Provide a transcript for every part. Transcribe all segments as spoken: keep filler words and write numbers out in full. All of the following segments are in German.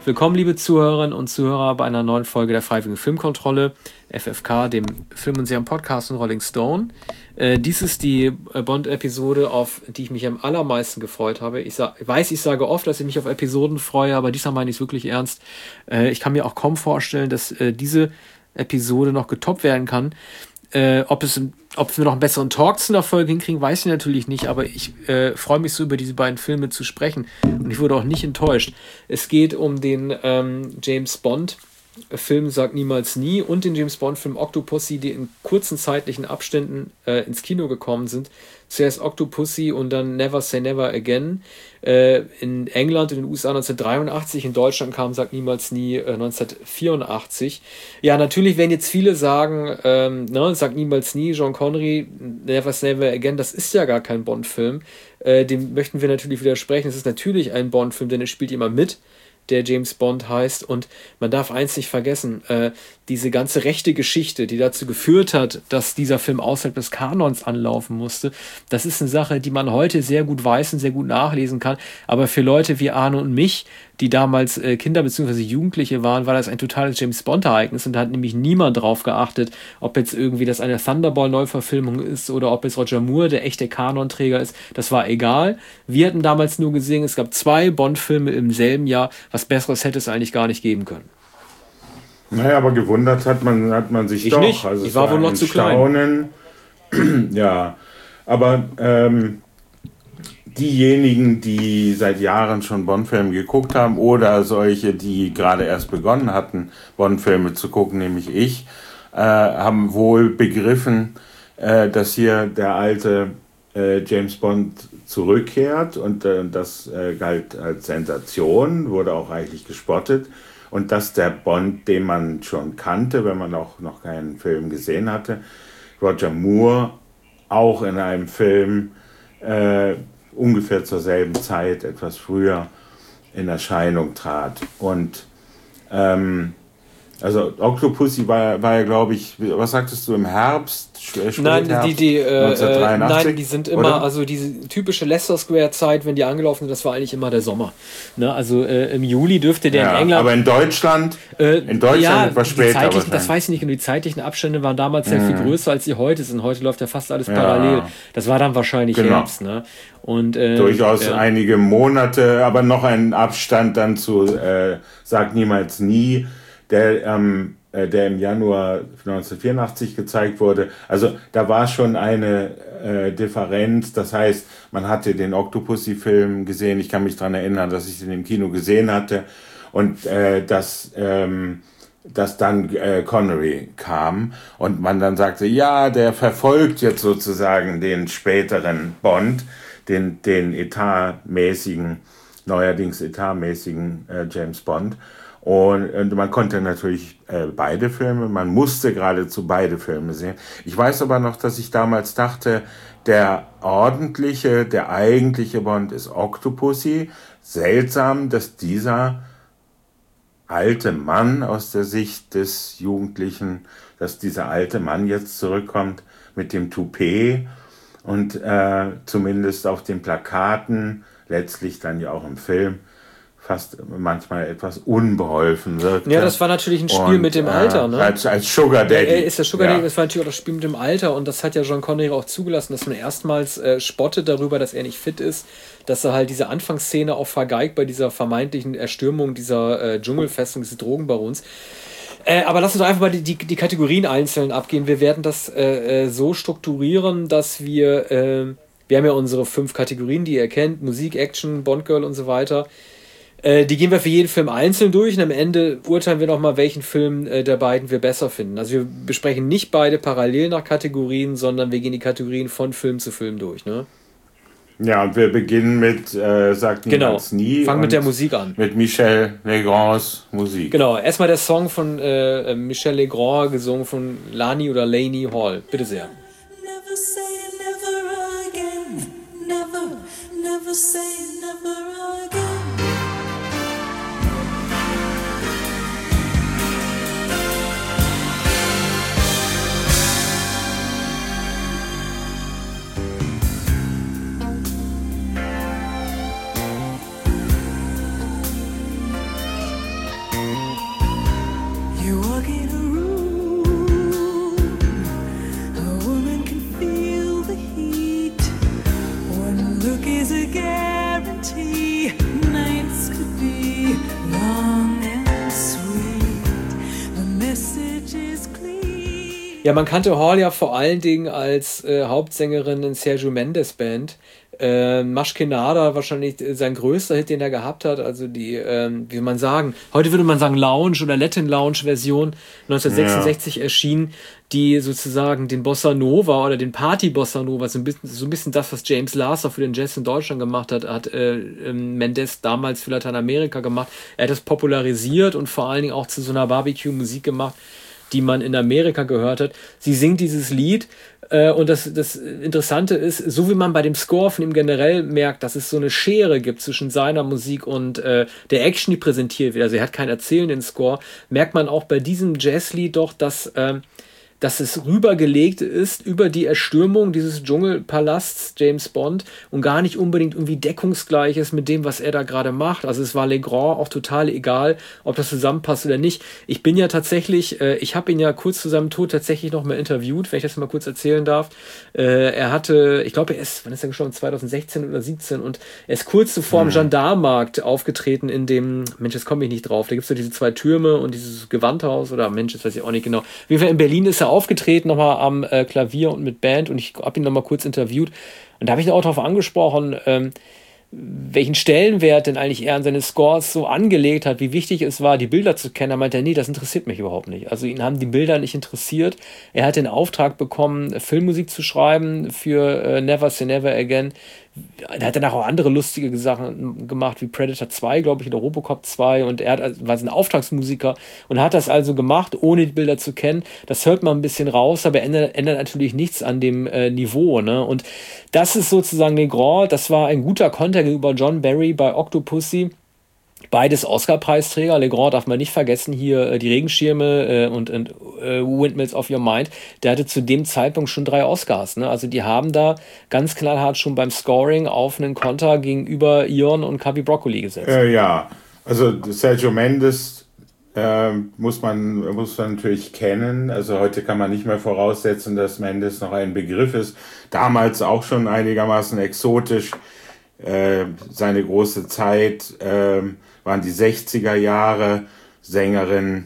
Willkommen, liebe Zuhörerinnen und Zuhörer, bei einer neuen Folge der Freiwilligen Filmkontrolle, F F K, dem Film- und Serien-Podcast von Rolling Stone. Äh, dies ist die Bond-Episode, auf die ich mich am allermeisten gefreut habe. Ich, sa- ich weiß, ich sage oft, dass ich mich auf Episoden freue, aber diesmal meine ich es wirklich ernst. Äh, ich kann mir auch kaum vorstellen, dass äh, diese Episode noch getoppt werden kann. Äh, ob, es, ob wir noch einen besseren Talk zu einer Folge hinkriegen, weiß ich natürlich nicht, aber ich äh, freue mich so, über diese beiden Filme zu sprechen. Und ich wurde auch nicht enttäuscht. Es geht um den ähm, James Bond Film Sag niemals nie und den James Bond Film Octopussy, die in kurzen zeitlichen Abständen äh, ins Kino gekommen sind. Zuerst Octopussy und dann Never Say Never Again. Äh, in England und in den U S A neunzehnhundertdreiundachtzig, in Deutschland kam Sag niemals nie äh, neunzehnhundertvierundachtzig. Ja, natürlich werden jetzt viele sagen, ähm, ne, Sag niemals nie, Sean Connery, Never Say Never Again, das ist ja gar kein Bond-Film. Äh, dem möchten wir natürlich widersprechen. Es ist natürlich ein Bond-Film, denn er spielt immer mit, der James Bond heißt. Und man darf eins nicht vergessen, äh, diese ganze rechte Geschichte, die dazu geführt hat, dass dieser Film außerhalb des Kanons anlaufen musste, das ist eine Sache, die man heute sehr gut weiß und sehr gut nachlesen kann. Aber für Leute wie Arne und mich, die damals äh, Kinder bzw. Jugendliche waren, war das ein totales James-Bond-Ereignis und da hat nämlich niemand drauf geachtet, ob jetzt irgendwie das eine Thunderball-Neuverfilmung ist oder ob es Roger Moore der echte Kanonträger ist. Das war egal. Wir hatten damals nur gesehen, es gab zwei Bond-Filme im selben Jahr. Was Besseres hätte es eigentlich gar nicht geben können. Naja, aber gewundert hat man, hat man sich ich doch. Nicht. Also ich war, war wohl noch zu klein. Ja, aber ähm, diejenigen, die seit Jahren schon Bond-Filme geguckt haben oder solche, die gerade erst begonnen hatten, Bond-Filme zu gucken, nämlich ich, äh, haben wohl begriffen, äh, dass hier der alte äh, James Bond zurückkehrt und äh, das äh, galt als Sensation, wurde auch reichlich gespottet. Und dass der Bond, den man schon kannte, wenn man auch noch keinen Film gesehen hatte, Roger Moore, auch in einem Film äh, ungefähr zur selben Zeit, etwas früher, in Erscheinung trat. Und ähm, also Octopussy war, war ja, glaube ich, was sagtest du, im Herbst? Nein, die, die, äh, nein, die sind immer, oder? Also diese typische Leicester Square Zeit, wenn die angelaufen sind, das war eigentlich immer der Sommer. Ne? Also äh, im Juli dürfte der ja, in England... Aber in Deutschland, äh, in Deutschland ja, etwas später. Das weiß ich nicht, und die zeitlichen Abstände waren damals ja mhm. viel größer, als sie heute sind. Heute läuft ja fast alles ja. parallel. Das war dann wahrscheinlich genau. Herbst. Ne? Und, äh, Durchaus äh, einige Monate, aber noch ein Abstand dann zu äh, Sag niemals nie, der ähm, der im Januar neunzehnhundertvierundachtzig gezeigt wurde. Also da war schon eine äh, Differenz. Das heißt, man hatte den Octopussy-Film gesehen. Ich kann mich daran erinnern, dass ich den im Kino gesehen hatte und äh, dass, ähm, dass dann äh, Connery kam und man dann sagte, ja, der verfolgt jetzt sozusagen den späteren Bond, den, den etatmäßigen, neuerdings etatmäßigen äh, James Bond. Und, und man konnte natürlich äh, beide Filme, man musste geradezu beide Filme sehen. Ich weiß aber noch, dass ich damals dachte, der ordentliche, der eigentliche Bond ist Octopussy. Seltsam, dass dieser alte Mann aus der Sicht des Jugendlichen, dass dieser alte Mann jetzt zurückkommt mit dem Toupet und äh, zumindest auf den Plakaten, letztlich dann ja auch im Film, fast manchmal etwas unbeholfen wirkte. Ja, das war natürlich ein Spiel und, mit dem äh, Alter. Ne? Als, als Sugar Daddy. Er ist der Sugar ja. Daddy, das war natürlich auch das Spiel mit dem Alter und das hat ja Sean Connery auch zugelassen, dass man erstmals äh, spottet darüber, dass er nicht fit ist, dass er halt diese Anfangsszene auch vergeigt bei dieser vermeintlichen Erstürmung dieser äh, Dschungelfestung des Drogenbarons. Äh, aber lass uns doch einfach mal die, die, die Kategorien einzeln abgehen. Wir werden das äh, äh, so strukturieren, dass wir, äh, wir haben ja unsere fünf Kategorien, die ihr kennt, Musik, Action, Bond-Girl und so weiter. Äh, die gehen wir für jeden Film einzeln durch und am Ende urteilen wir nochmal, welchen Film äh, der beiden wir besser finden. Also wir besprechen nicht beide parallel nach Kategorien, sondern wir gehen die Kategorien von Film zu Film durch, ne? Ja, und wir beginnen mit äh, Sagt niemals genau. nie. Fangen mit der Musik an. Mit Michel Legrands Musik. Genau, erstmal der Song von äh, Michel Legrand, gesungen von Lani oder Laney Hall. Bitte sehr. Never say never again. Never, never say never again. Ja, man kannte Hall ja vor allen Dingen als äh, Hauptsängerin in Sergio Mendes Band. Äh, Mashkenada wahrscheinlich sein größter Hit, den er gehabt hat. Also die, ähm, wie soll man sagen, heute würde man sagen Lounge- oder Latin-Lounge-Version neunzehnhundertsechsundsechzig ja. erschienen, die sozusagen den Bossa Nova oder den Party-Bossa Nova, so ein bisschen, so ein bisschen das, was James Last auch für den Jazz in Deutschland gemacht hat, hat äh, Mendes damals für Lateinamerika gemacht. Er hat das popularisiert und vor allen Dingen auch zu so einer Barbecue-Musik gemacht, die man in Amerika gehört hat. Sie singt dieses Lied äh, und das, das Interessante ist, so wie man bei dem Score von ihm generell merkt, dass es so eine Schere gibt zwischen seiner Musik und äh, der Action, die präsentiert wird, also er hat keinen erzählenden Score, merkt man auch bei diesem Jazzlied doch, dass äh, dass es rübergelegt ist über die Erstürmung dieses Dschungelpalasts James Bond und gar nicht unbedingt irgendwie deckungsgleich ist mit dem, was er da gerade macht. Also es war Legrand auch total egal, ob das zusammenpasst oder nicht. Ich bin ja tatsächlich, äh, ich habe ihn ja kurz zu seinem Tod tatsächlich noch mal interviewt, wenn ich das mal kurz erzählen darf. Äh, er hatte, ich glaube, er ist, wann ist er gestorben? zweitausendsechzehn oder siebzehn und er ist kurz zuvor mhm. am Gendarmenmarkt aufgetreten in dem, Mensch, jetzt komme ich nicht drauf, da gibt es so diese zwei Türme und dieses Gewandhaus oder Mensch, das weiß ich auch nicht genau. Auf jeden Fall in Berlin ist er aufgetreten, nochmal am äh, Klavier und mit Band und ich habe ihn nochmal kurz interviewt und da habe ich ihn auch darauf angesprochen, ähm, welchen Stellenwert denn eigentlich er an seine Scores so angelegt hat, wie wichtig es war, die Bilder zu kennen. Da meinte er, nee, das interessiert mich überhaupt nicht. Also ihn haben die Bilder nicht interessiert. Er hat den Auftrag bekommen, Filmmusik zu schreiben für äh, Never Say Never Again. Er hat danach auch andere lustige Sachen gemacht, wie Predator zwei, glaube ich, oder Robocop zwei und er hat, also, war so ein Auftragsmusiker und hat das also gemacht, ohne die Bilder zu kennen. Das hört man ein bisschen raus, aber ändert, ändert natürlich nichts an dem äh, Niveau, ne? Und das ist sozusagen Legrand, das war ein guter Konter gegenüber John Barry bei Octopussy. Beides Oscar-Preisträger. Legrand darf man nicht vergessen, hier äh, die Regenschirme äh, und, und äh, Windmills of Your Mind. Der hatte zu dem Zeitpunkt schon drei Oscars. Ne? Also die haben da ganz knallhart schon beim Scoring auf einen Konter gegenüber Ion und Cubby Broccoli gesetzt. Äh, ja, also Sergio Mendes äh, muss, man, muss man natürlich kennen. Also heute kann man nicht mehr voraussetzen, dass Mendes noch ein Begriff ist. Damals auch schon einigermaßen exotisch. Äh, seine große Zeit äh, waren die sechziger Jahre, Sängerin,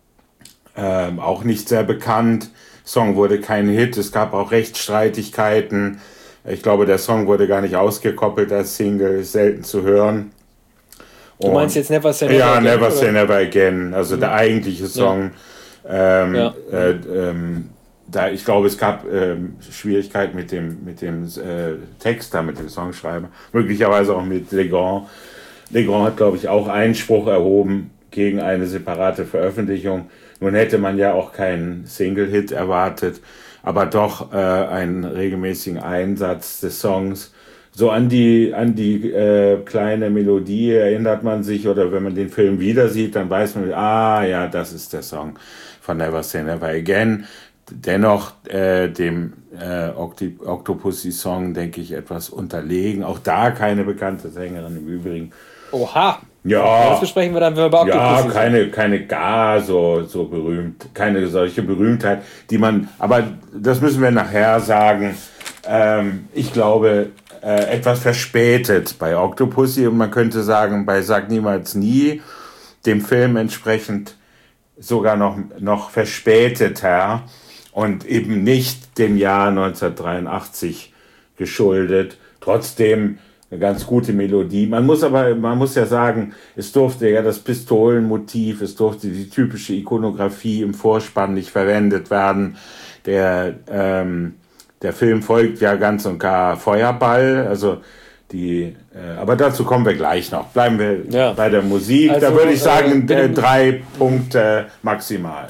äh, auch nicht sehr bekannt. Song wurde kein Hit, es gab auch Rechtsstreitigkeiten. Ich glaube, der Song wurde gar nicht ausgekoppelt als Single, ist selten zu hören. Und du meinst jetzt Never Say Never ja, Again? Ja, Never Say Never Again, also mhm. der eigentliche Song. Ja. Ähm, ja. Äh, ähm, Da, ich glaube, es gab ähm, Schwierigkeiten mit dem, mit dem äh, Text da, mit dem Songschreiber. Möglicherweise auch mit Legrand. Legrand hat, glaube ich, auch Einspruch erhoben gegen eine separate Veröffentlichung. Nun hätte man ja auch keinen Single-Hit erwartet, aber doch äh, einen regelmäßigen Einsatz des Songs. So an die, an die äh, kleine Melodie erinnert man sich, oder wenn man den Film wieder sieht, dann weiß man, ah ja, das ist der Song von Never Say Never Again. Dennoch äh, dem äh, Octopussy-Song, denke ich, etwas unterlegen. Auch da keine bekannte Sängerin im Übrigen. Oha! Ja, das besprechen wir dann, wenn wir bei Octopussy Ja, keine, keine gar so, so berühmt, keine solche Berühmtheit, die man, aber das müssen wir nachher sagen. Ähm, ich glaube, äh, etwas verspätet bei Octopussy und man könnte sagen, bei Sag Niemals Nie, dem Film entsprechend sogar noch, noch verspäteter. Und eben nicht dem Jahr neunzehnhundertdreiundachtzig geschuldet. Trotzdem eine ganz gute Melodie. Man muss aber, man muss ja sagen, es durfte ja das Pistolenmotiv, es durfte die typische Ikonografie im Vorspann nicht verwendet werden. Der, ähm, der Film folgt ja ganz und gar Feuerball, also die, äh, aber dazu kommen wir gleich noch. Bleiben wir ja. bei der Musik. Also, da würde ich sagen, äh, drei Punkte maximal.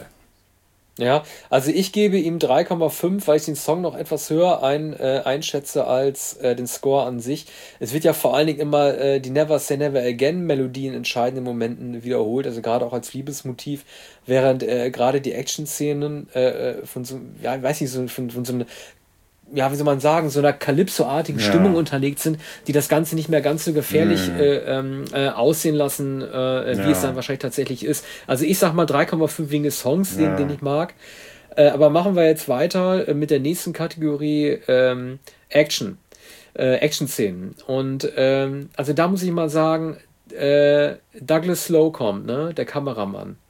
Ja, also ich gebe ihm drei Komma fünf, weil ich den Song noch etwas höher ein, äh, einschätze als äh, den Score an sich. Es wird ja vor allen Dingen immer äh, die Never Say Never Again Melodie in entscheidenden Momenten wiederholt, also gerade auch als Liebesmotiv, während äh, gerade die Action-Szenen äh, von so, ja, ich weiß nicht, so, von, von so einem, ja, wie soll man sagen, so einer Calypso-artigen ja. Stimmung unterlegt sind, die das Ganze nicht mehr ganz so gefährlich mm. äh, ähm, äh, aussehen lassen, äh, wie ja. es dann wahrscheinlich tatsächlich ist. Also ich sag mal drei Komma fünf wegen des Songs, ja. den, den ich mag. Äh, aber machen wir jetzt weiter äh, mit der nächsten Kategorie ähm, Action. Äh, Action-Szenen. Und ähm, also da muss ich mal sagen, äh, Douglas Slocombe, ne, der Kameramann,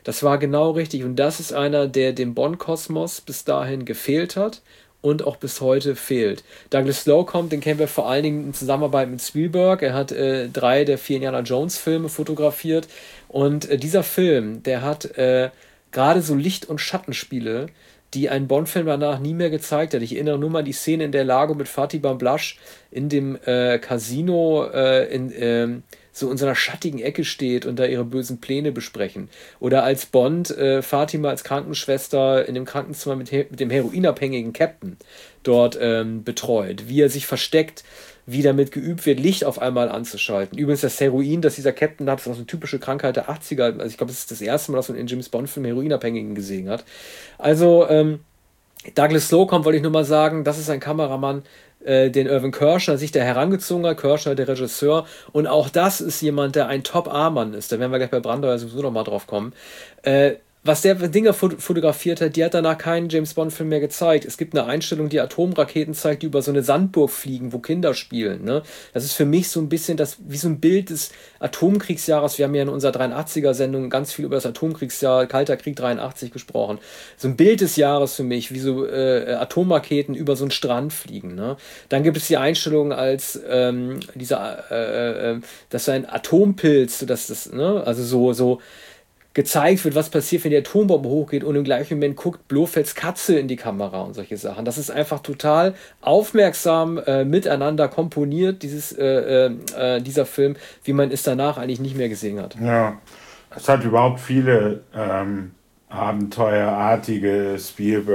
Das war genau richtig. Und das ist einer, der dem Bond-Kosmos bis dahin gefehlt hat und auch bis heute fehlt. Douglas Slocum, den kennen wir vor allen Dingen in Zusammenarbeit mit Spielberg. Er hat äh, drei der vier Indiana Jones-Filme fotografiert. Und äh, dieser Film, der hat äh, gerade so Licht- und Schattenspiele, die ein Bond-Film danach nie mehr gezeigt hat. Ich erinnere nur mal an die Szene, in der Lago mit Fatih Bamblash in dem äh, Casino äh, in, äh, so in so einer schattigen Ecke steht und da ihre bösen Pläne besprechen. Oder als Bond äh, Fatima als Krankenschwester in dem Krankenzimmer mit, mit dem heroinabhängigen Captain dort ähm, betreut. Wie er sich versteckt, wie damit geübt wird, Licht auf einmal anzuschalten. Übrigens das Heroin, das dieser Captain hat, ist auch so eine typische Krankheit der achtziger. Also ich glaube, das ist das erste Mal, dass man in James Bond-Film Heroinabhängigen gesehen hat. Also ähm, Douglas Slocum wollte ich nur mal sagen, das ist ein Kameramann, äh, den Irvin Kershner sich da herangezogen hat. Kershner, der Regisseur. Und auch das ist jemand, der ein Top-A-Mann ist. Da werden wir gleich bei Brandauer sowieso noch mal drauf kommen. Äh, Was der Dinger fotografiert hat, die hat danach keinen James-Bond-Film mehr gezeigt. Es gibt eine Einstellung, die Atomraketen zeigt, die über so eine Sandburg fliegen, wo Kinder spielen. Ne? Das ist für mich so ein bisschen das, wie so ein Bild des Atomkriegsjahres. Wir haben ja in unserer dreiundachtziger-Sendung ganz viel über das Atomkriegsjahr, Kalter Krieg dreiundachtzig gesprochen. So ein Bild des Jahres für mich, wie so äh, Atomraketen über so einen Strand fliegen. Ne? Dann gibt es die Einstellung als ähm, dieser, äh, äh, dass ein Atompilz, dass das, ne? also so, so gezeigt wird, was passiert, wenn die Atombombe hochgeht und im gleichen Moment guckt Blofelds Katze in die Kamera und solche Sachen. Das ist einfach total aufmerksam äh, miteinander komponiert, dieses, äh, äh, dieser Film, wie man es danach eigentlich nicht mehr gesehen hat. Ja, es hat überhaupt viele ähm, abenteuerartige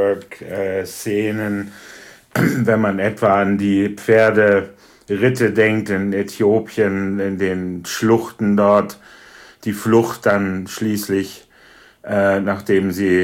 Spielberg-Szenen, äh, wenn man etwa an die Pferderitte denkt in Äthiopien, in den Schluchten dort, die Flucht dann schließlich, äh, nachdem sie,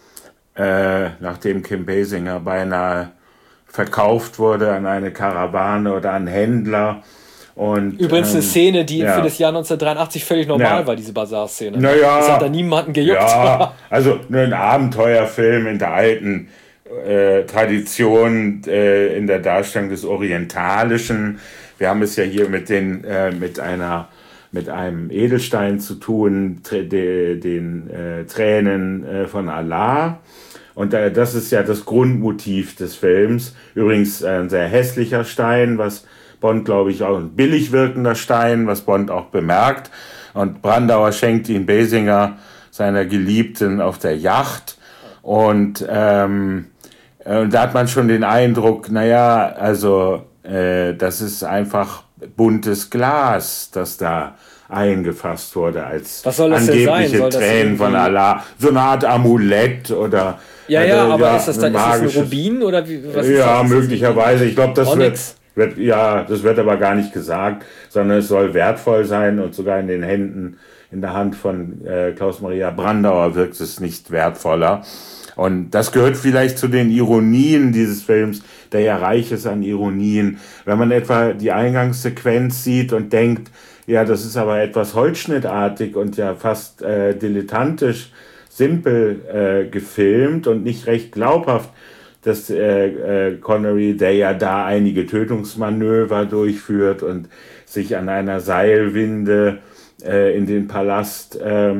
äh, nachdem Kim Basinger beinahe verkauft wurde an eine Karawane oder an Händler. Und, Übrigens ähm, eine Szene, die ja. für das Jahr neunzehnhundertdreiundachtzig völlig normal Ja. war, diese Bazar-Szene. Naja, Das hat da niemanden gejuckt. Ja, also nur ein Abenteuerfilm in der alten äh, Tradition, äh, in der Darstellung des Orientalischen. Wir haben es ja hier mit den, äh, mit einer mit einem Edelstein zu tun, tr- de, den äh, Tränen äh, von Allah. Und äh, das ist ja das Grundmotiv des Films. Übrigens ein sehr hässlicher Stein, was Bond, glaube ich, auch ein billig wirkender Stein, was Bond auch bemerkt. Und Brandauer schenkt ihn Basinger, seiner Geliebten, auf der Yacht. Und ähm, äh, da hat man schon den Eindruck, naja, also äh, das ist einfach buntes Glas, das da eingefasst wurde als Was soll das denn sein? angebliche Soll das Tränen von irgendwie- Allah. So eine Art Amulett oder... Ja, ja, also, aber ist das dann ist das ein magisches- Rubin oder wie, was ist Ja, das? möglicherweise. Ich glaube, das wird, Onyx? wird, ja, das wird aber gar nicht gesagt, sondern es soll wertvoll sein und sogar in den Händen, in der Hand von äh, Klaus-Maria Brandauer wirkt es nicht wertvoller. Und das gehört vielleicht zu den Ironien dieses Films, der ja reich ist an Ironien. Wenn man etwa die Eingangssequenz sieht und denkt, ja, das ist aber etwas holzschnittartig und ja fast äh, dilettantisch simpel äh, gefilmt und nicht recht glaubhaft, dass äh, äh, Connery, der ja da einige Tötungsmanöver durchführt und sich an einer Seilwinde äh, in den Palast äh,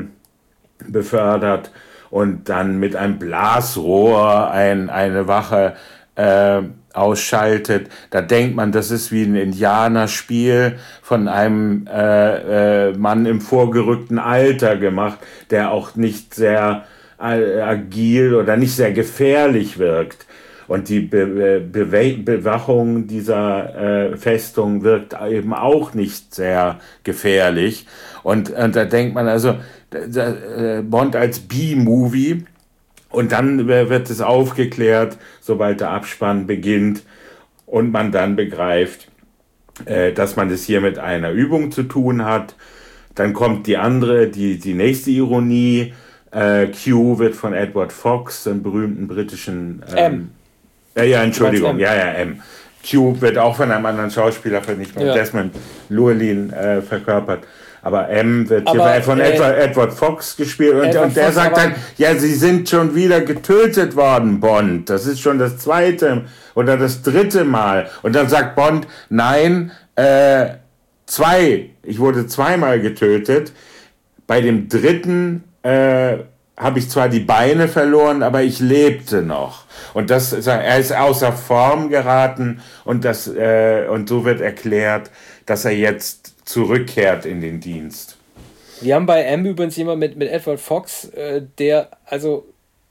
befördert und dann mit einem Blasrohr ein, eine Wache äh, ausschaltet. Da denkt man, das ist wie ein Indianerspiel von einem äh, äh, Mann im vorgerückten Alter gemacht, der auch nicht sehr äh, agil oder nicht sehr gefährlich wirkt. Und die Be- Be- Bewachung dieser äh, Festung wirkt eben auch nicht sehr gefährlich. Und, und da denkt man also, da, äh, Bond als B-Movie. Und dann wird es aufgeklärt, sobald der Abspann beginnt und man dann begreift, äh, dass man es hier mit einer Übung zu tun hat. Dann kommt die andere, die, die nächste Ironie. Äh, Q wird von Edward Fox, einem berühmten britischen... Ähm, M. Ja, ja, Entschuldigung, M. ja, ja, M. Q wird auch von einem anderen Schauspieler, von nicht mehr Ja. Desmond Llewellyn äh, verkörpert. Aber M wird Aber, hier von äh, Edward, Edward Fox gespielt und, Edward und der Fox, sagt aber- dann, ja, sie sind schon wieder getötet worden, Bond. Das ist schon das zweite oder das dritte Mal. Und dann sagt Bond, nein, äh, zwei. Ich wurde zweimal getötet. Bei dem dritten äh, habe ich zwar die Beine verloren, aber ich lebte noch. Und das, er ist außer Form geraten und das, äh, und so wird erklärt, dass er jetzt zurückkehrt in den Dienst. Wir haben bei M übrigens jemand mit, mit Edward Fox, äh, der, also,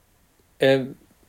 äh,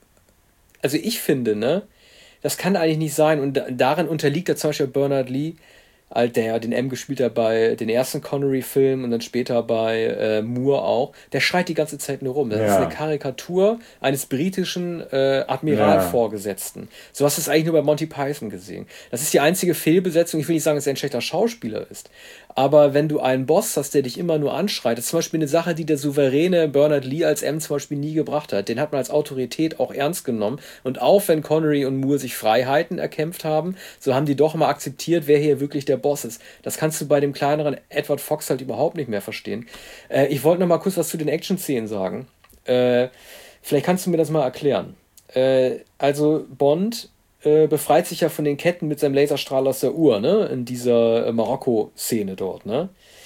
also ich finde, ne, das kann eigentlich nicht sein und da, darin unterliegt ja zum Beispiel Bernard Lee, der ja den M gespielt hat bei den ersten Connery-Filmen und dann später bei äh, Moore auch, der schreit die ganze Zeit nur rum. Das ja. ist eine Karikatur eines britischen äh, Admiralvorgesetzten. Ja. So hast du es eigentlich nur bei Monty Python gesehen. Das ist die einzige Fehlbesetzung. Ich will nicht sagen, dass er ein schlechter Schauspieler ist, aber wenn du einen Boss hast, der dich immer nur anschreit, das ist zum Beispiel eine Sache, die der souveräne Bernard Lee als M zum Beispiel nie gebracht hat. Den hat man als Autorität auch ernst genommen und auch wenn Connery und Moore sich Freiheiten erkämpft haben, so haben die doch mal akzeptiert, wer hier wirklich der Boss ist. Das kannst du bei dem kleineren Edward Fox halt überhaupt nicht mehr verstehen. Äh, ich wollte noch mal kurz was zu den Action-Szenen sagen. Äh, vielleicht kannst du mir das mal erklären. Äh, also Bond äh, befreit sich ja von den Ketten mit seinem Laserstrahl aus der Uhr, ne? In dieser äh, Marokko-Szene dort, ne?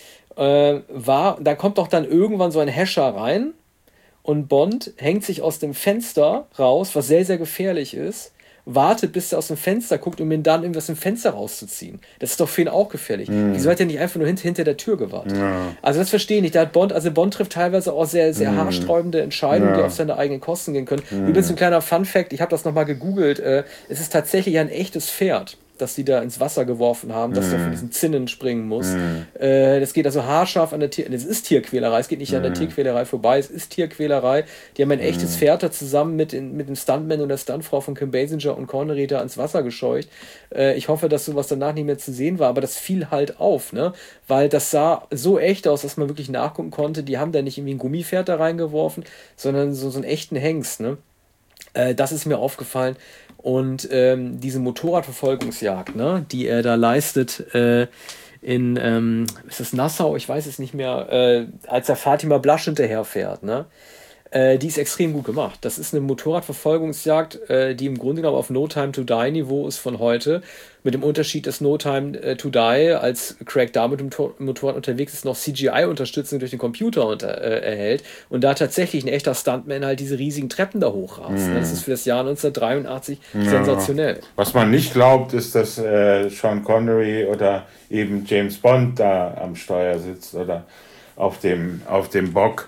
Äh, war, da kommt doch dann irgendwann so ein Hescher rein und Bond hängt sich aus dem Fenster raus, was sehr, sehr gefährlich ist, wartet, bis er aus dem Fenster guckt, um ihn dann irgendwas im Fenster rauszuziehen. Das ist doch für ihn auch gefährlich. Mm. Wieso hat er nicht einfach nur hint, hinter der Tür gewartet? Ja. Also das verstehe ich nicht. Da hat Bond, also Bond trifft teilweise auch sehr, sehr mm. haarsträubende Entscheidungen, ja. die auf seine eigenen Kosten gehen können. Mm. Übrigens ein kleiner Funfact, ich habe das nochmal gegoogelt, äh, es ist tatsächlich ein echtes Pferd, das die da ins Wasser geworfen haben, dass mm. der von diesen Zinnen springen muss. Mm. Äh, das geht also haarscharf an der Tier... Es ist Tierquälerei, es geht nicht mm. an der Tierquälerei vorbei, es ist Tierquälerei. Die haben ein echtes mm. Pferd da zusammen mit, in, mit dem Stuntman und der Stuntfrau von Kim Basinger und Connery da ins Wasser gescheucht. Äh, ich hoffe, dass sowas danach nicht mehr zu sehen war, aber das fiel halt auf, ne? Weil das sah so echt aus, dass man wirklich nachgucken konnte. Die haben da nicht irgendwie ein Gummipferd da reingeworfen, sondern so, so einen echten Hengst, ne? Äh, das ist mir aufgefallen. Und ähm, diese Motorradverfolgungsjagd, ne, die er da leistet äh, in, ähm, ist das Nassau? Ich weiß es nicht mehr, äh, als er Fatima Blasch hinterherfährt, ne? Äh, die ist extrem gut gemacht. Das ist eine Motorradverfolgungsjagd, äh, die im Grunde genommen auf No Time to Die Niveau ist von heute. Mit dem Unterschied, dass No Time äh, to Die, als Craig da mit dem Tor- Motorrad unterwegs ist, noch C G I-Unterstützung durch den Computer unter, äh, erhält und da tatsächlich ein echter Stuntman halt diese riesigen Treppen da hochrast. Mm. Das ist für das Jahr neunzehnhundertdreiundachtzig ja. sensationell. Was man nicht glaubt, ist, dass äh, Sean Connery oder eben James Bond da am Steuer sitzt oder auf dem, auf dem Bock.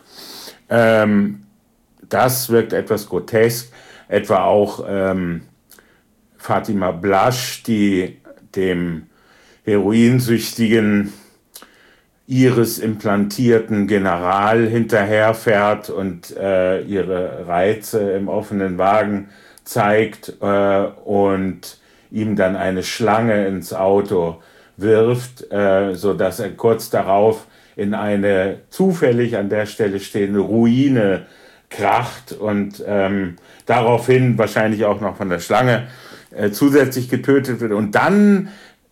Ähm, das wirkt etwas grotesk. Etwa auch ähm, Fatima Blasch, die dem heroinsüchtigen, Iris-implantierten General hinterherfährt und äh, ihre Reize im offenen Wagen zeigt äh, und ihm dann eine Schlange ins Auto wirft, äh, sodass er kurz darauf in eine zufällig an der Stelle stehende Ruine kracht und ähm, daraufhin wahrscheinlich auch noch von der Schlange äh, zusätzlich getötet wird. Und dann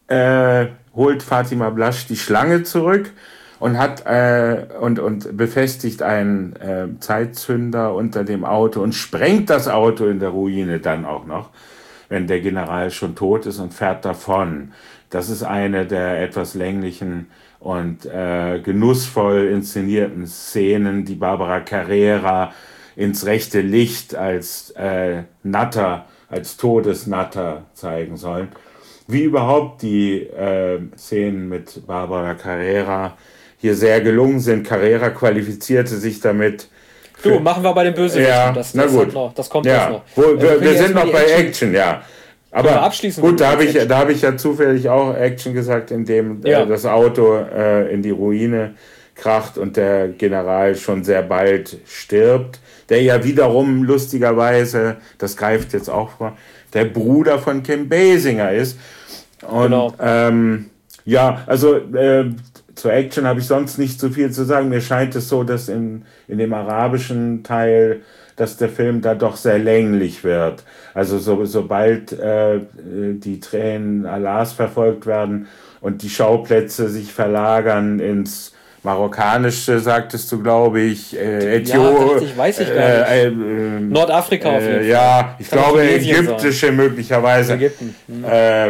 äh, holt Fatima Blasch die Schlange zurück und hat äh, und, und befestigt einen äh, Zeitzünder unter dem Auto und sprengt das Auto in der Ruine dann auch noch, wenn der General schon tot ist, und fährt davon. Das ist eine der etwas länglichen und äh, genussvoll inszenierten Szenen, die Barbara Carrera ins rechte Licht als äh, Natter, als Todesnatter zeigen sollen. Wie überhaupt die äh, Szenen mit Barbara Carrera hier sehr gelungen sind. Carrera qualifizierte sich damit. Du, machen wir bei den Bösewichten. Ja, das, na das, gut. noch, das kommt ja. jetzt noch. Wo, wir wir sind noch bei Action, Action ja. Aber gut, da habe ich, da hab ich ja zufällig auch Action gesagt, indem ja. äh, das Auto äh, in die Ruine kracht und der General schon sehr bald stirbt, der ja wiederum lustigerweise, das greift jetzt auch vor, der Bruder von Kim Basinger ist. Und genau. ähm, ja, also äh, zur Action habe ich sonst nicht so viel zu sagen. Mir scheint es so, dass in, in dem arabischen Teil, dass der Film da doch sehr länglich wird. Also so, sobald äh, die Tränen Allahs verfolgt werden und die Schauplätze sich verlagern ins Marokkanische, sagtest du, glaube ich, äh, Äthiopien. Ja, ich weiß ich gar nicht. Äh, äh, Nordafrika auf jeden Fall. Ja, ich Kann glaube ägyptische sein. möglicherweise. Ägypten. Mhm. Äh,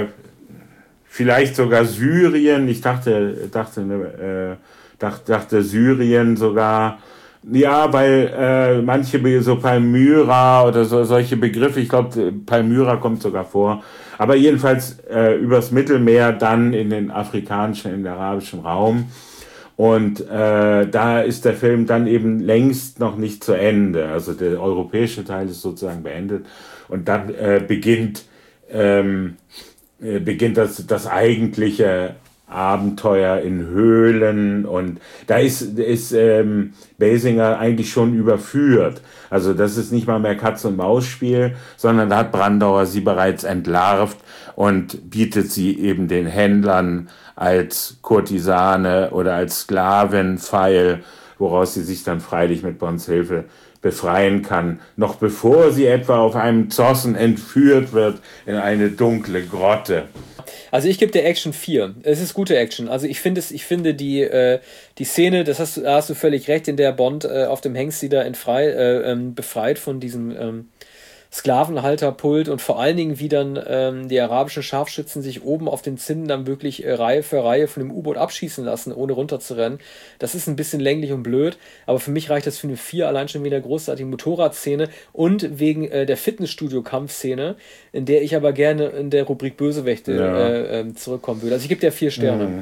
vielleicht sogar Syrien. Ich dachte, dachte, äh, dachte, dachte Syrien sogar. Ja, weil äh, manche Be- so Palmyra oder so solche Begriffe, ich glaube, Palmyra kommt sogar vor, aber jedenfalls äh, übers Mittelmeer, dann in den afrikanischen, in den arabischen Raum. Und äh, da ist der Film dann eben längst noch nicht zu Ende. Also der europäische Teil ist sozusagen beendet. Und dann äh, beginnt, ähm, äh, beginnt das, das eigentliche Abenteuer in Höhlen. Und da ist, ist ähm, Basinger eigentlich schon überführt. Also das ist nicht mal mehr Katz-und-Maus-Spiel, sondern da hat Brandauer sie bereits entlarvt und bietet sie eben den Händlern als Kurtisane oder als Sklavin feil, woraus sie sich dann freilich mit Bonds Hilfe befreien kann, noch bevor sie etwa auf einem Zossen entführt wird in eine dunkle Grotte. Also ich gebe der Action vier. Es ist gute Action. Also ich finde es, ich finde die, äh, die Szene, das hast du, da hast du völlig recht, in der Bond äh, auf dem Hengst sie da entfrei, äh, ähm, befreit von diesem ähm, Sklavenhalterpult und vor allen Dingen, wie dann ähm, die arabischen Scharfschützen sich oben auf den Zinnen dann wirklich äh, Reihe für Reihe von dem U-Boot abschießen lassen, ohne runterzurennen. Das ist ein bisschen länglich und blöd, aber für mich reicht das für eine vier, allein schon wegen der großartigen Motorradszene und wegen äh, der Fitnessstudio-Kampfszene, in der ich aber gerne in der Rubrik Bösewichte Ja. äh, äh, zurückkommen würde. Also ich gebe dir vier Sterne.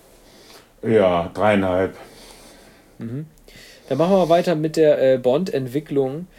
Ja, dreieinhalb. Mhm. Dann machen wir mal weiter mit der äh, Bond-Entwicklung.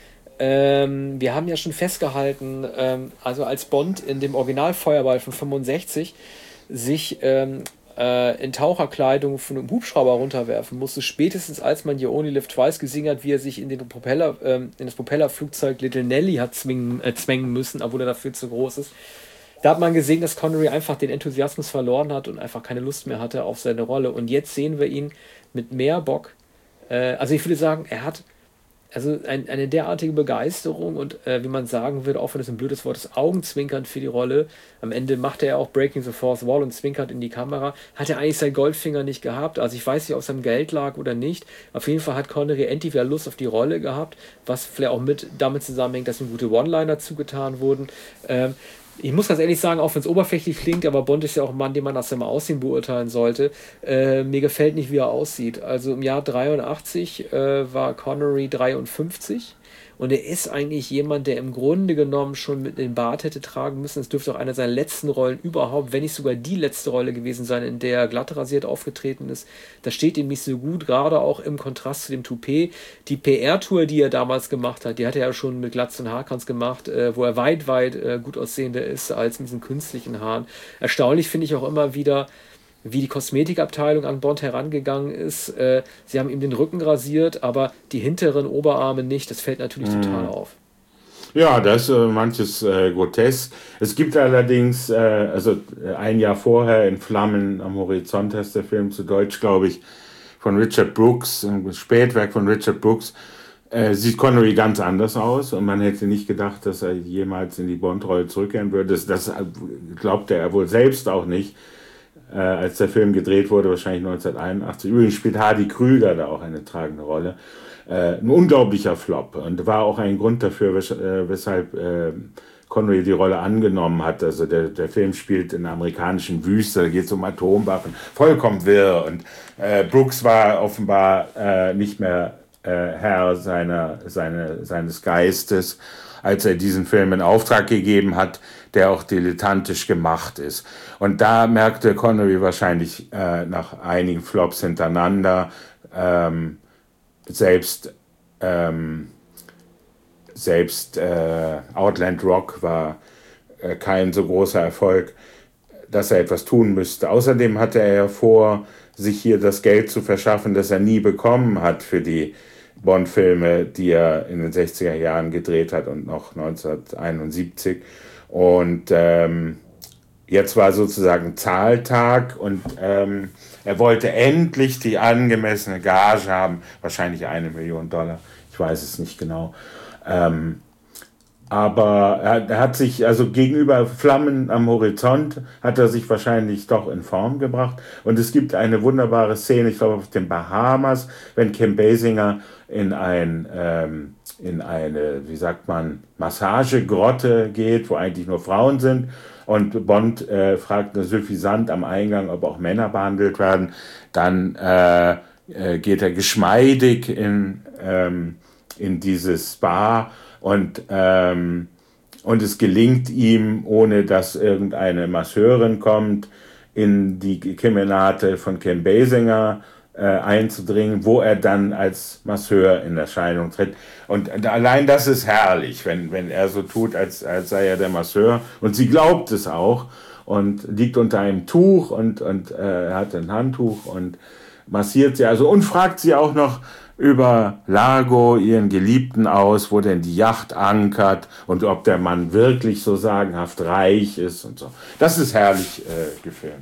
Ähm, wir haben ja schon festgehalten, ähm, also als Bond in dem Originalfeuerball von fünfundsechzig sich ähm, äh, in Taucherkleidung von einem Hubschrauber runterwerfen musste, spätestens als man You Only Live Twice gesehen hat, wie er sich in, den Propeller, ähm, in das Propellerflugzeug Little Nelly hat zwingen, äh, zwängen müssen, obwohl er dafür zu groß ist. Da hat man gesehen, dass Connery einfach den Enthusiasmus verloren hat und einfach keine Lust mehr hatte auf seine Rolle. Und jetzt sehen wir ihn mit mehr Bock. Äh, also ich würde sagen, er hat also ein, eine derartige Begeisterung und äh, wie man sagen würde, auch wenn das ein blödes Wort ist, Augenzwinkern für die Rolle. Am Ende macht er ja auch Breaking the Fourth Wall und zwinkert in die Kamera. Hat er eigentlich seinen Goldfinger nicht gehabt. Also ich weiß nicht, ob es am Geld lag oder nicht. Auf jeden Fall hat Connery endlich wieder Lust auf die Rolle gehabt, was vielleicht auch mit damit zusammenhängt, dass ihm gute One-Liner zugetan wurden. Ähm, Ich muss ganz ehrlich sagen, auch wenn es oberflächlich klingt, aber Bond ist ja auch ein Mann, den man nach seinem Aussehen beurteilen sollte. Äh, mir gefällt nicht, wie er aussieht. Also im Jahr dreiundachtzig äh, war Connery dreiundfünfzig und er ist eigentlich jemand, der im Grunde genommen schon mit den Bart hätte tragen müssen. Es dürfte auch einer seiner letzten Rollen überhaupt, wenn nicht sogar die letzte Rolle gewesen sein, in der er glatt rasiert aufgetreten ist. Das steht ihm nicht so gut, gerade auch im Kontrast zu dem Toupet. Die P R-Tour, die er damals gemacht hat, die hat er ja schon mit Glatze und Haarkranz gemacht, äh, wo er weit, weit äh, gut aussehender ist als mit diesen künstlichen Haaren. Erstaunlich finde ich auch immer wieder, wie die Kosmetikabteilung an Bond herangegangen ist. Äh, sie haben ihm den Rücken rasiert, aber die hinteren Oberarme nicht. Das fällt natürlich mm. total auf. Ja, da ist äh, manches äh, grotesk. Es gibt allerdings, äh, also äh, ein Jahr vorher in Flammen am Horizont heißt der Film zu Deutsch, glaube ich, von Richard Brooks, ein Spätwerk von Richard Brooks, äh, sieht Connery ganz anders aus und man hätte nicht gedacht, dass er jemals in die Bond-Rolle zurückkehren würde. Das, das glaubte er wohl selbst auch nicht. Äh, als der Film gedreht wurde, wahrscheinlich neunzehnhunderteinundachtzig. Übrigens spielt Hardy Krüger da auch eine tragende Rolle. Äh, ein unglaublicher Flop und war auch ein Grund dafür, wes äh, weshalb äh, Connery die Rolle angenommen hat. Also der, der Film spielt in der amerikanischen Wüste, da geht es um Atomwaffen, vollkommen wirr. Und äh, Brooks war offenbar äh, nicht mehr äh, Herr seiner, seine, seines Geistes, als er diesen Film in Auftrag gegeben hat, der auch dilettantisch gemacht ist. Und da merkte Connery wahrscheinlich äh, nach einigen Flops hintereinander, ähm, selbst, ähm, selbst äh, Outland Rock war äh, kein so großer Erfolg, dass er etwas tun müsste. Außerdem hatte er ja vor, sich hier das Geld zu verschaffen, das er nie bekommen hat für die Bond-Filme, die er in den sechziger Jahren gedreht hat und noch neunzehnhunderteinundsiebzig. Und ähm, jetzt war sozusagen Zahltag und ähm, er wollte endlich die angemessene Gage haben, wahrscheinlich eine Million Dollar, ich weiß es nicht genau. Ähm, aber er, er hat sich, also gegenüber Flammen am Horizont, hat er sich wahrscheinlich doch in Form gebracht. Und es gibt eine wunderbare Szene, ich glaube auf den Bahamas, wenn Kim Basinger in ein ähm, in eine, wie sagt man, Massagegrotte geht, wo eigentlich nur Frauen sind. Und Bond äh, fragt eine suffisant am Eingang, ob auch Männer behandelt werden. Dann äh, äh, geht er geschmeidig in, ähm, in dieses Bar und, ähm, und es gelingt ihm, ohne dass irgendeine Masseurin kommt, in die Kemenate von Kim Basinger äh, einzudringen, wo er dann als Masseur in Erscheinung tritt. Und allein das ist herrlich, wenn, wenn er so tut, als, als sei er der Masseur. Und sie glaubt es auch und liegt unter einem Tuch und, und äh, hat ein Handtuch und massiert sie also und fragt sie auch noch über Largo, ihren Geliebten, aus, wo denn die Yacht ankert und ob der Mann wirklich so sagenhaft reich ist und so. Das ist herrlich äh, gefilmt.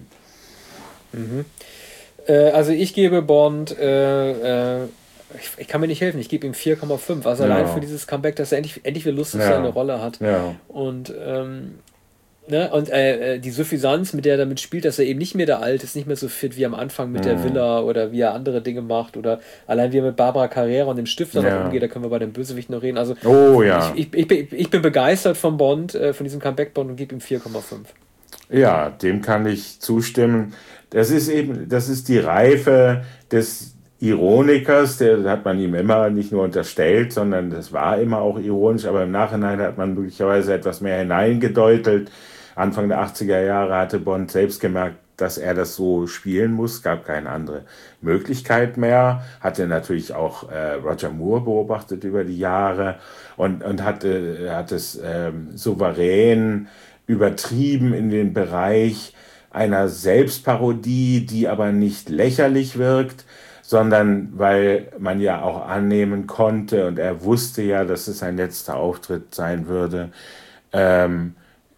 Mhm. Äh, also ich gebe Bond, äh, äh, ich, ich kann mir nicht helfen, ich gebe ihm vier Komma fünf. Also ja. Allein für dieses Comeback, dass er endlich, endlich wieder Lust auf ja. seine Rolle hat. Ja. Und ähm, Ne? Und äh, die Suffisanz, mit der er damit spielt, dass er eben nicht mehr der Alte ist, nicht mehr so fit wie am Anfang mit mhm. der Villa oder wie er andere Dinge macht oder allein wie er mit Barbara Carrera und dem Stifter ja. noch umgeht, da können wir bei dem Bösewicht noch reden. Also oh, ja. ich, ich, ich, ich bin begeistert von Bond, äh, von diesem Comeback-Bond und gebe ihm vier Komma fünf. Ja, dem kann ich zustimmen. Das ist eben, das ist die Reife des Ironikers, der hat man ihm immer nicht nur unterstellt, sondern das war immer auch ironisch, aber im Nachhinein hat man möglicherweise etwas mehr hineingedeutelt. Anfang der achtziger Jahre hatte Bond selbst gemerkt, dass er das so spielen muss, gab keine andere Möglichkeit mehr, hatte natürlich auch äh, Roger Moore beobachtet über die Jahre und, und hatte, hat es ähm, souverän übertrieben in den Bereich einer Selbstparodie, die aber nicht lächerlich wirkt, sondern weil man ja auch annehmen konnte und er wusste ja, dass es sein letzter Auftritt sein würde, ähm,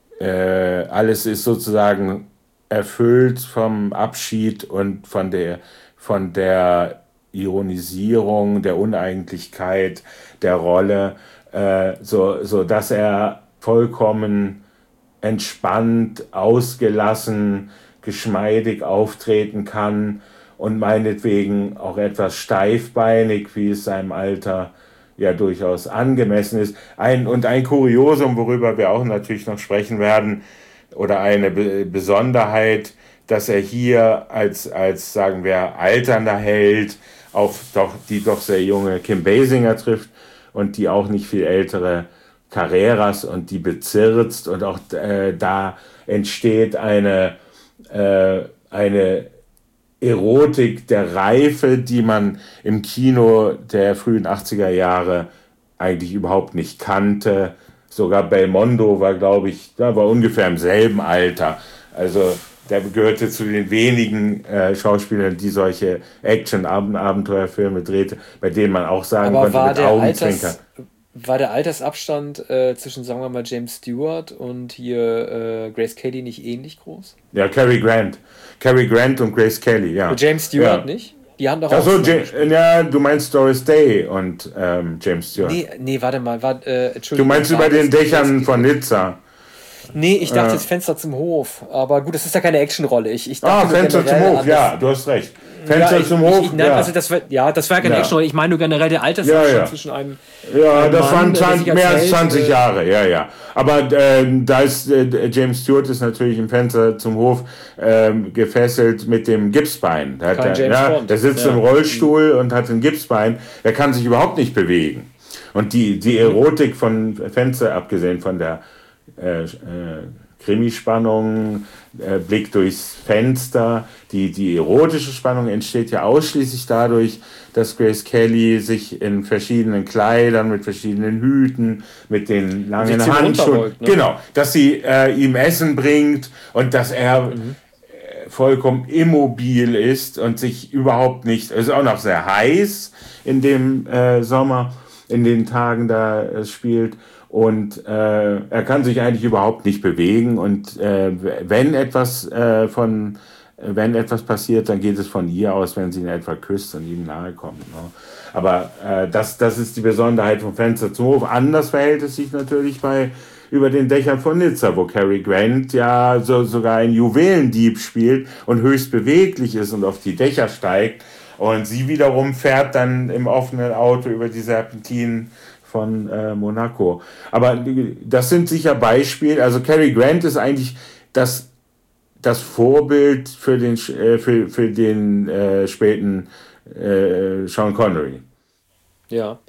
Äh, alles ist sozusagen erfüllt vom Abschied und von der, von der Ironisierung, der Uneigentlichkeit der Rolle, äh, so, so dass er vollkommen entspannt, ausgelassen, geschmeidig auftreten kann und meinetwegen auch etwas steifbeinig, wie es seinem Alter ja durchaus angemessen ist. Ein, und ein Kuriosum, worüber wir auch natürlich noch sprechen werden, oder eine Be- Besonderheit, dass er hier als, als, sagen wir, alternder Held auf doch, die doch sehr junge Kim Basinger trifft und die auch nicht viel ältere Carreras und die bezirzt und auch äh, da entsteht eine, äh, eine Erotik der Reife, die man im Kino der frühen achtziger Jahre eigentlich überhaupt nicht kannte. Sogar Belmondo war, glaube ich, da war ungefähr im selben Alter. Also der gehörte zu den wenigen äh, Schauspielern, die solche Action-Abenteuerfilme drehte, bei denen man auch sagen Aber konnte, war mit der Augenzwinkern. Alters, war der Altersabstand äh, zwischen, sagen wir mal, James Stewart und hier äh, Grace Kelly nicht ähnlich groß? Ja, Cary Grant. Cary Grant und Grace Kelly, ja. Und James Stewart ja. nicht? Die haben doch Ach auch so, ja, du meinst Doris Day und ähm, James Stewart. Nee, nee, warte mal. War, äh, du meinst über den Dächern von Nizza. Nee, ich dachte äh. jetzt Fenster zum Hof. Aber gut, das ist ja keine Actionrolle. Ich, ich ah, Fenster zum Hof, ja, du hast recht. Fenster ja, ich, zum Hof, ich, ich, nein, ja. Also das war, ja, das war keine ja. Actionrolle. Ich meine nur generell der Altersabstand ja, ja. zwischen einem Ja, einem das Mann, waren zwanzig, mehr als zwanzig hält, Jahre, ja, ja. Aber äh, da ist äh, James Stewart ist natürlich im Fenster zum Hof äh, gefesselt mit dem Gipsbein. Der, hat der, ja, der sitzt ja. im Rollstuhl und hat ein Gipsbein. Er kann sich überhaupt nicht bewegen. Und die, die Erotik von Fenster, abgesehen von der äh, äh, Krimispannung, äh, Blick durchs Fenster. Die, die erotische Spannung entsteht ja ausschließlich dadurch, dass Grace Kelly sich in verschiedenen Kleidern, mit verschiedenen Hüten, mit den langen Handschuhen, ne? Genau, dass sie äh, ihm Essen bringt und dass er mhm. äh, vollkommen immobil ist und sich überhaupt nicht, es ist auch noch sehr heiß in dem äh, Sommer, in den Tagen da es spielt. Und äh, er kann sich eigentlich überhaupt nicht bewegen und äh, wenn etwas äh, von wenn etwas passiert, dann geht es von ihr aus, wenn sie ihn etwa küsst und ihm nahe kommt. Ne? Aber äh, das das ist die Besonderheit vom Fenster zum Hof. Anders verhält es sich natürlich bei über den Dächern von Nizza, wo Cary Grant ja so sogar ein Juwelendieb spielt und höchst beweglich ist und auf die Dächer steigt und sie wiederum fährt dann im offenen Auto über die Serpentinen von äh, Monaco. Aber das sind sicher Beispiele. Also Cary Grant ist eigentlich das, das Vorbild für den, äh, für, für den äh, späten äh, Sean Connery. Ja.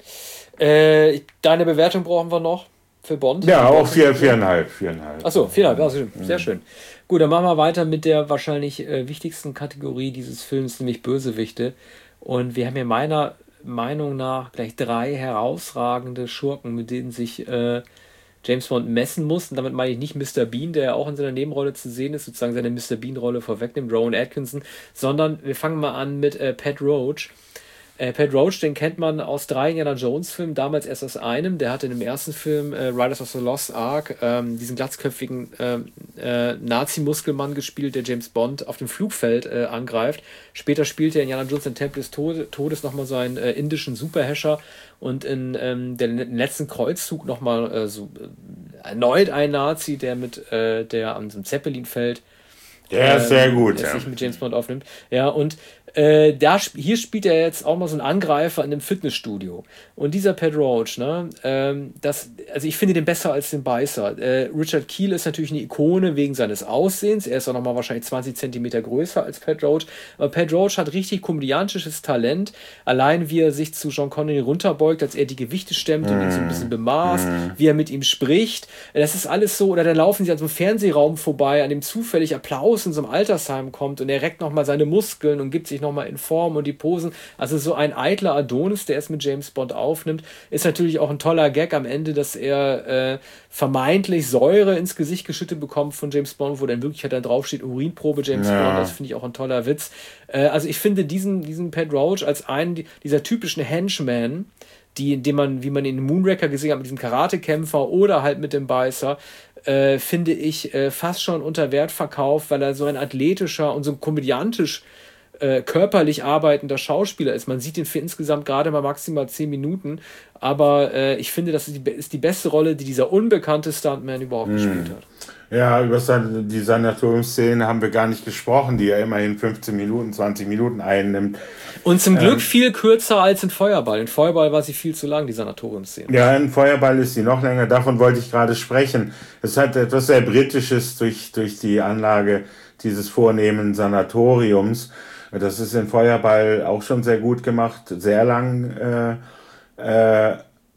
Äh, deine Bewertung brauchen wir noch für Bond? Ja, auch vier, viereinhalb, viereinhalb. Achso, viereinhalb, also sehr mhm. schön. Gut, dann machen wir weiter mit der wahrscheinlich äh, wichtigsten Kategorie dieses Films, nämlich Bösewichte. Und wir haben hier meiner Meinung nach gleich drei herausragende Schurken, mit denen sich äh, James Bond messen muss. Und damit meine ich nicht Mister Bean, der ja auch in seiner Nebenrolle zu sehen ist, sozusagen seine Mister Bean-Rolle vorwegnimmt, Rowan Atkinson, sondern wir fangen mal an mit äh, Pat Roach. Äh, Pat Roach, den kennt man aus drei Indiana Jones-Filmen, damals erst aus einem. Der hatte in dem ersten Film äh, Riders of the Lost Ark ähm, diesen glatzköpfigen äh, äh, Nazi-Muskelmann gespielt, der James Bond auf dem Flugfeld äh, angreift. Später spielte er in Indiana Jones den Tempel des Tod- Todes nochmal so einen äh, indischen Superhascher und in ähm, dem letzten Kreuzzug nochmal äh, so, äh, erneut ein Nazi, der mit äh, der an so einem Zeppelin fällt. Der ist sehr gut, der ja. sich mit James Bond aufnimmt. Ja, und äh, da, hier spielt er jetzt auch mal so einen Angreifer in einem Fitnessstudio. Und dieser Pat Roach, ne, ähm, das, also ich finde den besser als den Beißer. Äh, Richard Kiel ist natürlich eine Ikone wegen seines Aussehens. Er ist auch nochmal wahrscheinlich zwanzig Zentimeter größer als Pat Roach. Aber Pat Roach hat richtig komödiantisches Talent. Allein wie er sich zu Sean Connery runterbeugt, als er die Gewichte stemmt mm. und ihn so ein bisschen bemaßt, mm. wie er mit ihm spricht. Das ist alles so. Oder dann laufen sie an so einem Fernsehraum vorbei, an dem zufällig Applaus in so einem Altersheim kommt und er reckt nochmal seine Muskeln und gibt sich nochmal in Form und die Posen. Also so ein eitler Adonis, der es mit James Bond aufnimmt, ist natürlich auch ein toller Gag am Ende, dass er äh, vermeintlich Säure ins Gesicht geschüttet bekommt von James Bond, wo dann wirklich halt dann draufsteht, Urinprobe James ja. Bond. Das finde ich auch ein toller Witz. Äh, also ich finde diesen, diesen Pat Roach als einen dieser typischen Henchmen, die, den man, wie man in Moonraker gesehen hat, mit diesem Karatekämpfer oder halt mit dem Beißer, äh, finde ich äh, fast schon unter Wert verkauft, weil er so ein athletischer und so ein komödiantisch äh, körperlich arbeitender Schauspieler ist. Man sieht ihn für insgesamt gerade mal maximal zehn Minuten, aber äh, ich finde, das ist die, ist die beste Rolle, die dieser unbekannte Stuntman überhaupt mm. gespielt hat. Ja, über die Sanatoriumszene haben wir gar nicht gesprochen, die ja immerhin fünfzehn Minuten, zwanzig Minuten einnimmt. Und zum Glück ähm, viel kürzer als in Feuerball. In Feuerball war sie viel zu lang, die Sanatoriumszene. Ja, in Feuerball ist sie noch länger. Davon wollte ich gerade sprechen. Es hat etwas sehr Britisches durch, durch die Anlage dieses vornehmen Sanatoriums. Das ist in Feuerball auch schon sehr gut gemacht, sehr lang äh, äh,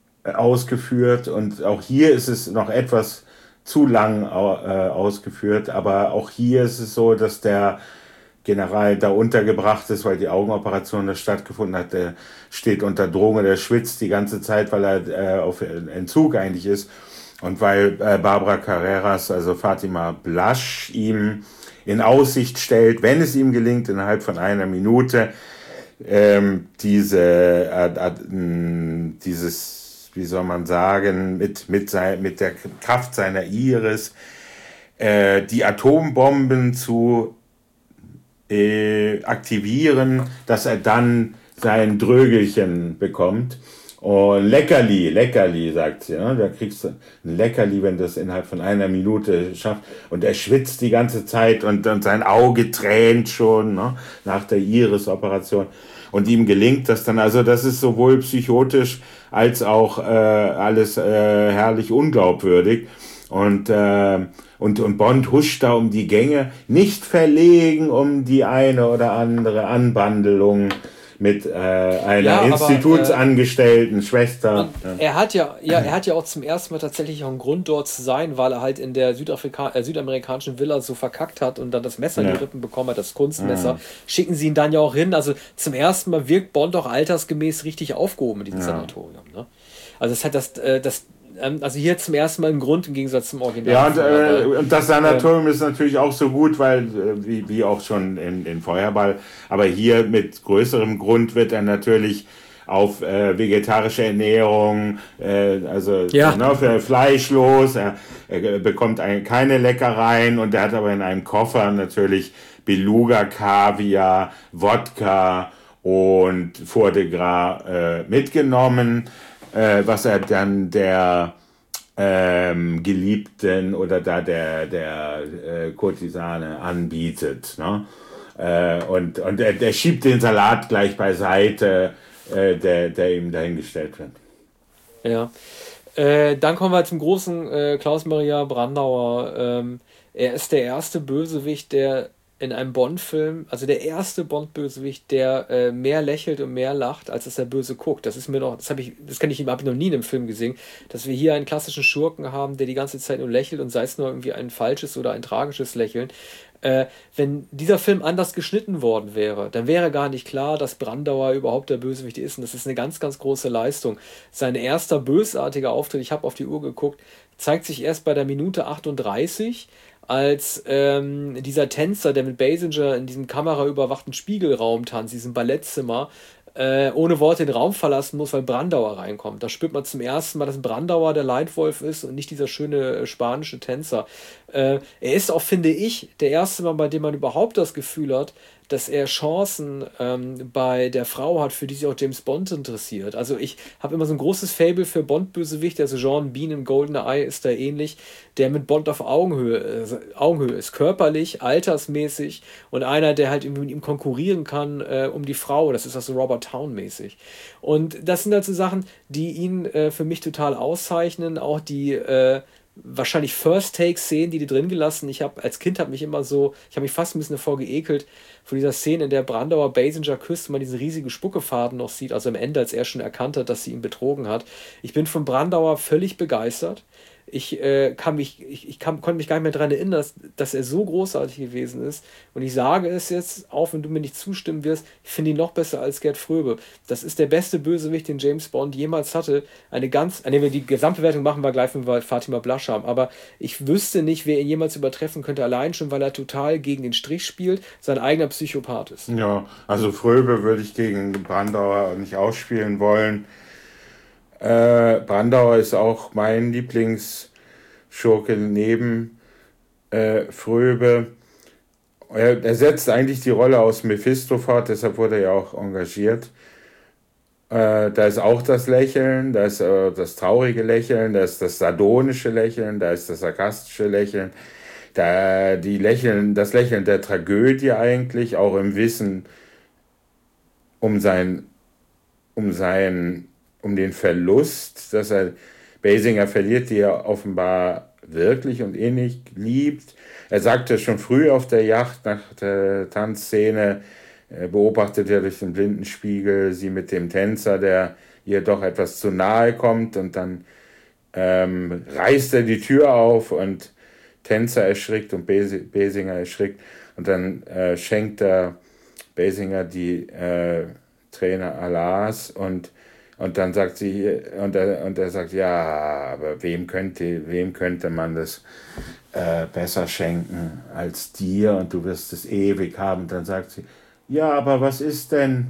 ausgeführt. Und auch hier ist es noch etwas zu lang äh, ausgeführt. Aber auch hier ist es so, dass der General da untergebracht ist, weil die Augenoperation da stattgefunden hat. Der steht unter Drohung, der schwitzt die ganze Zeit, weil er äh, auf Entzug eigentlich ist. Und weil äh, Barbara Carreras, also Fatima Blasch, ihm in Aussicht stellt, wenn es ihm gelingt, innerhalb von einer Minute ähm, diese, äh, äh, dieses, wie soll man sagen, mit, mit, sein, mit der Kraft seiner Iris äh, die Atombomben zu äh, aktivieren, dass er dann sein Drögelchen bekommt. Und Leckerli, Leckerli, sagt sie, ne? Da kriegst du ein Leckerli, wenn du das innerhalb von einer Minute schaffst. Und er schwitzt die ganze Zeit und, und sein Auge tränt schon, ne? Nach der Iris-Operation. Und ihm gelingt das dann, also das ist sowohl psychotisch als auch äh, alles äh, herrlich unglaubwürdig. Und, äh, und, und Bond huscht da um die Gänge, nicht verlegen um die eine oder andere Anbandelung mit äh, einer ja, Institutsangestellten, äh, Schwester. Ja. Er hat ja, ja, er hat ja auch zum ersten Mal tatsächlich auch einen Grund, dort zu sein, weil er halt in der Südafrika äh, südamerikanischen Villa so verkackt hat und dann das Messer ja. in die Rippen bekommen hat, das Kunstmesser. Mhm. Schicken sie ihn dann ja auch hin. Also zum ersten Mal wirkt Bond auch altersgemäß richtig aufgehoben in diesem ja. Sanatorium. Ne? Also es hat das, äh, das also hier zum ersten Mal ein Grund im Gegensatz zum Original. Ja, und, äh, und das Sanatorium äh, ist natürlich auch so gut, weil, äh, wie, wie auch schon in, in Feuerball, aber hier mit größerem Grund wird er natürlich auf äh, vegetarische Ernährung, äh, also ja. ne, für fleischlos, er, er bekommt ein, keine Leckereien und er hat aber in einem Koffer natürlich Beluga, Kaviar, Wodka und Foie de Gras äh, mitgenommen. Äh, was er dann der ähm, Geliebten oder da der der äh, Kurtisane anbietet, ne? Äh, und und er, der schiebt den Salat gleich beiseite, äh, der der ihm dahingestellt wird. Ja, äh, dann kommen wir zum großen äh, Klaus Maria Brandauer. Ähm, er ist der erste Bösewicht, der in einem Bond-Film, also der erste Bond-Bösewicht, der äh, mehr lächelt und mehr lacht, als dass er böse guckt. Das ist mir noch, das habe ich, das kann ich, habe ich noch nie in einem Film gesehen, dass wir hier einen klassischen Schurken haben, der die ganze Zeit nur lächelt und sei es nur irgendwie ein falsches oder ein tragisches Lächeln. Äh, wenn dieser Film anders geschnitten worden wäre, dann wäre gar nicht klar, dass Brandauer überhaupt der Bösewicht ist. Und das ist eine ganz, ganz große Leistung. Sein erster bösartiger Auftritt, ich habe auf die Uhr geguckt, zeigt sich erst bei der Minute achtunddreißig, als ähm, dieser Tänzer, der mit Basinger in diesem kameraüberwachten Spiegelraum tanzt, diesem Ballettzimmer, äh, ohne Worte den Raum verlassen muss, weil Brandauer reinkommt. Da spürt man zum ersten Mal, dass Brandauer der Leitwolf ist und nicht dieser schöne äh, spanische Tänzer. Äh, er ist auch, finde ich, der erste Mal, bei dem man überhaupt das Gefühl hat, dass er Chancen ähm, bei der Frau hat, für die sich auch James Bond interessiert. Also ich habe immer so ein großes Faible für Bond-Bösewichte, also Sean Bean in GoldenEye ist da ähnlich, der mit Bond auf Augenhöhe, äh, Augenhöhe ist, körperlich, altersmäßig und einer, der halt mit ihm konkurrieren kann äh, um die Frau, das ist also Robert Town mäßig. Und das sind halt so Sachen, die ihn äh, für mich total auszeichnen, auch die äh, wahrscheinlich First-Take-Szenen, die die drin gelassen. Ich habe als Kind habe mich immer so, ich habe mich fast ein bisschen davor geekelt, von dieser Szene, in der Brandauer Basinger küsst und man diesen riesigen Spuckefaden noch sieht, also am Ende, als er schon erkannt hat, dass sie ihn betrogen hat. Ich bin von Brandauer völlig begeistert. Ich, äh, kann mich, ich, ich kann, konnte mich gar nicht mehr daran erinnern, dass, dass er so großartig gewesen ist. Und ich sage es jetzt, auch wenn du mir nicht zustimmen wirst, ich finde ihn noch besser als Gerd Fröbe. Das ist der beste Bösewicht, den James Bond jemals hatte. Eine ganz, äh, nee, die Gesamtbewertung machen wir gleich, wenn wir Fatima Blasch haben. Aber ich wüsste nicht, wer ihn jemals übertreffen könnte, allein schon, weil er total gegen den Strich spielt, sein eigener Psychopath ist. Ja, also Fröbe würde ich gegen Brandauer nicht ausspielen wollen. Äh, Brandauer ist auch mein Lieblingsschurke neben äh, Fröbe. Er, er setzt eigentlich die Rolle aus Mephisto fort, deshalb wurde er ja auch engagiert. Äh, da ist auch das Lächeln, da ist äh, das traurige Lächeln, da ist das sardonische Lächeln, da ist das sarkastische Lächeln, da die Lächeln, das Lächeln der Tragödie eigentlich, auch im Wissen um sein, um sein um den Verlust, dass er Basinger verliert, die er offenbar wirklich und innig liebt. Er sagte schon früh auf der Yacht nach der Tanzszene, beobachtet er durch den Blindenspiegel sie mit dem Tänzer, der ihr doch etwas zu nahe kommt, und dann ähm, reißt er die Tür auf und Tänzer erschrickt und Basinger erschrickt, und dann äh, schenkt er Basinger die äh, Träne Allahs, und Und dann sagt sie, und er, und er sagt, ja, aber wem könnte, wem könnte man das äh, besser schenken als dir, und du wirst es ewig haben. Dann sagt sie, ja, aber was ist denn,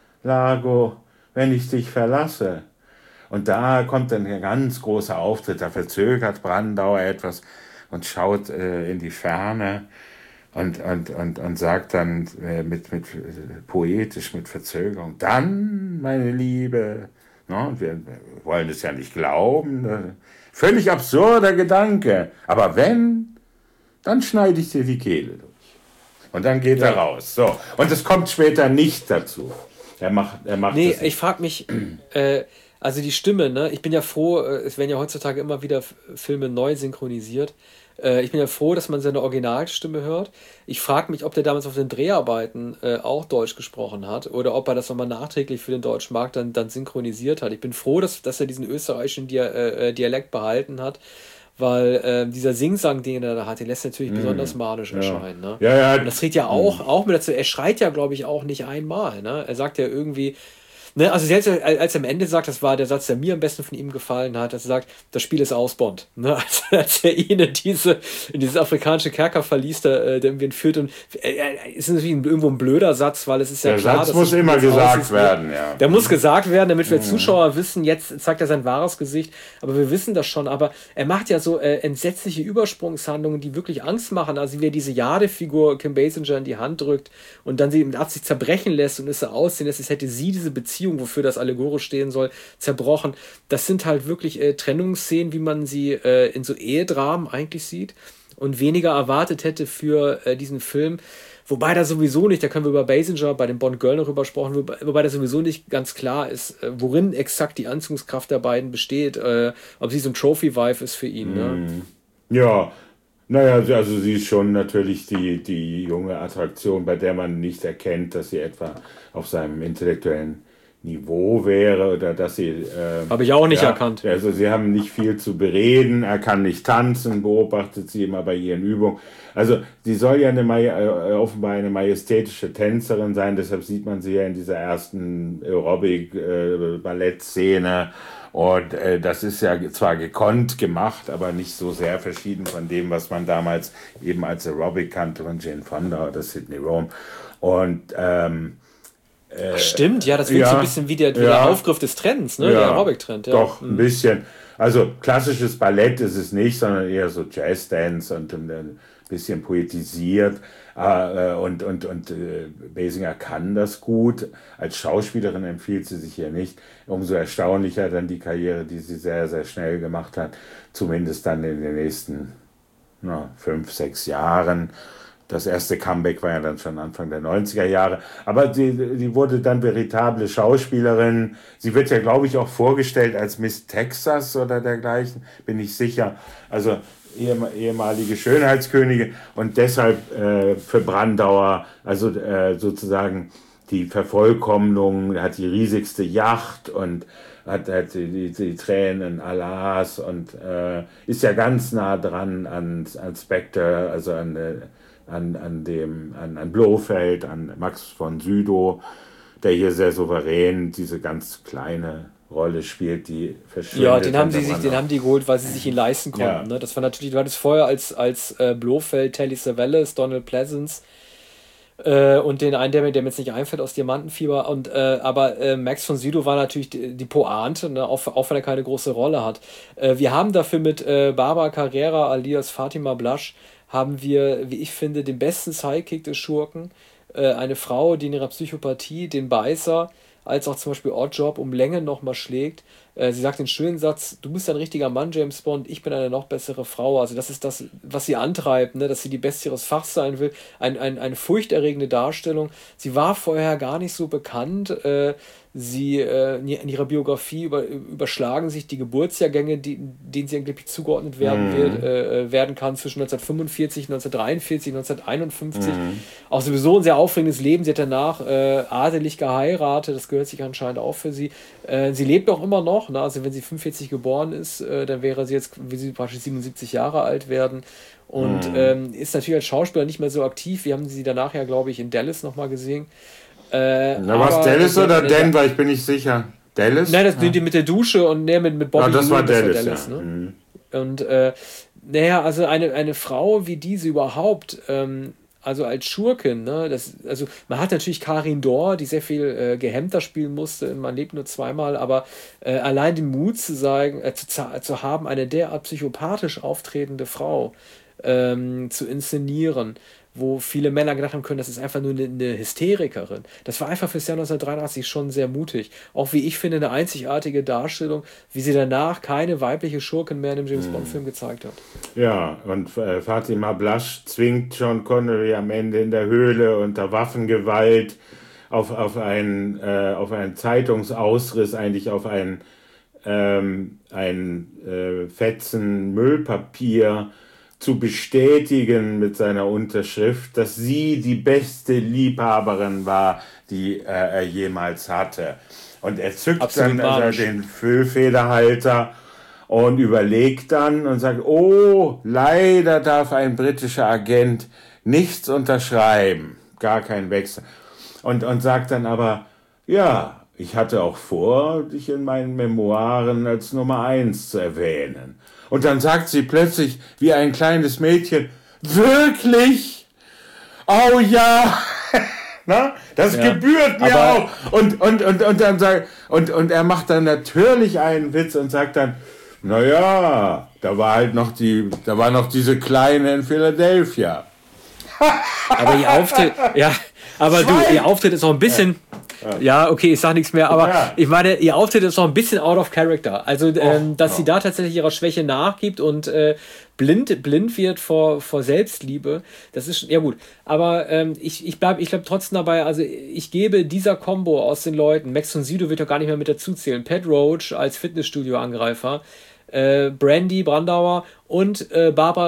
Lago, wenn ich dich verlasse? Und da kommt dann ein ganz großer Auftritt, da verzögert Brandauer etwas und schaut äh, in die Ferne und, und, und, und sagt dann äh, mit, mit, poetisch, mit Verzögerung, dann, meine Liebe, no, und wir, wir wollen es ja nicht glauben, äh, völlig absurder Gedanke, aber wenn, dann schneide ich dir die Kehle durch. Und dann geht ja. er raus. So. Und es kommt später nicht dazu. Er macht, er macht nee, ich frage mich, äh, also die Stimme, ne? Ich bin ja froh, es werden ja heutzutage immer wieder Filme neu synchronisiert. Äh, ich bin ja froh, dass man seine Originalstimme hört. Ich frage mich, ob der damals auf den Dreharbeiten äh, auch Deutsch gesprochen hat oder ob er das nochmal nachträglich für den deutschen Markt dann, dann synchronisiert hat. Ich bin froh, dass, dass er diesen österreichischen Dia- äh, Dialekt behalten hat, weil äh, dieser Singsang, den er da hat, den lässt natürlich mm, besonders manisch ja. erscheinen. Ne? Ja, ja. Und das trägt ja auch, mm. auch mit dazu. Er schreit ja, glaube ich, auch nicht einmal. Ne? Er sagt ja irgendwie, ne, also selbst als er am Ende sagt, das war der Satz, der mir am besten von ihm gefallen hat, dass er sagt, das Spiel ist aus, Bond. Ne? Als, als er ihn in, diese, in dieses afrikanische Kerker verließ, der, der irgendwie entführt. Und äh, ist natürlich irgendwo ein blöder Satz, weil es ist ja der klar, Satz dass muss immer gesagt werden, ja. Der muss gesagt werden, damit wir Zuschauer wissen, jetzt zeigt er sein wahres Gesicht, aber wir wissen das schon. Aber er macht ja so äh, entsetzliche Übersprungshandlungen, die wirklich Angst machen. Also wie er diese Jade-Figur Kim Basinger in die Hand drückt und dann sie mit Absicht zerbrechen lässt und es so aussehen lässt, als hätte sie diese Beziehung, wofür das allegorisch stehen soll, zerbrochen. Das sind halt wirklich äh, Trennungsszenen, wie man sie äh, in so Ehedramen eigentlich sieht und weniger erwartet hätte für äh, diesen Film. Wobei da sowieso nicht, da können wir über Basinger bei dem Bond Girl noch drüber sprechen, wobei, wobei da sowieso nicht ganz klar ist, äh, worin exakt die Anziehungskraft der beiden besteht, äh, ob sie so ein Trophy-Wife ist für ihn. Ne? Ja, Naja, also sie ist schon natürlich die, die junge Attraktion, bei der man nicht erkennt, dass sie etwa auf seinem intellektuellen Niveau wäre oder dass sie... Äh, Habe ich auch nicht ja, erkannt. Also sie haben nicht viel zu bereden, er kann nicht tanzen, beobachtet sie immer bei ihren Übungen. Also sie soll ja eine, äh, offenbar eine majestätische Tänzerin sein, deshalb sieht man sie ja in dieser ersten Aerobic-Ballett-Szene. Und äh, das ist ja zwar gekonnt gemacht, aber nicht so sehr verschieden von dem, was man damals eben als Aerobic kannte von Jane Fonda oder Sidney Rome. Und ähm, Ach, stimmt, ja, das wirkt ja, so ein bisschen wie der, wie ja, der Aufgriff des Trends, ne? Ja, Der Aerobic-Trend. Ja. Doch, ein bisschen. Also klassisches Ballett ist es nicht, sondern eher so Jazzdance und ein bisschen poetisiert. Äh, und und, und äh, Basinger kann das gut. Als Schauspielerin empfiehlt sie sich hier nicht. Umso erstaunlicher dann die Karriere, die sie sehr, sehr schnell gemacht hat. Zumindest dann in den nächsten na, fünf, sechs Jahren. Das erste Comeback war ja dann schon Anfang der neunziger Jahre. Aber sie, sie wurde dann veritable Schauspielerin. Sie wird ja, glaube ich, auch vorgestellt als Miss Texas oder dergleichen, bin ich sicher. Also ehemalige Schönheitskönige. Und deshalb äh, für Brandauer, also äh, sozusagen die Vervollkommnung, hat die riesigste Yacht und hat, hat die, die, die Tränen Allahs und äh, ist ja ganz nah dran an, an Spectre, also an äh, An, an, dem, an, an Blofeld, an Max von Sydow, der hier sehr souverän diese ganz kleine Rolle spielt, die verschwindet. Ja, den haben sie sich, den haben die geholt, weil sie sich ihn leisten konnten. Ja. Ne? Das war natürlich, du hattest vorher als, als äh, Blofeld, Telly Savalas, Donald Pleasence äh, und den einen, der mir, der mir jetzt nicht einfällt, aus Diamantenfieber. Und, äh, aber äh, Max von Sydow war natürlich die, die Pointe, ne? auch, auch wenn er keine große Rolle hat. Äh, wir haben dafür mit äh, Barbara Carrera alias Fatima Blush haben wir, wie ich finde, den besten Sidekick des Schurken. Äh, eine Frau, die in ihrer Psychopathie den Beißer, als auch zum Beispiel Oddjob, um Länge nochmal schlägt. Äh, sie sagt den schönen Satz, du bist ein richtiger Mann, James Bond, ich bin eine noch bessere Frau. Also das ist das, was sie antreibt, ne? Dass sie die Beste ihres Fachs sein will. Ein, ein, eine furchterregende Darstellung. Sie war vorher gar nicht so bekannt. Äh, Sie, äh, in ihrer Biografie über, überschlagen sich die Geburtsjahrgänge, die, denen sie angeblich zugeordnet werden, mm. wird, äh, werden kann, zwischen neunzehnhundertfünfundvierzig, neunzehnhundertdreiundvierzig, neunzehnhunderteinundfünfzig. Mm. Auch sowieso ein sehr aufregendes Leben. Sie hat danach äh, adelig geheiratet, das gehört sich anscheinend auch für sie. Äh, sie lebt auch immer noch, ne? Also wenn sie fünfundvierzig geboren ist, äh, dann wäre sie jetzt, wie sie praktisch siebenundsiebzig Jahre alt werden. Und mm. ähm, ist natürlich als Schauspieler nicht mehr so aktiv. Wir haben sie danach ja, glaube ich, in Dallas nochmal gesehen. Äh, Na, was Dallas oder der, Denver? Ich bin nicht sicher. Dallas? Nein, das ja. die mit der Dusche und ne, mit, mit Bobby. Ja, das war Dallas, das war Dallas, ja. Ne? Mhm. Und äh, naja, also eine, eine Frau wie diese überhaupt, ähm, also als Schurkin, ne, das, also man hat natürlich Karin Dor, die sehr viel äh, gehemmter spielen musste, man lebt nur zweimal, aber äh, allein den Mut zu sagen, äh, zu, zu haben, eine derart psychopathisch auftretende Frau ähm, zu inszenieren, wo viele Männer gedacht haben können, das ist einfach nur eine, eine Hysterikerin. Das war einfach fürs Jahr neunzehnhundertdreiundachtzig schon sehr mutig. Auch wie ich finde, eine einzigartige Darstellung, wie sie danach keine weibliche Schurkin mehr in einem James-Bond-Film gezeigt hat. Ja, und äh, Fatima Blush zwingt Sean Connery am Ende in der Höhle unter Waffengewalt auf, auf, einen, äh, auf einen Zeitungsausriss, eigentlich auf ein, ähm, ein äh, Fetzen Müllpapier zu bestätigen mit seiner Unterschrift, dass sie die beste Liebhaberin war, die äh, er jemals hatte. Und er zückt Absolut dann also den Füllfederhalter und überlegt dann und sagt, oh, leider darf ein britischer Agent nichts unterschreiben, gar kein Wechsel. Und, und sagt dann aber, ja, ich hatte auch vor, dich in meinen Memoiren als Nummer eins zu erwähnen. Und dann sagt sie plötzlich, wie ein kleines Mädchen, wirklich? Oh ja, na, das ja, gebührt mir auch. Und, und, und, und, dann sagt, und, und er macht dann natürlich einen Witz und sagt dann, naja, da war halt noch die, da war noch diese Kleine in Philadelphia. Aber ihr Auftritt, ja, aber Schwein. du, ihr Auftritt ist auch ein bisschen... Ja. ja, okay, ich sag nichts mehr, aber ja. ich meine, ihr Auftritt ist noch ein bisschen out of character. Also, ähm, dass oh, sie da tatsächlich ihrer Schwäche nachgibt und äh, blind, blind wird vor, vor Selbstliebe, das ist, ja gut. Aber ähm, ich, ich bleibe ich bleib trotzdem dabei, also ich gebe dieser Combo aus den Leuten, Max von Sydow wird doch gar nicht mehr mit dazu zählen, Pat Roach als Fitnessstudio-Angreifer, äh, Brandy, Brandauer und äh, Barbara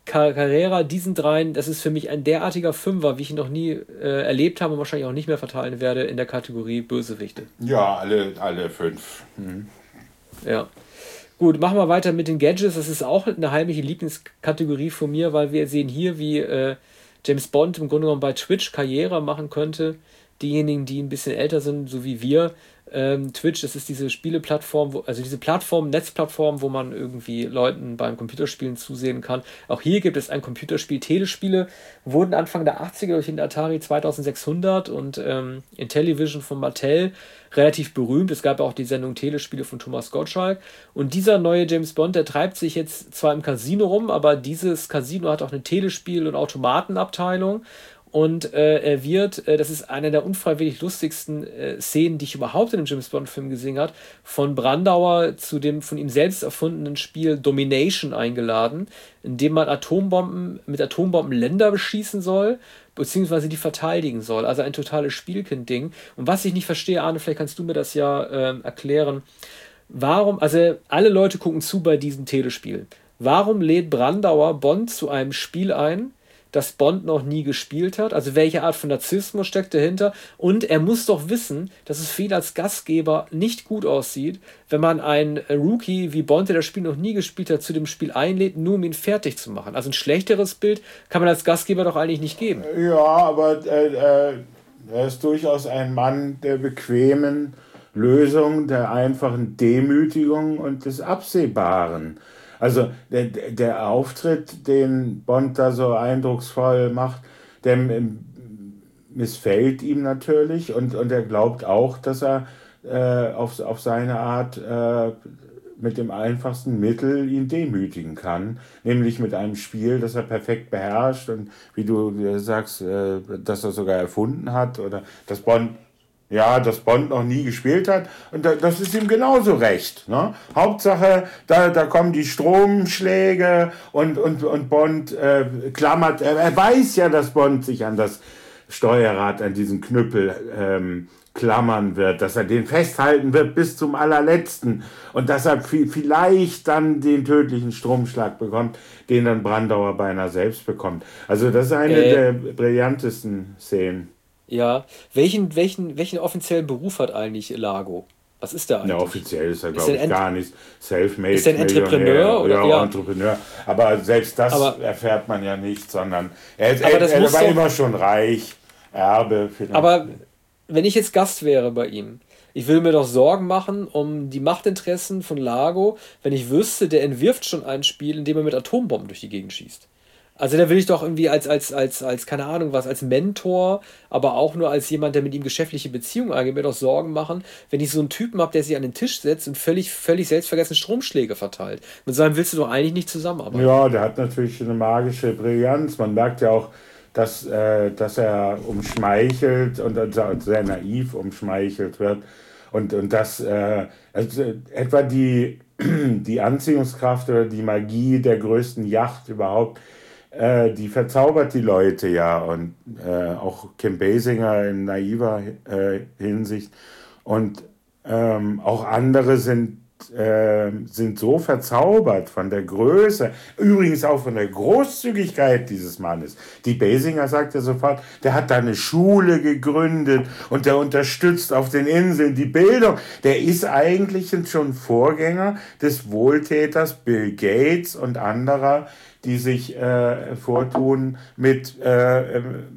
Carrera, diesen dreien, das ist für mich ein derartiger Fünfer, wie ich ihn noch nie äh, erlebt habe und wahrscheinlich auch nicht mehr verteilen werde in der Kategorie Bösewichte. Ja, alle, alle fünf. Mhm. Ja. Gut, machen wir weiter mit den Gadgets. Das ist auch eine heimliche Lieblingskategorie von mir, weil wir sehen hier, wie äh, James Bond im Grunde genommen bei Twitch Karriere machen könnte. Diejenigen, die ein bisschen älter sind, so wie wir. Ähm, Twitch, das ist diese Spieleplattform, wo, also diese Plattform, Netzplattform, wo man irgendwie Leuten beim Computerspielen zusehen kann. Auch hier gibt es ein Computerspiel. Telespiele wurden Anfang der achtziger durch den Atari zweitausendsechshundert und ähm, Intellivision von Mattel relativ berühmt. Es gab auch die Sendung Telespiele von Thomas Gottschalk. Und dieser neue James Bond, der treibt sich jetzt zwar im Casino rum, aber dieses Casino hat auch eine Telespiel- und Automatenabteilung. Und äh, er wird, äh, das ist eine der unfreiwillig lustigsten äh, Szenen, die ich überhaupt in einem James Bond-Film gesehen habe, von Brandauer zu dem von ihm selbst erfundenen Spiel Domination eingeladen, in dem man Atombomben mit Atombomben Länder beschießen soll, beziehungsweise die verteidigen soll. Also ein totales Spielkind-Ding. Und was ich nicht verstehe, Arne, vielleicht kannst du mir das ja äh, erklären. Warum, also alle Leute gucken zu bei diesem Telespiel. Warum lädt Brandauer Bond zu einem Spiel ein, das Bond noch nie gespielt hat? Also welche Art von Narzissmus steckt dahinter? Und er muss doch wissen, dass es für ihn als Gastgeber nicht gut aussieht, wenn man einen Rookie wie Bond, der das Spiel noch nie gespielt hat, zu dem Spiel einlädt, nur um ihn fertig zu machen. Also ein schlechteres Bild kann man als Gastgeber doch eigentlich nicht geben. Ja, aber äh, äh, er ist durchaus ein Mann der bequemen Lösung, der einfachen Demütigung und des Absehbaren. Also der, der Auftritt, den Bond da so eindrucksvoll macht, der missfällt ihm natürlich und, und er glaubt auch, dass er äh, auf, auf seine Art äh, mit dem einfachsten Mittel ihn demütigen kann, nämlich mit einem Spiel, das er perfekt beherrscht und wie du sagst, äh, dass er sogar erfunden hat oder das Bond Ja, das Bond noch nie gespielt hat. Und das ist ihm genauso recht. Ne? Hauptsache, da, da kommen die Stromschläge und, und, und Bond äh, klammert. Er, er weiß ja, dass Bond sich an das Steuerrad, an diesen Knüppel ähm, klammern wird, dass er den festhalten wird bis zum allerletzten und dass er vielleicht dann den tödlichen Stromschlag bekommt, den dann Brandauer beinahe selbst bekommt. Also das ist eine äh. der brillantesten Szenen. Ja, welchen, welchen, welchen offiziellen Beruf hat eigentlich Lago? Was ist der eigentlich? Ja, offiziell ist er, glaube ich, gar nicht. Selfmade. Ist er ein Entrepreneur? Oder? Ja, ja, Entrepreneur. Aber selbst das aber, erfährt man ja nicht, sondern er, er, er, er war doch, immer schon reich, Erbe. Vielleicht. Aber wenn ich jetzt Gast wäre bei ihm, ich will mir doch Sorgen machen um die Machtinteressen von Lago, wenn ich wüsste, der entwirft schon ein Spiel, in dem er mit Atombomben durch die Gegend schießt. Also da will ich doch irgendwie als, als, als, als, keine Ahnung was, als Mentor, aber auch nur als jemand, der mit ihm geschäftliche Beziehungen eingeht, mir doch Sorgen machen, wenn ich so einen Typen habe, der sich an den Tisch setzt und völlig, völlig selbstvergessen Stromschläge verteilt. Mit seinem willst du doch eigentlich nicht zusammenarbeiten. Ja, der hat natürlich eine magische Brillanz. Man merkt ja auch, dass, äh, dass er umschmeichelt und sehr naiv umschmeichelt wird. Und, und dass äh, also etwa die, die Anziehungskraft oder die Magie der größten Yacht überhaupt, die verzaubert die Leute ja und äh, auch Kim Basinger in naiver äh, Hinsicht und ähm, auch andere sind, äh, sind so verzaubert von der Größe, übrigens auch von der Großzügigkeit dieses Mannes. Die Basinger sagt ja sofort, der hat da eine Schule gegründet und der unterstützt auf den Inseln die Bildung. Der ist eigentlich schon Vorgänger des Wohltäters Bill Gates und anderer, die sich äh, vortun mit äh,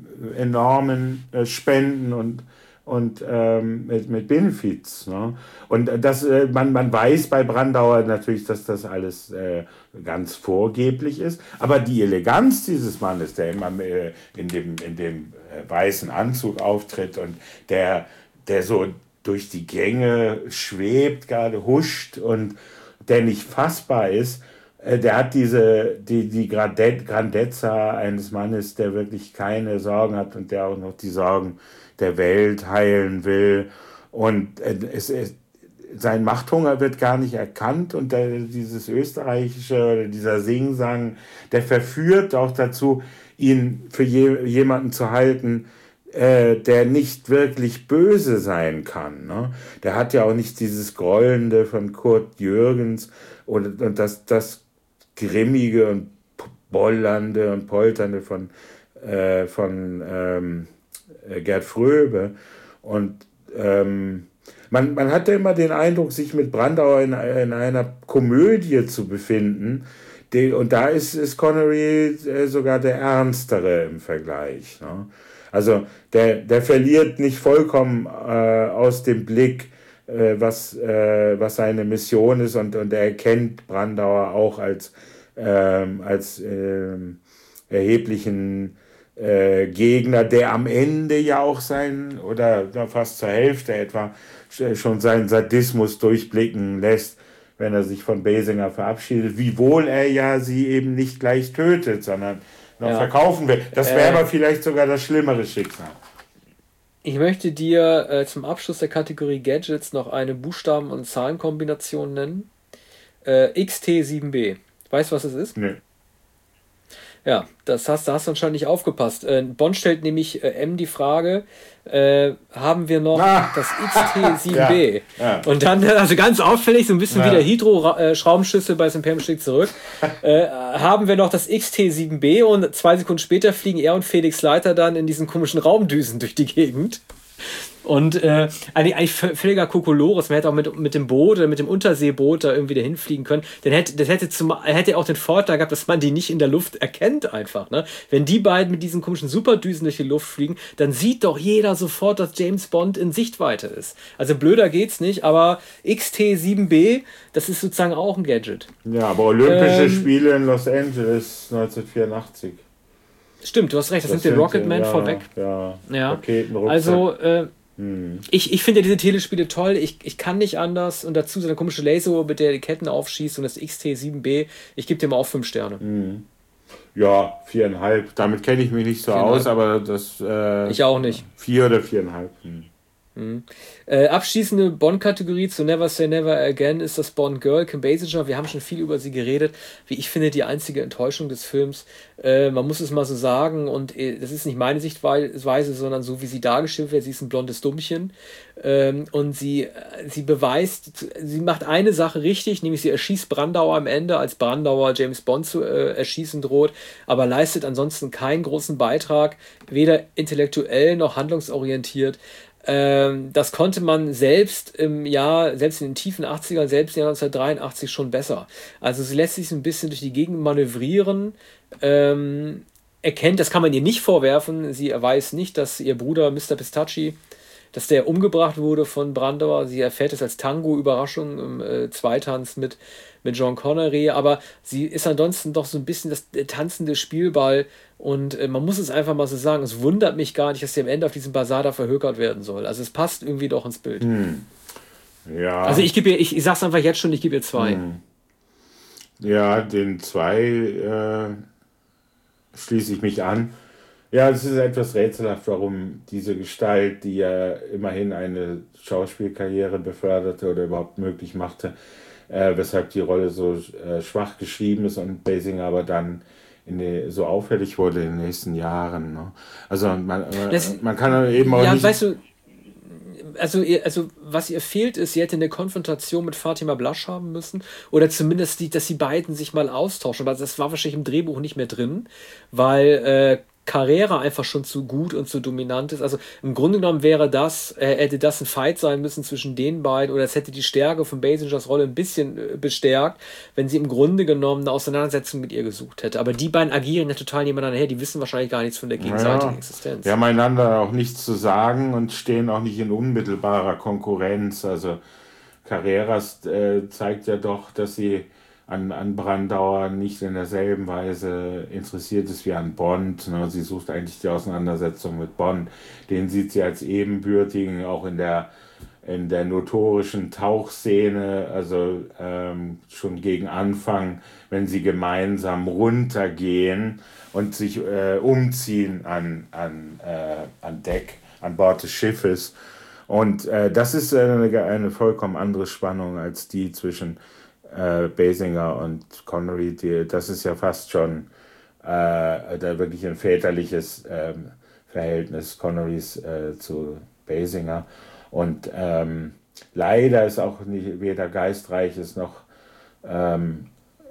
enormen äh, Spenden und, und ähm, mit, mit Benefits. Ne? Und das, äh, man, man weiß bei Brandauer natürlich, dass das alles äh, ganz vorgeblich ist. Aber die Eleganz dieses Mannes, der immer äh, in dem, in dem äh, weißen Anzug auftritt und der, der so durch die Gänge schwebt, gerade huscht und der nicht fassbar ist, der hat diese, die, die Grandezza eines Mannes, der wirklich keine Sorgen hat und der auch noch die Sorgen der Welt heilen will. Und es, es, sein Machthunger wird gar nicht erkannt und der, dieses österreichische, dieser Singsang, der verführt auch dazu, ihn für je, jemanden zu halten, äh, der nicht wirklich böse sein kann. Ne? Der hat ja auch nicht dieses Grollende von Kurt Jürgens und, und das, das grimmige und Bollernde und Polternde von, äh, von ähm, Gerd Fröbe. Und ähm, man, man hatte immer den Eindruck, sich mit Brandauer in, in einer Komödie zu befinden. Die, und da ist, ist Connery äh, sogar der Ernstere im Vergleich. Ne? Also der, der verliert nicht vollkommen äh, aus dem Blick, äh, was, äh, was seine Mission ist, und, und er erkennt Brandauer auch als, ähm, als ähm, erheblichen äh, Gegner, der am Ende ja auch sein, oder ja, fast zur Hälfte etwa, schon seinen Sadismus durchblicken lässt, wenn er sich von Basinger verabschiedet, wiewohl er ja sie eben nicht gleich tötet, sondern noch ja. verkaufen will. Das wäre äh, aber vielleicht sogar das schlimmere Schicksal. Ich möchte dir äh, zum Abschluss der Kategorie Gadgets noch eine Buchstaben- und Zahlenkombination nennen. Äh, X T sieben B. Weißt du, was es ist? Nee. Ja, das hast, da hast du anscheinend nicht aufgepasst. Äh, Bond stellt nämlich äh, M die Frage, äh, haben wir noch ah. das X T sieben B? Ja, ja. Und dann, also ganz auffällig, so ein bisschen ja. wie der Hydro-Schraubenschlüssel bei Imperium schlägt zurück, äh, haben wir noch das X T sieben B, und zwei Sekunden später fliegen er und Felix Leiter dann in diesen komischen Raumdüsen durch die Gegend. Und äh, eigentlich, eigentlich völliger Kokolores. Man hätte auch mit, mit dem Boot oder mit dem Unterseeboot da irgendwie dahin fliegen können. Dann hätte, das hätte, zum, hätte auch den Vorteil gehabt, dass man die nicht in der Luft erkennt einfach. Ne? Wenn die beiden mit diesen komischen Superdüsen durch die Luft fliegen, dann sieht doch jeder sofort, dass James Bond in Sichtweite ist. Also blöder geht's nicht, aber X T sieben B, das ist sozusagen auch ein Gadget. Ja, aber Olympische ähm, Spiele in Los Angeles neunzehnhundertvierundachtzig. Stimmt, du hast recht, das, das sind die Rocketman ja, vorweg. Ja, ja. Raketen, also, äh, hm. ich, ich finde ja diese Telespiele toll. Ich, ich kann nicht anders. Und dazu so eine komische Laseruhr, mit der die Ketten aufschießt, und das X T sieben B. Ich gebe dem auch fünf Sterne. Hm. Ja, viereinhalb. Damit kenne ich mich nicht so viereinhalb. aus, aber das. Äh, ich auch nicht. Vier oder viereinhalb. Hm. Mhm. Äh, abschließende Bond-Kategorie zu Never Say Never Again ist das Bond-Girl, Kim Basinger. Wir haben schon viel über sie geredet. Wie ich finde, die einzige Enttäuschung des Films. Äh, man muss es mal so sagen, und äh, das ist nicht meine Sichtweise, sondern so, wie sie dargestellt wird. Sie ist ein blondes Dummchen. Ähm, und sie, sie beweist, sie macht eine Sache richtig, nämlich sie erschießt Brandauer am Ende, als Brandauer James Bond zu äh, erschießen droht, aber leistet ansonsten keinen großen Beitrag, weder intellektuell noch handlungsorientiert. Das konnte man selbst im Jahr, selbst in den tiefen achtzigern, selbst im Jahr neunzehnhundertdreiundachtzig schon besser. Also sie lässt sich ein bisschen durch die Gegend manövrieren, ähm, erkennt, das kann man ihr nicht vorwerfen, sie weiß nicht, dass ihr Bruder Mister Pistacchi, dass der umgebracht wurde von Brandauer. Sie erfährt es als Tango-Überraschung im äh, Zweitanz mit, mit John Connery, aber sie ist ansonsten doch so ein bisschen das der tanzende Spielball, und äh, man muss es einfach mal so sagen, es wundert mich gar nicht, dass sie am Ende auf diesem Basar da verhökert werden soll. Also es passt irgendwie doch ins Bild. Hm. Ja. Also ich gebe ihr, ich, ich sag's einfach jetzt schon, ich gebe ihr zwei. Hm. Ja, den zwei äh, schließe ich mich an. Ja, es ist etwas rätselhaft, warum diese Gestalt, die ja immerhin eine Schauspielkarriere beförderte oder überhaupt möglich machte, äh, weshalb die Rolle so äh, schwach geschrieben ist und Basinger aber dann in die, so auffällig wurde in den nächsten Jahren. Ne? Also man, das, man kann eben auch ja, nicht... Weißt du, also, also was ihr fehlt ist, sie hätte eine Konfrontation mit Fatima Blasch haben müssen, oder zumindest, die, dass die beiden sich mal austauschen, aber das war wahrscheinlich im Drehbuch nicht mehr drin, weil äh, Carrera einfach schon zu gut und zu dominant ist. Also im Grunde genommen wäre das, äh, hätte das ein Fight sein müssen zwischen den beiden, oder es hätte die Stärke von Basingers Rolle ein bisschen äh, bestärkt, wenn sie im Grunde genommen eine Auseinandersetzung mit ihr gesucht hätte. Aber die beiden agieren ja total nebeneinander her, die wissen wahrscheinlich gar nichts von der gegenseitigen ja, Existenz. Wir haben einander auch nichts zu sagen und stehen auch nicht in unmittelbarer Konkurrenz. Also Carreras äh, zeigt ja doch, dass sie An, an Brandauer nicht in derselben Weise interessiert ist wie an Bond. Ne? Sie sucht eigentlich die Auseinandersetzung mit Bond. Den sieht sie als ebenbürtigen, auch in der, in der notorischen Tauchszene, also ähm, schon gegen Anfang, wenn sie gemeinsam runtergehen und sich äh, umziehen an, an, äh, an Deck, an Bord des Schiffes. Und äh, das ist eine, eine vollkommen andere Spannung als die zwischen Äh, Basinger und Connery. Die, das ist ja fast schon äh, da wirklich ein väterliches ähm, Verhältnis Connerys äh, zu Basinger. Und ähm, leider ist auch nicht weder Geistreiches noch ähm,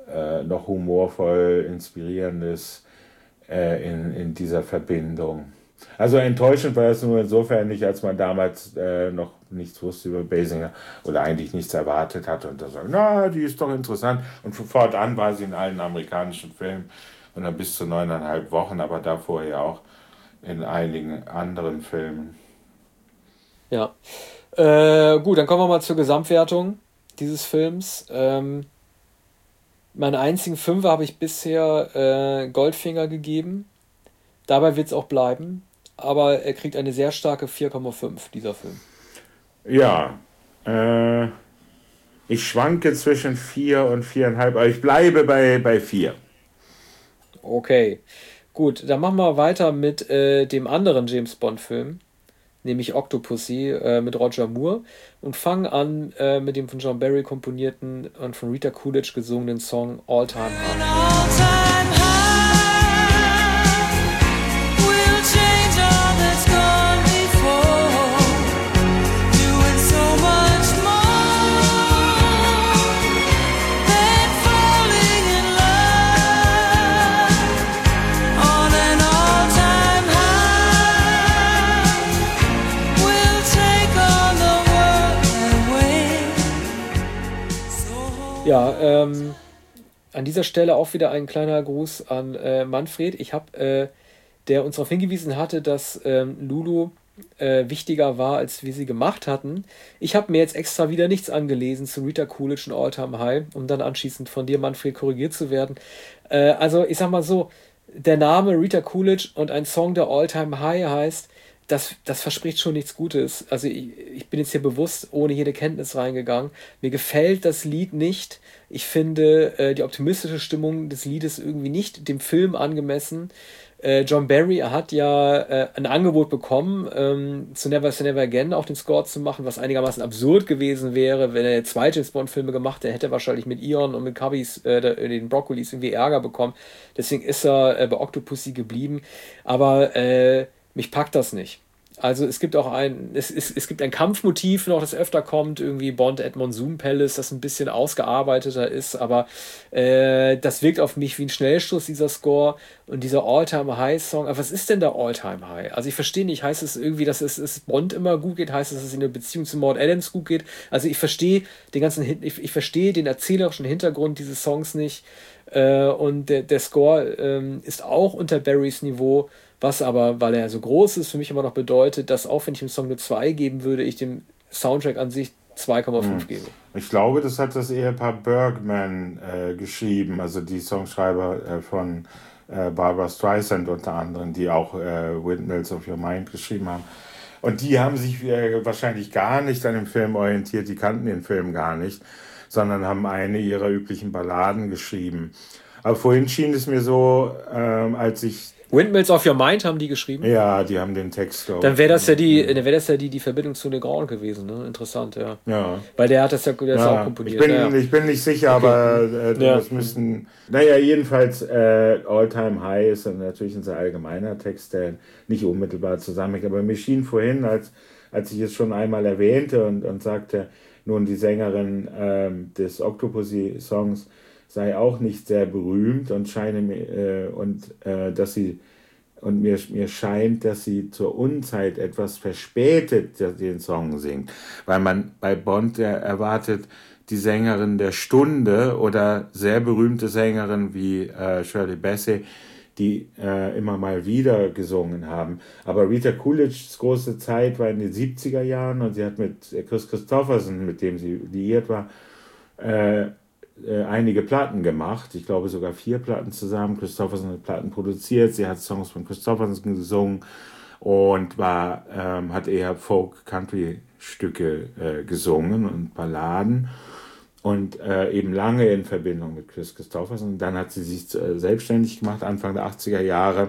äh, noch humorvoll, inspirierendes äh, in, in dieser Verbindung. Also enttäuschend war es nur insofern nicht, als man damals äh, noch nichts wusste über Basinger oder eigentlich nichts erwartet hatte und da sagt, na, die ist doch interessant. Und von fortan war sie in allen amerikanischen Filmen und dann bis zu neuneinhalb Wochen, aber davor ja auch in einigen anderen Filmen. Ja. Äh, gut, dann kommen wir mal zur Gesamtwertung dieses Films. Ähm, meinen einzigen Fünfer habe ich bisher äh, Goldfinger gegeben. Dabei wird es auch bleiben. Aber er kriegt eine sehr starke vier Komma fünf, dieser Film. Ja, äh, ich schwanke zwischen vier und viereinhalb, aber ich bleibe bei, bei vier. Okay, gut, dann machen wir weiter mit äh, dem anderen James Bond-Film, nämlich Octopussy äh, mit Roger Moore und fangen an äh, mit dem von John Barry komponierten und von Rita Coolidge gesungenen Song All Time High. Ja, ähm, an dieser Stelle auch wieder ein kleiner Gruß an äh, Manfred. Ich habe, äh, der uns darauf hingewiesen hatte, dass ähm, Lulu äh, wichtiger war, als wir sie gemacht hatten. Ich habe mir jetzt extra wieder nichts angelesen zu Rita Coolidge und All Time High, um dann anschließend von dir, Manfred, korrigiert zu werden. Äh, also ich sag mal so, der Name Rita Coolidge und ein Song, der All Time High heißt, das, das verspricht schon nichts Gutes. Also ich, ich bin jetzt hier bewusst ohne jede Kenntnis reingegangen. Mir gefällt das Lied nicht. Ich finde äh, die optimistische Stimmung des Liedes irgendwie nicht dem Film angemessen. Äh, John Barry hat ja äh, ein Angebot bekommen, ähm, zu Never Say Never Again auch den Score zu machen, was einigermaßen absurd gewesen wäre, wenn er zwei James Bond-Filme gemacht hätte, hätte er wahrscheinlich mit Ion und mit Cubbies, äh, den Broccolis, irgendwie Ärger bekommen. Deswegen ist er äh, bei Octopussy geblieben. Aber äh, mich packt das nicht. Also es gibt auch ein, es, es, es gibt ein Kampfmotiv noch, das öfter kommt, irgendwie Bond at Monsoon Palace, das ein bisschen ausgearbeiteter ist, aber äh, das wirkt auf mich wie ein Schnellstoß, dieser Score und dieser All-Time-High-Song. Aber was ist denn der All-Time-High? Also ich verstehe nicht, heißt es irgendwie, dass es, es Bond immer gut geht, heißt es, dass es in der Beziehung zu Maud Adams gut geht? Also ich verstehe den ganzen, ich, ich verstehe den erzählerischen Hintergrund dieses Songs nicht äh, und der, der Score ähm, ist auch unter Barrys Niveau. Was aber, weil er so groß ist, für mich immer noch bedeutet, dass auch wenn ich dem Song eine zwei geben würde, ich dem Soundtrack an sich zwei Komma fünf hm. gebe. Ich glaube, das hat das Ehepaar Bergman äh, geschrieben, also die Songschreiber äh, von äh, Barbra Streisand unter anderem, die auch äh, Windmills of Your Mind geschrieben haben. Und die haben sich äh, wahrscheinlich gar nicht an dem Film orientiert, die kannten den Film gar nicht, sondern haben eine ihrer üblichen Balladen geschrieben. Aber vorhin schien es mir so, ähm, als ich Windmills of Your Mind haben die geschrieben? Ja, die haben den Text. Dann wäre das ja die, dann wäre das ja die, die Verbindung zu Legrand gewesen, ne? Interessant, ja. Ja. Weil der hat das ja, der ja, auch komponiert. Ich bin, ja. ich bin nicht sicher, okay. aber äh, ja. das müssten. Naja, jedenfalls äh, All Time High ist dann natürlich ein sehr allgemeiner Text, der nicht unmittelbar zusammenhängt. Aber mir schien vorhin, als, als ich es schon einmal erwähnte und, und sagte, nun die Sängerin äh, des Octopussy-Songs sei auch nicht sehr berühmt und scheine mir äh, und äh, dass sie und mir, mir scheint, dass sie zur Unzeit etwas verspätet den Song singt, weil man bei Bond ja erwartet die Sängerin der Stunde oder sehr berühmte Sängerin wie äh, Shirley Bassey, die äh, immer mal wieder gesungen haben. Aber Rita Coolidge's große Zeit war in den siebziger Jahren und sie hat mit Kris Kristofferson, mit dem sie liiert war, äh, einige Platten gemacht, ich glaube sogar vier Platten zusammen. Kristofferson hat Platten produziert, sie hat Songs von Kristofferson gesungen und war, ähm, hat eher Folk-Country-Stücke äh, gesungen und Balladen und äh, eben lange in Verbindung mit Kris Kristofferson. Dann hat sie sich äh, selbstständig gemacht, Anfang der achtziger Jahre,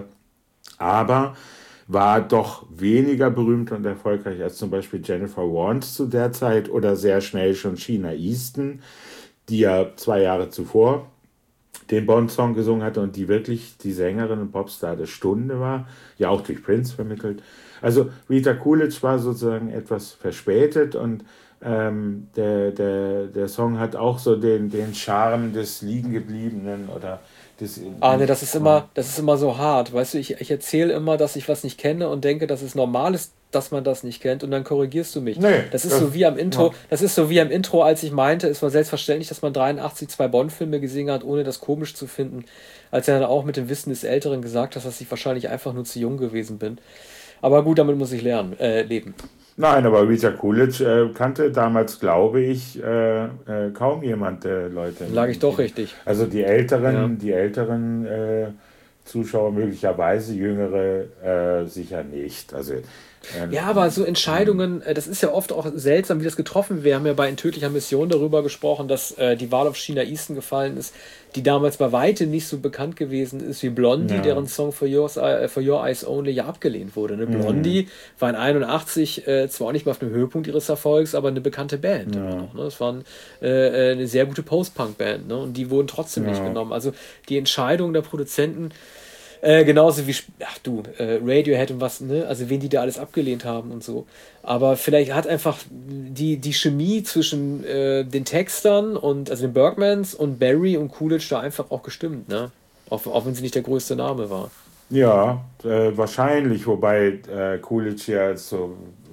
aber war doch weniger berühmt und erfolgreich als zum Beispiel Jennifer Warnes zu der Zeit oder sehr schnell schon Sheena Easton, die ja zwei Jahre zuvor den Bond-Song gesungen hatte und die wirklich die Sängerin und Popstar der Stunde war, ja auch durch Prince vermittelt. Also Rita Coolidge war sozusagen etwas verspätet und ähm, der, der, der Song hat auch so den, den Charme des Liegengebliebenen oder des. Ah, ne, das ist immer, das ist immer so hart. Weißt du, ich, ich erzähle immer, dass ich was nicht kenne und denke, dass es normal ist, dass man das nicht kennt und dann korrigierst du mich. Nee, Das ist das, so wie am Intro, ja. das ist so wie am Intro, als ich meinte, es war selbstverständlich, dass man dreiundachtzig zwei Bond-Filme gesehen hat, ohne das komisch zu finden, als er dann auch mit dem Wissen des Älteren gesagt hat, dass ich wahrscheinlich einfach nur zu jung gewesen bin. Aber gut, damit muss ich lernen, äh, leben. Nein, aber Richard Coolidge äh, kannte damals, glaube ich, äh, äh, kaum jemand, äh, Leute. Lag ich doch richtig. Also die älteren, Ja. die älteren äh, Zuschauer möglicherweise, jüngere äh, sicher nicht. Also äh, Ja, aber so Entscheidungen, äh, das ist ja oft auch seltsam, wie das getroffen wird. Wir haben ja bei In tödlicher Mission darüber gesprochen, dass äh, die Wahl auf Sheena Easton gefallen ist, die damals bei weitem nicht so bekannt gewesen ist wie Blondie, Ja. deren Song For, Yours, äh, For Your Eyes Only ja abgelehnt wurde. Ne? Blondie war in einundachtzig äh, zwar auch nicht mal auf dem Höhepunkt ihres Erfolgs, aber eine bekannte Band Ja. immer noch. Ne? Es war ein, äh, eine sehr gute Post-Punk-Band, ne? Und die wurden trotzdem nicht Ja. genommen. Also die Entscheidung der Produzenten, Äh, genauso wie, ach du, äh, Radiohead und was, ne? Also wen die da alles abgelehnt haben und so. Aber vielleicht hat einfach die, die Chemie zwischen äh, den Textern und, also den Bergmans und Barry und Coolidge da einfach auch gestimmt, ne? Auch, auch wenn sie nicht der größte Name war. Ja, äh, wahrscheinlich, wobei äh, Coolidge ja als so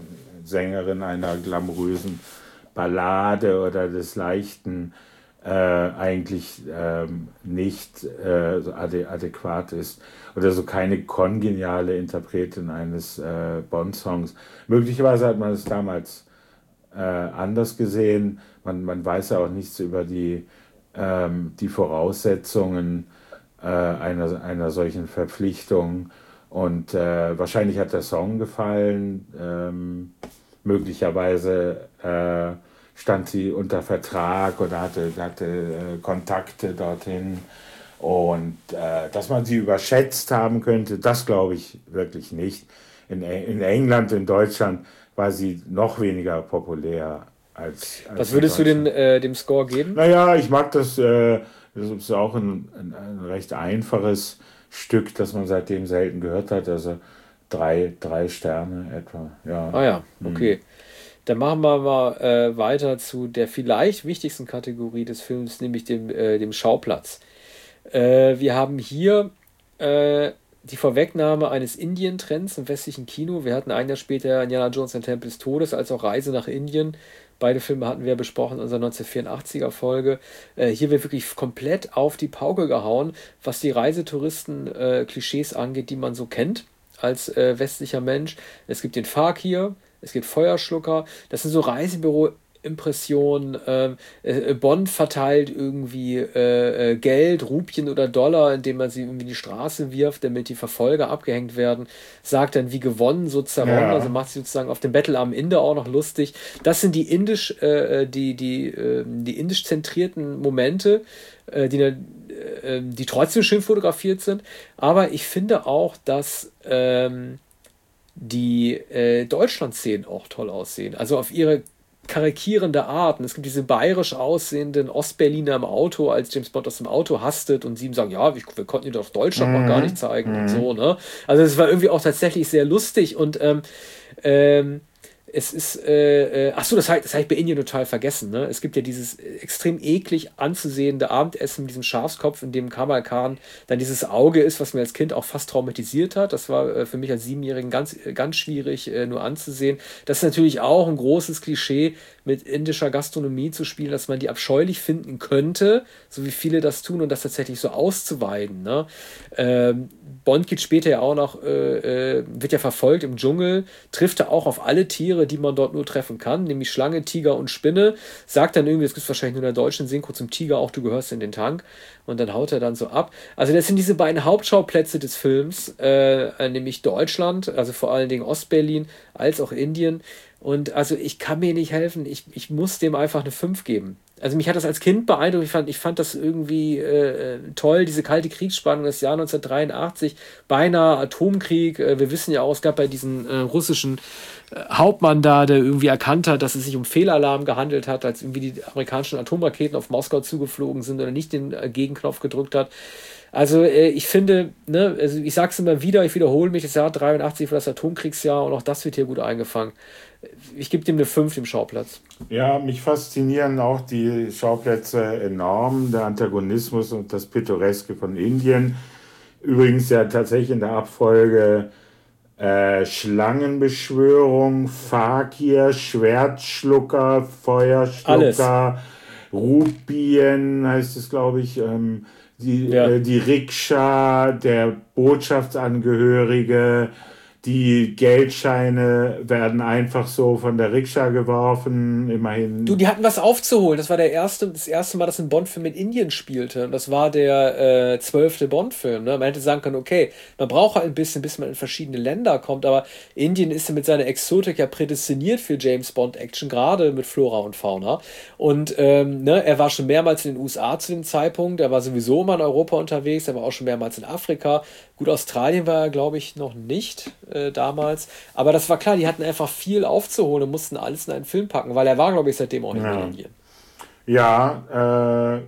Sängerin einer glamourösen Ballade oder des leichten äh, eigentlich ähm, nicht äh, so ade adäquat ist oder so keine kongeniale Interpretin eines äh, Bond-Songs. Möglicherweise hat man es damals äh, anders gesehen. Man, man weiß ja auch nichts über die, ähm, die Voraussetzungen äh, einer, einer solchen Verpflichtung. Und äh, wahrscheinlich hat der Song gefallen. Ähm, möglicherweise äh, stand sie unter Vertrag oder hatte, hatte äh, Kontakte dorthin. Und äh, dass man sie überschätzt haben könnte, das glaube ich wirklich nicht. In, in England, in Deutschland war sie noch weniger populär als, als Was würdest du den, äh, dem Score geben? Naja, ich mag das. Äh, das ist auch ein, ein, ein recht einfaches Stück, das man seitdem selten gehört hat. Also drei, drei Sterne etwa. Ja. Ah ja, okay. Dann machen wir mal äh, weiter zu der vielleicht wichtigsten Kategorie des Films, nämlich dem, äh, dem Schauplatz. Äh, wir haben hier äh, die Vorwegnahme eines Indien-Trends im westlichen Kino. Wir hatten ein Jahr später Indiana Jones und Tempel des Todes, als auch Reise nach Indien. Beide Filme hatten wir besprochen in unserer neunzehnhundertvierundachtziger Folge. Äh, hier wird wirklich komplett auf die Pauke gehauen, was die Reisetouristen-Klischees angeht, die man so kennt als äh, westlicher Mensch. Es gibt den Fakir, es gibt Feuerschlucker, das sind so Reisebüro-Impressionen. Ähm, äh, Bond verteilt irgendwie äh, äh, Geld, Rupien oder Dollar, indem man sie irgendwie in die Straße wirft, damit die Verfolger abgehängt werden. Sagt dann, wie gewonnen, so zerronnen, Ja. also macht sich sozusagen auf dem Battle am Ende auch noch lustig. Das sind die indisch, äh, die, die, äh, die indisch zentrierten Momente, äh, die, äh, die trotzdem schön fotografiert sind. Aber ich finde auch, dass ähm, die äh, Deutschland-Szenen auch toll aussehen. Also auf ihre karikierende Art. Und es gibt diese bayerisch aussehenden Ostberliner im Auto, als James Bond aus dem Auto hastet und sie ihm sagen, ja, wir, wir konnten ihn doch Deutschland Mhm. noch gar nicht zeigen Mhm. und so, ne? Also es war irgendwie auch tatsächlich sehr lustig und ähm, ähm, es ist, äh, äh, ach so, das habe das hab ich bei Indien total vergessen, ne? Es gibt ja dieses extrem eklig anzusehende Abendessen mit diesem Schafskopf, in dem Kamal Khan dann dieses Auge ist, was mir als Kind auch fast traumatisiert hat. Das war äh, für mich als Siebenjährigen ganz, ganz schwierig äh, nur anzusehen. Das ist natürlich auch ein großes Klischee, mit indischer Gastronomie zu spielen, dass man die abscheulich finden könnte, so wie viele das tun und das tatsächlich so auszuweiden, ne? Ähm, Bond geht später ja auch noch, äh, äh, wird ja verfolgt im Dschungel, trifft er auch auf alle Tiere, die man dort nur treffen kann, nämlich Schlange, Tiger und Spinne, sagt dann irgendwie, das gibt es wahrscheinlich nur in der deutschen Synchro zum Tiger, auch du gehörst in den Tank, und dann haut er dann so ab. Also das sind diese beiden Hauptschauplätze des Films, äh, nämlich Deutschland, also vor allen Dingen Ostberlin, als auch Indien. Und also ich kann mir nicht helfen, ich, ich muss dem einfach eine fünf geben. Also mich hat das als Kind beeindruckt, ich fand, ich fand das irgendwie äh, toll, diese kalte Kriegsspannung des Jahr neunzehnhundertdreiundachtzig, beinahe Atomkrieg. Äh, wir wissen ja auch, es gab bei diesen äh, russischen äh, Hauptmann da, der irgendwie erkannt hat, dass es sich um Fehlalarm gehandelt hat, als irgendwie die amerikanischen Atomraketen auf Moskau zugeflogen sind oder nicht den äh, Gegenknopf gedrückt hat. Also äh, ich finde, ne, also ich sag's immer wieder, ich wiederhole mich, das Jahr dreiundachtzig war das Atomkriegsjahr und auch das wird hier gut eingefangen. Ich gebe dem eine fünf im Schauplatz. Ja, mich faszinieren auch die Schauplätze enorm, der Antagonismus und das Pittoreske von Indien. Übrigens ja tatsächlich in der Abfolge äh, Schlangenbeschwörung, Fakir, Schwertschlucker, Feuerschlucker, Rupien heißt es, glaube ich, ähm, die, Ja. äh, die Rikscha, der Botschaftsangehörige, die Geldscheine werden einfach so von der Rikscha geworfen, immerhin. Du, die hatten was aufzuholen. Das war der erste, das erste Mal, dass ein Bond-Film in Indien spielte. Und das war der äh, zwölfte Bond-Film. Ne? Man hätte sagen können, okay, man braucht halt ein bisschen, bis man in verschiedene Länder kommt. Aber Indien ist ja mit seiner Exotik ja prädestiniert für James Bond-Action, gerade mit Flora und Fauna. Und ähm, ne, er war schon mehrmals in den U S A zu dem Zeitpunkt. Er war sowieso immer in Europa unterwegs. Er war auch schon mehrmals in Afrika. Gut, Australien war er, glaube ich, noch nicht äh, damals. Aber das war klar, die hatten einfach viel aufzuholen und mussten alles in einen Film packen, weil er war, glaube ich, seitdem auch nicht mehr in Indien. Ja, äh,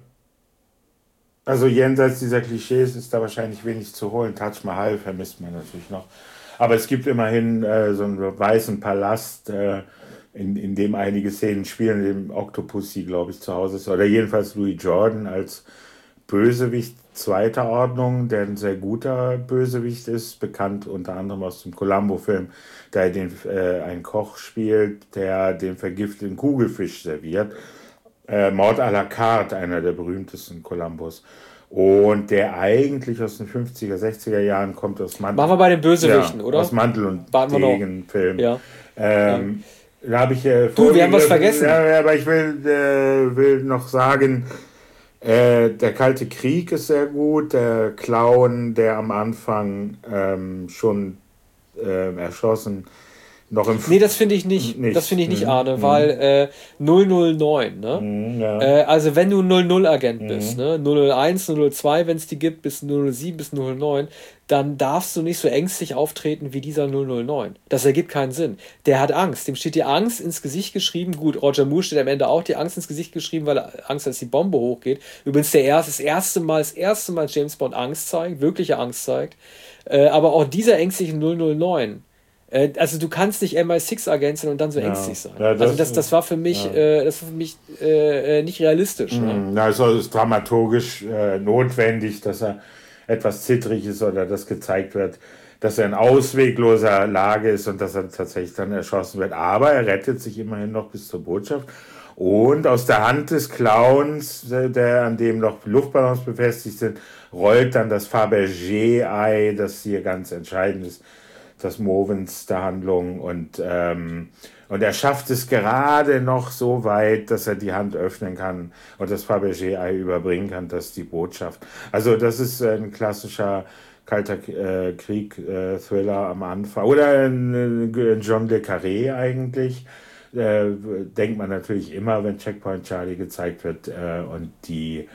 also jenseits dieser Klischees ist da wahrscheinlich wenig zu holen. Taj Mahal vermisst man natürlich noch. Aber es gibt immerhin äh, so einen weißen Palast, äh, in, in dem einige Szenen spielen, in dem Octopussy, glaube ich, zu Hause ist. Oder jedenfalls Louis Jordan als Bösewicht zweiter Ordnung, der ein sehr guter Bösewicht ist, bekannt unter anderem aus dem Columbo-Film, da er den, äh, einen Koch spielt, der den vergifteten Kugelfisch serviert. Äh, Mord à la carte, einer der berühmtesten Columbos. Und der eigentlich aus den fünfziger, sechziger Jahren kommt aus Mantel. Machen wir bei den Bösewichten, ja, oder? Aus Mantel und Degen-Film. Ja. Ähm, ja. Da habe ich äh, Du, wir haben was vergessen. Ja, aber ich will, äh, will noch sagen, äh, der Kalte Krieg ist sehr gut. Der Clown, der am Anfang ähm, schon äh, erschossen noch im Nee, das finde ich nicht, nicht. Das finde ich nicht, mhm. Arne, weil äh, null null neun, ne? Mhm, ja. äh, also wenn du null null Agent mhm. bist, ne? null null eins, null null zwei, wenn es die gibt, bis null null sieben, bis null null neun, dann darfst du nicht so ängstlich auftreten wie dieser null null neun. Das ergibt keinen Sinn. Der hat Angst. Dem steht die Angst ins Gesicht geschrieben. Gut, Roger Moore steht am Ende auch die Angst ins Gesicht geschrieben, weil er Angst hat, dass die Bombe hochgeht. Übrigens der erste, das erste Mal, das erste Mal James Bond Angst zeigt, wirkliche Angst zeigt. Äh, aber auch dieser ängstliche null null neun, also du kannst nicht M I sechs Agent sein und dann so ja. ängstlich sein. Ja, das, also das, das war für mich, ja. äh, das war für mich äh, nicht realistisch. Mhm. Ne? Also es ist dramaturgisch äh, notwendig, dass er etwas zittrig ist oder dass gezeigt wird, dass er in auswegloser Lage ist und dass er tatsächlich dann erschossen wird. Aber er rettet sich immerhin noch bis zur Botschaft. Und aus der Hand des Clowns, der, an dem noch Luftballons befestigt sind, rollt dann das Fabergé-Ei, das hier ganz entscheidend ist, das Movens der Handlung, und, ähm, und er schafft es gerade noch so weit, dass er die Hand öffnen kann und das Fabergé-Ei überbringen kann, das ist die Botschaft. Also das ist ein klassischer Kalter äh, Krieg-Thriller äh, am Anfang. Oder ein, ein John le Carré eigentlich. Äh, denkt man natürlich immer, wenn Checkpoint Charlie gezeigt wird äh, und die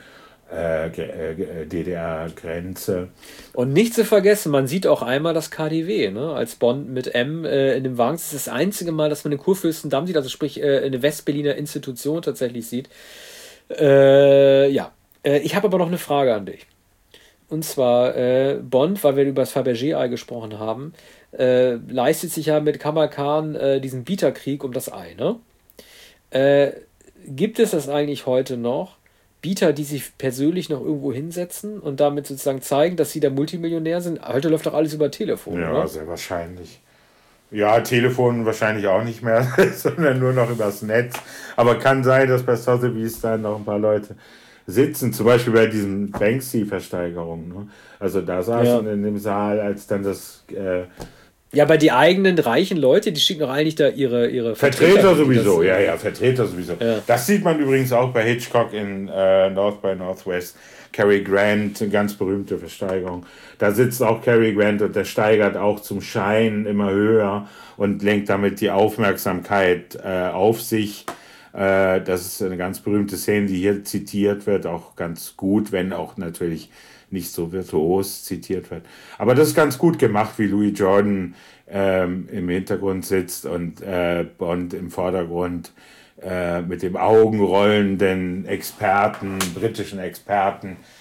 D D R-Grenze. Und nicht zu vergessen, man sieht auch einmal das K D W, ne? Als Bond mit M äh, in dem Wagen. Das ist das einzige Mal, dass man den Kurfürstendamm sieht, also sprich äh, eine Westberliner Institution tatsächlich sieht. Äh, ja, äh, ich habe aber noch eine Frage an dich. Und zwar äh, Bond, weil wir über das Fabergé-Ei gesprochen haben, äh, leistet sich ja mit Kamal Khan äh, diesen Bieterkrieg um das Ei, ne? Äh, gibt es das eigentlich heute noch? Bieter, die sich persönlich noch irgendwo hinsetzen und damit sozusagen zeigen, dass sie der Multimillionär sind. Heute läuft doch alles über Telefon, ja, oder? Sehr wahrscheinlich. Ja, Telefon wahrscheinlich auch nicht mehr, sondern nur noch übers Netz. Aber kann sein, dass bei Sotheby's da noch ein paar Leute sitzen. Zum Beispiel bei diesen Banksy-Versteigerungen. Ne? Also da saßen ja. in dem Saal, als dann das... Äh, Ja, aber die eigenen reichen Leute, die schicken doch eigentlich da ihre, ihre Vertreter. Vertreter sowieso, das, ja, ja, Vertreter sowieso. Ja. Das sieht man übrigens auch bei Hitchcock in äh, North by Northwest. Cary Grant, eine ganz berühmte Versteigerung. Da sitzt auch Cary Grant und der steigert auch zum Schein immer höher und lenkt damit die Aufmerksamkeit äh, auf sich. Äh, das ist eine ganz berühmte Szene, die hier zitiert wird, auch ganz gut, wenn auch natürlich nicht so virtuos zitiert wird. Aber das ist ganz gut gemacht, wie Louis Jordan ähm, im Hintergrund sitzt und äh, Bond im Vordergrund äh, mit dem augenrollenden Experten, britischen Experten,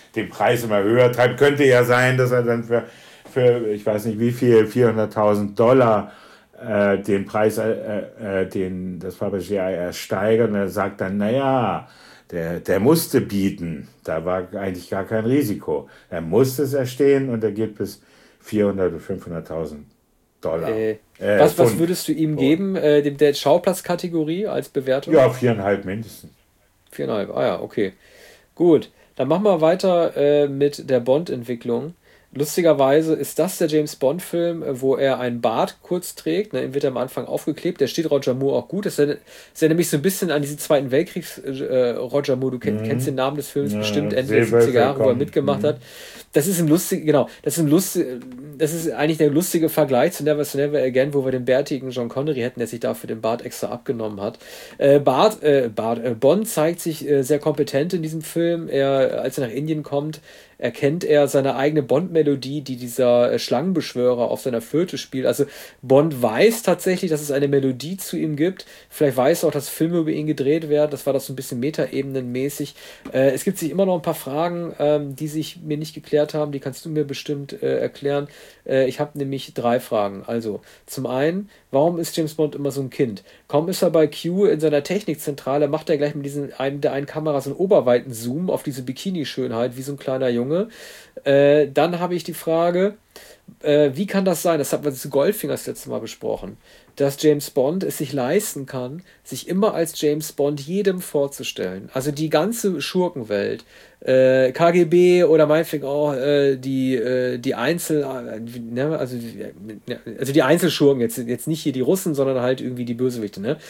den Preis immer höher treibt. Könnte ja sein, dass er dann für, für ich weiß nicht wie viel, vierhunderttausend Dollar äh, den Preis, äh, äh, den, das Fabergé ersteigert und er sagt dann, naja, der, der musste bieten. Da war eigentlich gar kein Risiko. Er musste es erstehen und er gibt bis vierhunderttausend bis fünfhunderttausend Dollar. Äh, Äh, was, was Pfund. würdest du ihm Pfund. geben, äh, dem, der Schauplatzkategorie als Bewertung? Ja, viereinhalb mindestens. Viereinhalb, ah ja, okay. Gut, dann machen wir weiter äh, mit der Bond-Entwicklung. Lustigerweise ist das der James-Bond-Film, äh, wo er einen Bart kurz trägt. Ne, ihm wird er am Anfang aufgeklebt. Der steht Roger Moore auch gut. Das ist ja, ist ja nämlich so ein bisschen an diesen Zweiten Weltkriegs äh, Roger Moore. Du kenn, Mhm. kennst den Namen des Films Ja, bestimmt, Ende der Seewölfe siebziger Jahre, wo er kommen. mitgemacht Mhm. hat. Das ist ein lustig, genau, das ist ein lustig, das ist eigentlich der lustige Vergleich zu Never Say Never Again, wo wir den bärtigen John Connery hätten, der sich dafür den Bart extra abgenommen hat. Äh, Bart, äh, Bart, äh, Bond zeigt sich äh, sehr kompetent in diesem Film. Er, als er nach Indien kommt, erkennt er seine eigene Bond-Melodie, die dieser äh, Schlangenbeschwörer auf seiner Flöte spielt. Also Bond weiß tatsächlich, dass es eine Melodie zu ihm gibt. Vielleicht weiß er auch, dass Filme über ihn gedreht werden. Das war das so ein bisschen metaebenenmäßig. Äh, es gibt sich immer noch ein paar Fragen, ähm, die sich mir nicht geklärt haben. Die kannst du mir bestimmt äh, erklären. Äh, ich habe nämlich drei Fragen. Also zum einen, warum ist James Bond immer so ein Kind? Kaum ist er bei Q in seiner Technikzentrale, macht er gleich mit diesen, einem, der einen Kamera so einen oberweiten Zoom auf diese Bikini-Schönheit, wie so ein kleiner Junge. Äh, dann habe ich die Frage, äh, wie kann das sein, das hatten wir zu Goldfinger das letzte Mal besprochen, dass James Bond es sich leisten kann, sich immer als James Bond jedem vorzustellen. Also die ganze Schurkenwelt, äh, K G B oder meinetwegen auch äh, die, äh, die Einzel... Äh, ne, also, die, also die Einzelschurken, jetzt, jetzt nicht hier die Russen, sondern halt irgendwie die Bösewichte, ne?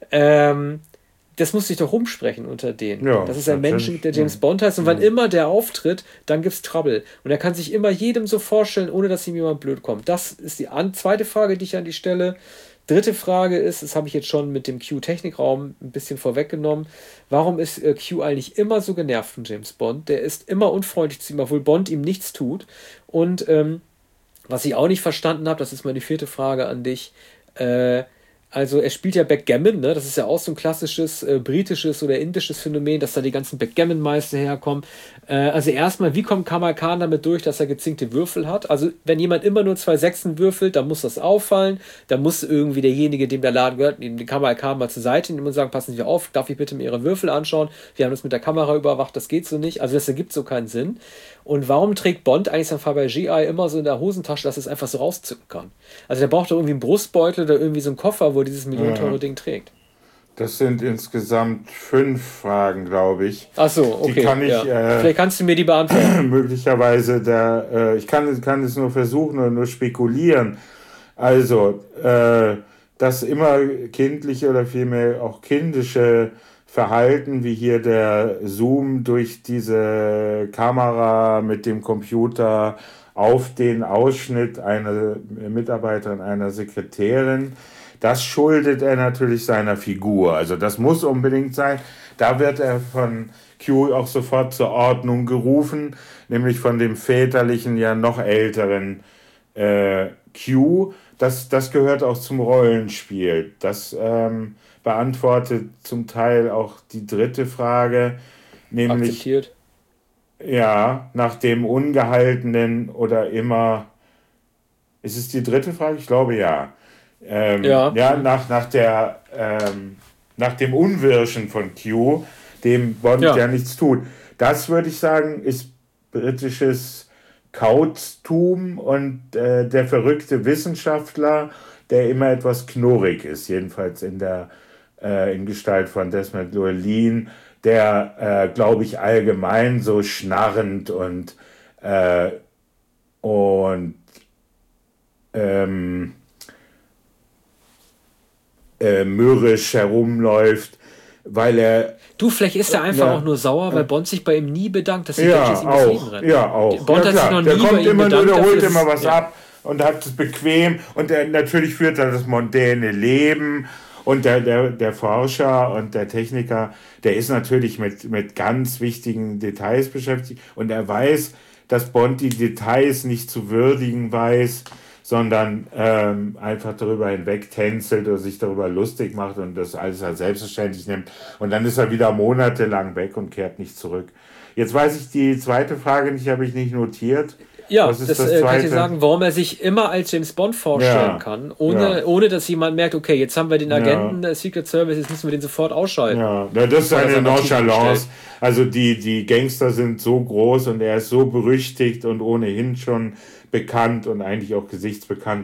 Ähm... Das muss sich doch rumsprechen unter denen. Ja, das ist ein Mensch, natürlich. der James Ja. Bond heißt. Und wann Ja. immer der auftritt, dann gibt's Trouble. Und er kann sich immer jedem so vorstellen, ohne dass ihm jemand blöd kommt. Das ist die an zweite Frage, die ich an die stelle. Dritte Frage ist, das habe ich jetzt schon mit dem Q-Technikraum ein bisschen vorweggenommen, warum ist äh, Q eigentlich immer so genervt von James Bond? Der ist immer unfreundlich zu ihm, obwohl Bond ihm nichts tut. Und ähm, was ich auch nicht verstanden habe, das ist meine vierte Frage an dich, äh, also er spielt ja Backgammon, ne? Das ist ja auch so ein klassisches äh, britisches oder indisches Phänomen, dass da die ganzen Backgammon-Meister herkommen. Äh, also erstmal, wie kommt Kamal Khan damit durch, dass er gezinkte Würfel hat? Also wenn jemand immer nur zwei Sechsen würfelt, dann muss das auffallen. Dann muss irgendwie derjenige, dem der Laden gehört, den Kamal Khan mal zur Seite nehmen und sagen, passen Sie auf, darf ich bitte mir Ihre Würfel anschauen? Wir haben das mit der Kamera überwacht, das geht so nicht. Also das ergibt so keinen Sinn. Und warum trägt Bond eigentlich sein Fabergé immer so in der Hosentasche, dass es einfach so rauszücken kann? Also der braucht doch irgendwie einen Brustbeutel oder irgendwie so einen Koffer, wo er dieses millionenteure Ja. Ding trägt. Das sind insgesamt fünf Fragen, glaube ich. Ach so, okay. Die kann ich ja. äh, Vielleicht kannst du mir die beantworten. möglicherweise da, äh, ich kann, kann es nur versuchen oder nur spekulieren. Also, äh, das immer kindliche oder vielmehr auch kindische Verhalten, wie hier der Zoom durch diese Kamera mit dem Computer auf den Ausschnitt einer Mitarbeiterin, einer Sekretärin, das schuldet er natürlich seiner Figur. Also das muss unbedingt sein. Da wird er von Q auch sofort zur Ordnung gerufen, nämlich von dem väterlichen, ja noch älteren äh, Q. Das, das gehört auch zum Rollenspiel. Das ähm, beantwortet zum Teil auch die dritte Frage, nämlich Akzeptiert. ja, nach dem ungehaltenen oder immer, ist es die dritte Frage? Ich glaube ja. Ähm, Ja. ja, nach, nach, der, ähm, nach dem Unwirschen von Q, dem Bond ja, Ja. nichts tut. Das würde ich sagen, ist britisches Kauztum und äh, der verrückte Wissenschaftler, der immer etwas knurrig ist, jedenfalls in der äh, in Gestalt von Desmond Llewellyn, der, äh, glaube ich, allgemein so schnarrend und äh, und ähm, äh, mürrisch herumläuft, weil er Du, vielleicht ist er einfach ja, auch nur sauer, weil Bond sich bei ihm nie bedankt, dass die ja Dodgers ihm das Leben auch, retten. ja auch, Bond ja, hat sich klar. noch Der nie bei kommt ihm immer nur, bedankt der dafür, holt dass immer es- was ja. ab und hat es bequem und der, natürlich führt er das mondäne Leben und der, der, der Forscher und der Techniker, der ist natürlich mit, mit ganz wichtigen Details beschäftigt und er weiß, dass Bond die Details nicht zu würdigen weiß, sondern ähm, einfach darüber hinweg tänzelt oder sich darüber lustig macht und das alles als selbstverständlich nimmt. Und dann ist er wieder monatelang weg und kehrt nicht zurück. Jetzt weiß ich die zweite Frage nicht, habe ich nicht notiert. Ja, Was ist das, das äh, kann ich dir sagen, warum er sich immer als James Bond vorstellen ja. kann, ohne, ja. ohne dass jemand merkt, okay, jetzt haben wir den Agenten ja. Secret Service, jetzt müssen wir den sofort ausschalten. Ja, ja das ist eine Nonchalance. Also die, die Gangster sind so groß und er ist so berüchtigt und ohnehin schon bekannt und eigentlich auch gesichtsbekannt.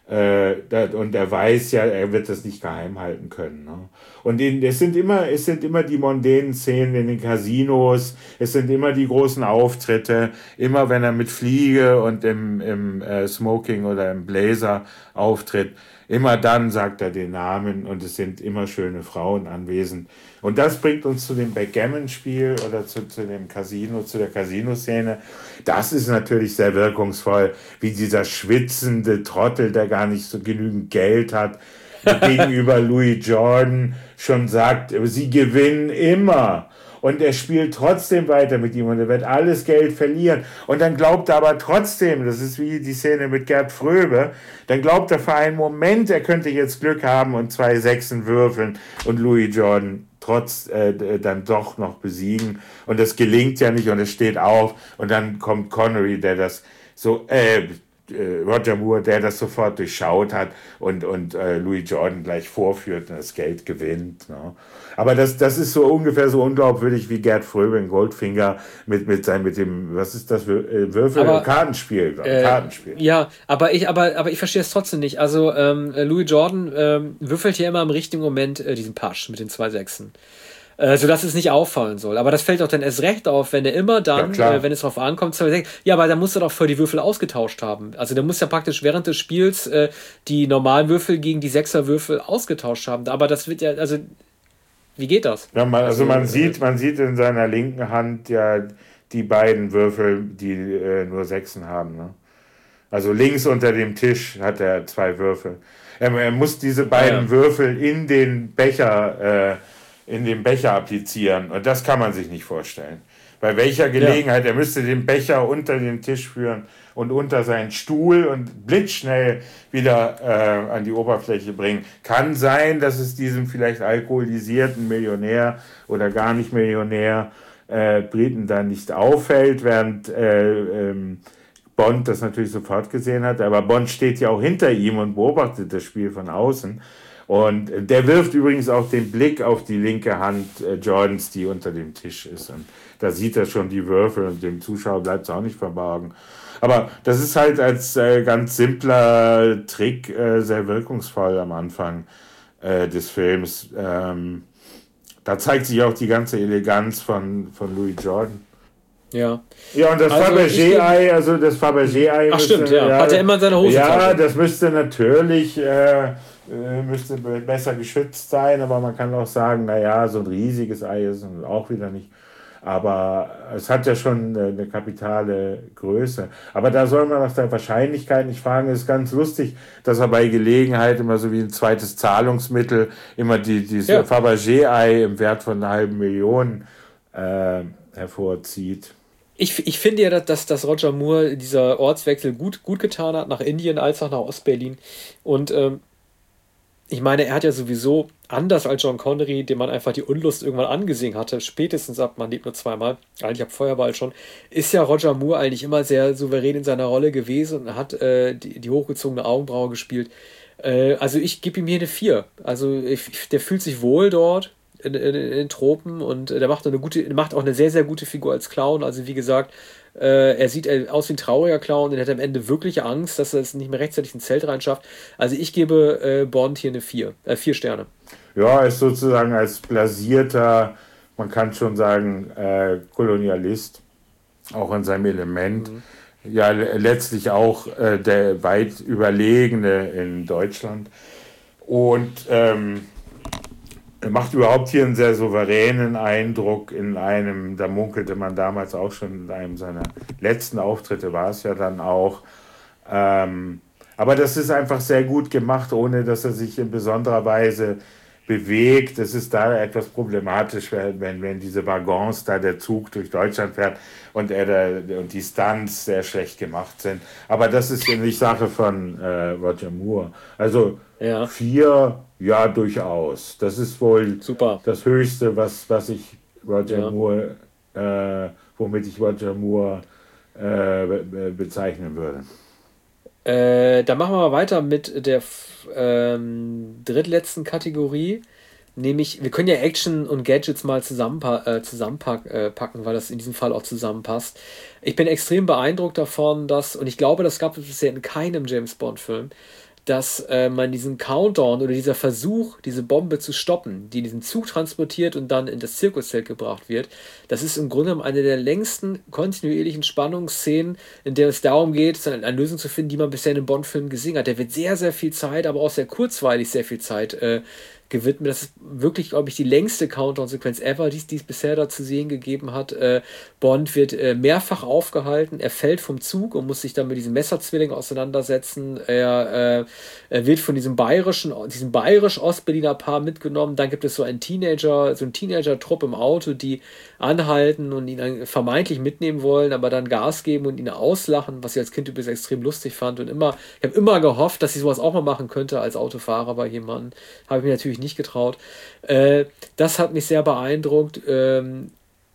Und er weiß ja, er wird das nicht geheim halten können. Ne? Und in, es sind immer, es sind immer die mondänen Szenen in den Casinos, es sind immer die großen Auftritte, immer wenn er mit Fliege und im, im äh, Smoking oder im Blazer auftritt, immer dann sagt er den Namen und es sind immer schöne Frauen anwesend. Und das bringt uns zu dem Backgammon-Spiel oder zu, zu dem Casino, zu der Casino-Szene. Das ist natürlich sehr wirkungsvoll, wie dieser schwitzende Trottel, der gar nicht so genügend Geld hat, gegenüber Louis Jordan schon sagt, sie gewinnen immer. Und er spielt trotzdem weiter mit ihm und er wird alles Geld verlieren. Und dann glaubt er aber trotzdem, das ist wie die Szene mit Gerd Fröbe, dann glaubt er für einen Moment, er könnte jetzt Glück haben und zwei Sechsen würfeln und Louis Jordan trotz äh, dann doch noch besiegen. Und das gelingt ja nicht und es steht auf und dann kommt Connery, der das so, äh, Roger Moore, der das sofort durchschaut hat und, und äh, Louis Jordan gleich vorführt und das Geld gewinnt. Ne? Aber das, das ist so ungefähr so unglaubwürdig wie Gerd Fröbe in Goldfinger mit, mit, sein, mit dem, was ist das, Würfel, aber, Kartenspiel. Äh, Kartenspiel. Ja, aber ich, aber, aber ich verstehe es trotzdem nicht. Also ähm, Louis Jordan ähm, würfelt ja immer im richtigen Moment äh, diesen Pasch mit den zwei Sechsen. Sodass es nicht auffallen soll. Aber das fällt doch dann erst recht auf, wenn er immer dann, ja, äh, wenn es drauf ankommt, ja, aber da muss er doch für die Würfel ausgetauscht haben. Also der muss ja praktisch während des Spiels äh, die normalen Würfel gegen die Sechserwürfel ausgetauscht haben. Aber das wird ja, also wie geht das? Ja, man, also man sieht, man sieht in seiner linken Hand ja die beiden Würfel, die äh, nur Sechsen haben. Ne? Also links unter dem Tisch hat er zwei Würfel. Er, er muss diese beiden ja. Würfel in den Becher äh, in den Becher applizieren. Und das kann man sich nicht vorstellen. Bei welcher Gelegenheit, ja. er müsste den Becher unter den Tisch führen und unter seinen Stuhl und blitzschnell wieder äh, an die Oberfläche bringen. Kann sein, dass es diesem vielleicht alkoholisierten Millionär oder gar nicht Millionär äh, Briten dann nicht auffällt, während äh, ähm, Bond das natürlich sofort gesehen hat. Aber Bond steht ja auch hinter ihm und beobachtet das Spiel von außen. Und der wirft übrigens auch den Blick auf die linke Hand äh, Jordans, die unter dem Tisch ist. Und da sieht er schon die Würfel und dem Zuschauer bleibt es auch nicht verborgen. Aber das ist halt als äh, ganz simpler Trick äh, sehr wirkungsvoll am Anfang äh, des Films. Ähm, da zeigt sich auch die ganze Eleganz von, von Louis Jordan. Ja. Ja, und das also Fabergé-Ei, also das Fabergé-Ei. Ach stimmt, ja. Hat er immer in seiner Hose. Ja, das müsste natürlich... Äh, müsste besser geschützt sein, aber man kann auch sagen, naja, so ein riesiges Ei ist auch wieder nicht. Aber es hat ja schon eine kapitale Größe. Aber da soll man nach der Wahrscheinlichkeit nicht fragen. Es ist ganz lustig, dass er bei Gelegenheit immer so wie ein zweites Zahlungsmittel immer die, dieses ja. Fabergé-Ei im Wert von einer halben Million äh, hervorzieht. Ich, ich finde ja, dass, dass Roger Moore dieser Ortswechsel gut, gut getan hat, nach Indien als auch nach Ostberlin. Und ähm, ich meine, er hat ja sowieso, anders als John Connery, dem man einfach die Unlust irgendwann angesehen hatte, spätestens ab Man lebt nur zweimal, eigentlich ab Feuerball schon, ist ja Roger Moore eigentlich immer sehr souverän in seiner Rolle gewesen und hat äh, die, die hochgezogene Augenbraue gespielt. Äh, also ich gebe ihm hier eine vier. Also ich, der fühlt sich wohl dort in, in, in den Tropen und der macht, eine gute, macht auch eine sehr, sehr gute Figur als Clown. Also wie gesagt, Äh, er sieht aus wie ein trauriger Clown und er hat am Ende wirklich Angst, dass er es nicht mehr rechtzeitig ins Zelt reinschafft. Also ich gebe äh, Bond hier eine vier, äh, vier Sterne. Ja, er ist sozusagen als blasierter, man kann schon sagen, äh, Kolonialist, auch in seinem Element. Mhm. Ja, letztlich auch äh, der weit überlegene in Deutschland. Und ähm, er macht überhaupt hier einen sehr souveränen Eindruck in einem, da munkelte man damals auch schon in einem seiner letzten Auftritte, war es ja dann auch. Ähm, aber das ist einfach sehr gut gemacht, ohne dass er sich in besonderer Weise bewegt. Es ist da etwas problematisch, wenn, wenn diese Waggons da, der Zug durch Deutschland fährt und, er da, und die Stunts sehr schlecht gemacht sind. Aber das ist ja nicht Sache von äh, Roger Moore. Also ja. vier... Ja, durchaus. Das ist wohl Super. Das Höchste, was, was ich Roger ja. Moore äh, womit ich Roger Moore äh, be bezeichnen würde. Äh, dann machen wir mal weiter mit der ähm, drittletzten Kategorie. Nämlich, wir können ja Action und Gadgets mal zusammenpa äh, zusammenpacken, äh, weil das in diesem Fall auch zusammenpasst. Ich bin extrem beeindruckt davon, dass, und ich glaube, das gab es bisher in keinem James-Bond-Film, dass äh, man diesen Countdown oder dieser Versuch, diese Bombe zu stoppen, die in diesen Zug transportiert und dann in das Zirkuszelt gebracht wird, das ist im Grunde genommen eine der längsten kontinuierlichen Spannungsszenen, in der es darum geht, eine Lösung zu finden, die man bisher in einem Bond-Film gesehen hat. Der wird sehr, sehr viel Zeit, aber auch sehr kurzweilig sehr viel Zeit äh, gewidmet. Das ist wirklich, glaube ich, die längste Countdown-Sequenz ever, die es bisher da zu sehen gegeben hat. Äh, Bond wird äh, mehrfach aufgehalten, er fällt vom Zug und muss sich dann mit diesem Messerzwilling auseinandersetzen. Er, äh, er wird von diesem bayerischen, diesem bayerisch-Ostberliner Paar mitgenommen. Dann gibt es so einen Teenager, so einen Teenager-Trupp im Auto, die anhalten und ihn dann vermeintlich mitnehmen wollen, aber dann Gas geben und ihn auslachen, was ich als Kind übrigens extrem lustig fand. Und immer, ich habe immer gehofft, dass ich sowas auch mal machen könnte als Autofahrer bei jemandem. Habe ich mir natürlich nicht getraut. Äh, das hat mich sehr beeindruckt. Ähm,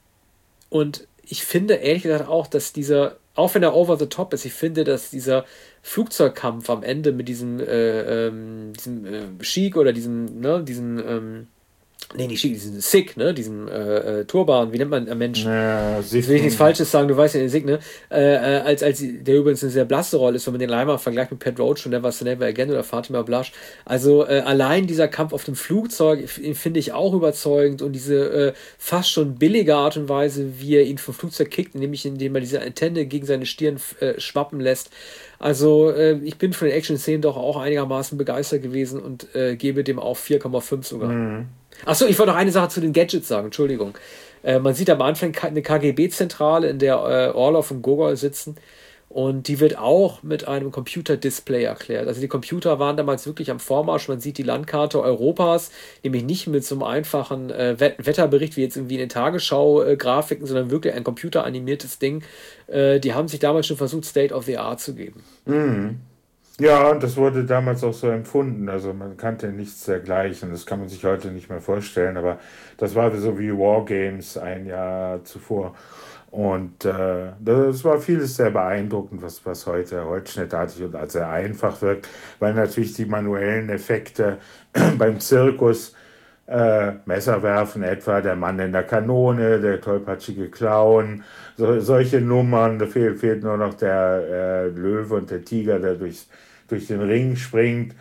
und ich finde ehrlich gesagt auch, dass dieser, auch wenn er over the top ist, ich finde, dass dieser Flugzeugkampf am Ende mit diesem, äh, ähm, diesem äh, Sheik oder diesem, ne, diesem, ähm, nee, nicht Sheik, diesen Sikh, ne, diesem äh, äh, Turban, wie nennt man einen Menschen? Ja, ich will nichts Falsches sagen, du weißt ja den Sikh, ne? Äh, äh, als, als der übrigens eine sehr blasse Rolle ist, wenn man den einmal vergleicht mit Pat Roach und Never Say Never Again oder Fatima Blush. Also äh, allein dieser Kampf auf dem Flugzeug finde ich auch überzeugend und diese äh, fast schon billige Art und Weise, wie er ihn vom Flugzeug kickt, nämlich indem er diese Antenne gegen seine Stirn äh, schwappen lässt. Also äh, ich bin von den Action-Szenen doch auch einigermaßen begeistert gewesen und äh, gebe dem auch vier Komma fünf sogar. Mhm. Achso, ich wollte noch eine Sache zu den Gadgets sagen, Entschuldigung. Äh, man sieht am Anfang eine K G B-Zentrale, in der äh, Orlov und Gogol sitzen und die wird auch mit einem Computer-Display erklärt. Also die Computer waren damals wirklich am Vormarsch. Man sieht die Landkarte Europas, nämlich nicht mit so einem einfachen äh, Wetterbericht wie jetzt irgendwie in den Tagesschau-Grafiken, sondern wirklich ein computeranimiertes Ding. Äh, die haben sich damals schon versucht, State of the Art zu geben. Mhm. Ja, und das wurde damals auch so empfunden. Also man kannte nichts dergleichen. Das kann man sich heute nicht mehr vorstellen, aber das war so wie Wargames ein Jahr zuvor. Und äh, das war vieles sehr beeindruckend, was, was heute holzschnittartig und sehr einfach wirkt, weil natürlich die manuellen Effekte beim Zirkus, äh, Messerwerfen etwa, der Mann in der Kanone, der tollpatschige Clown, so, solche Nummern, da fehlt, fehlt nur noch der äh, Löwe und der Tiger, der durchs, durch den Ring springt.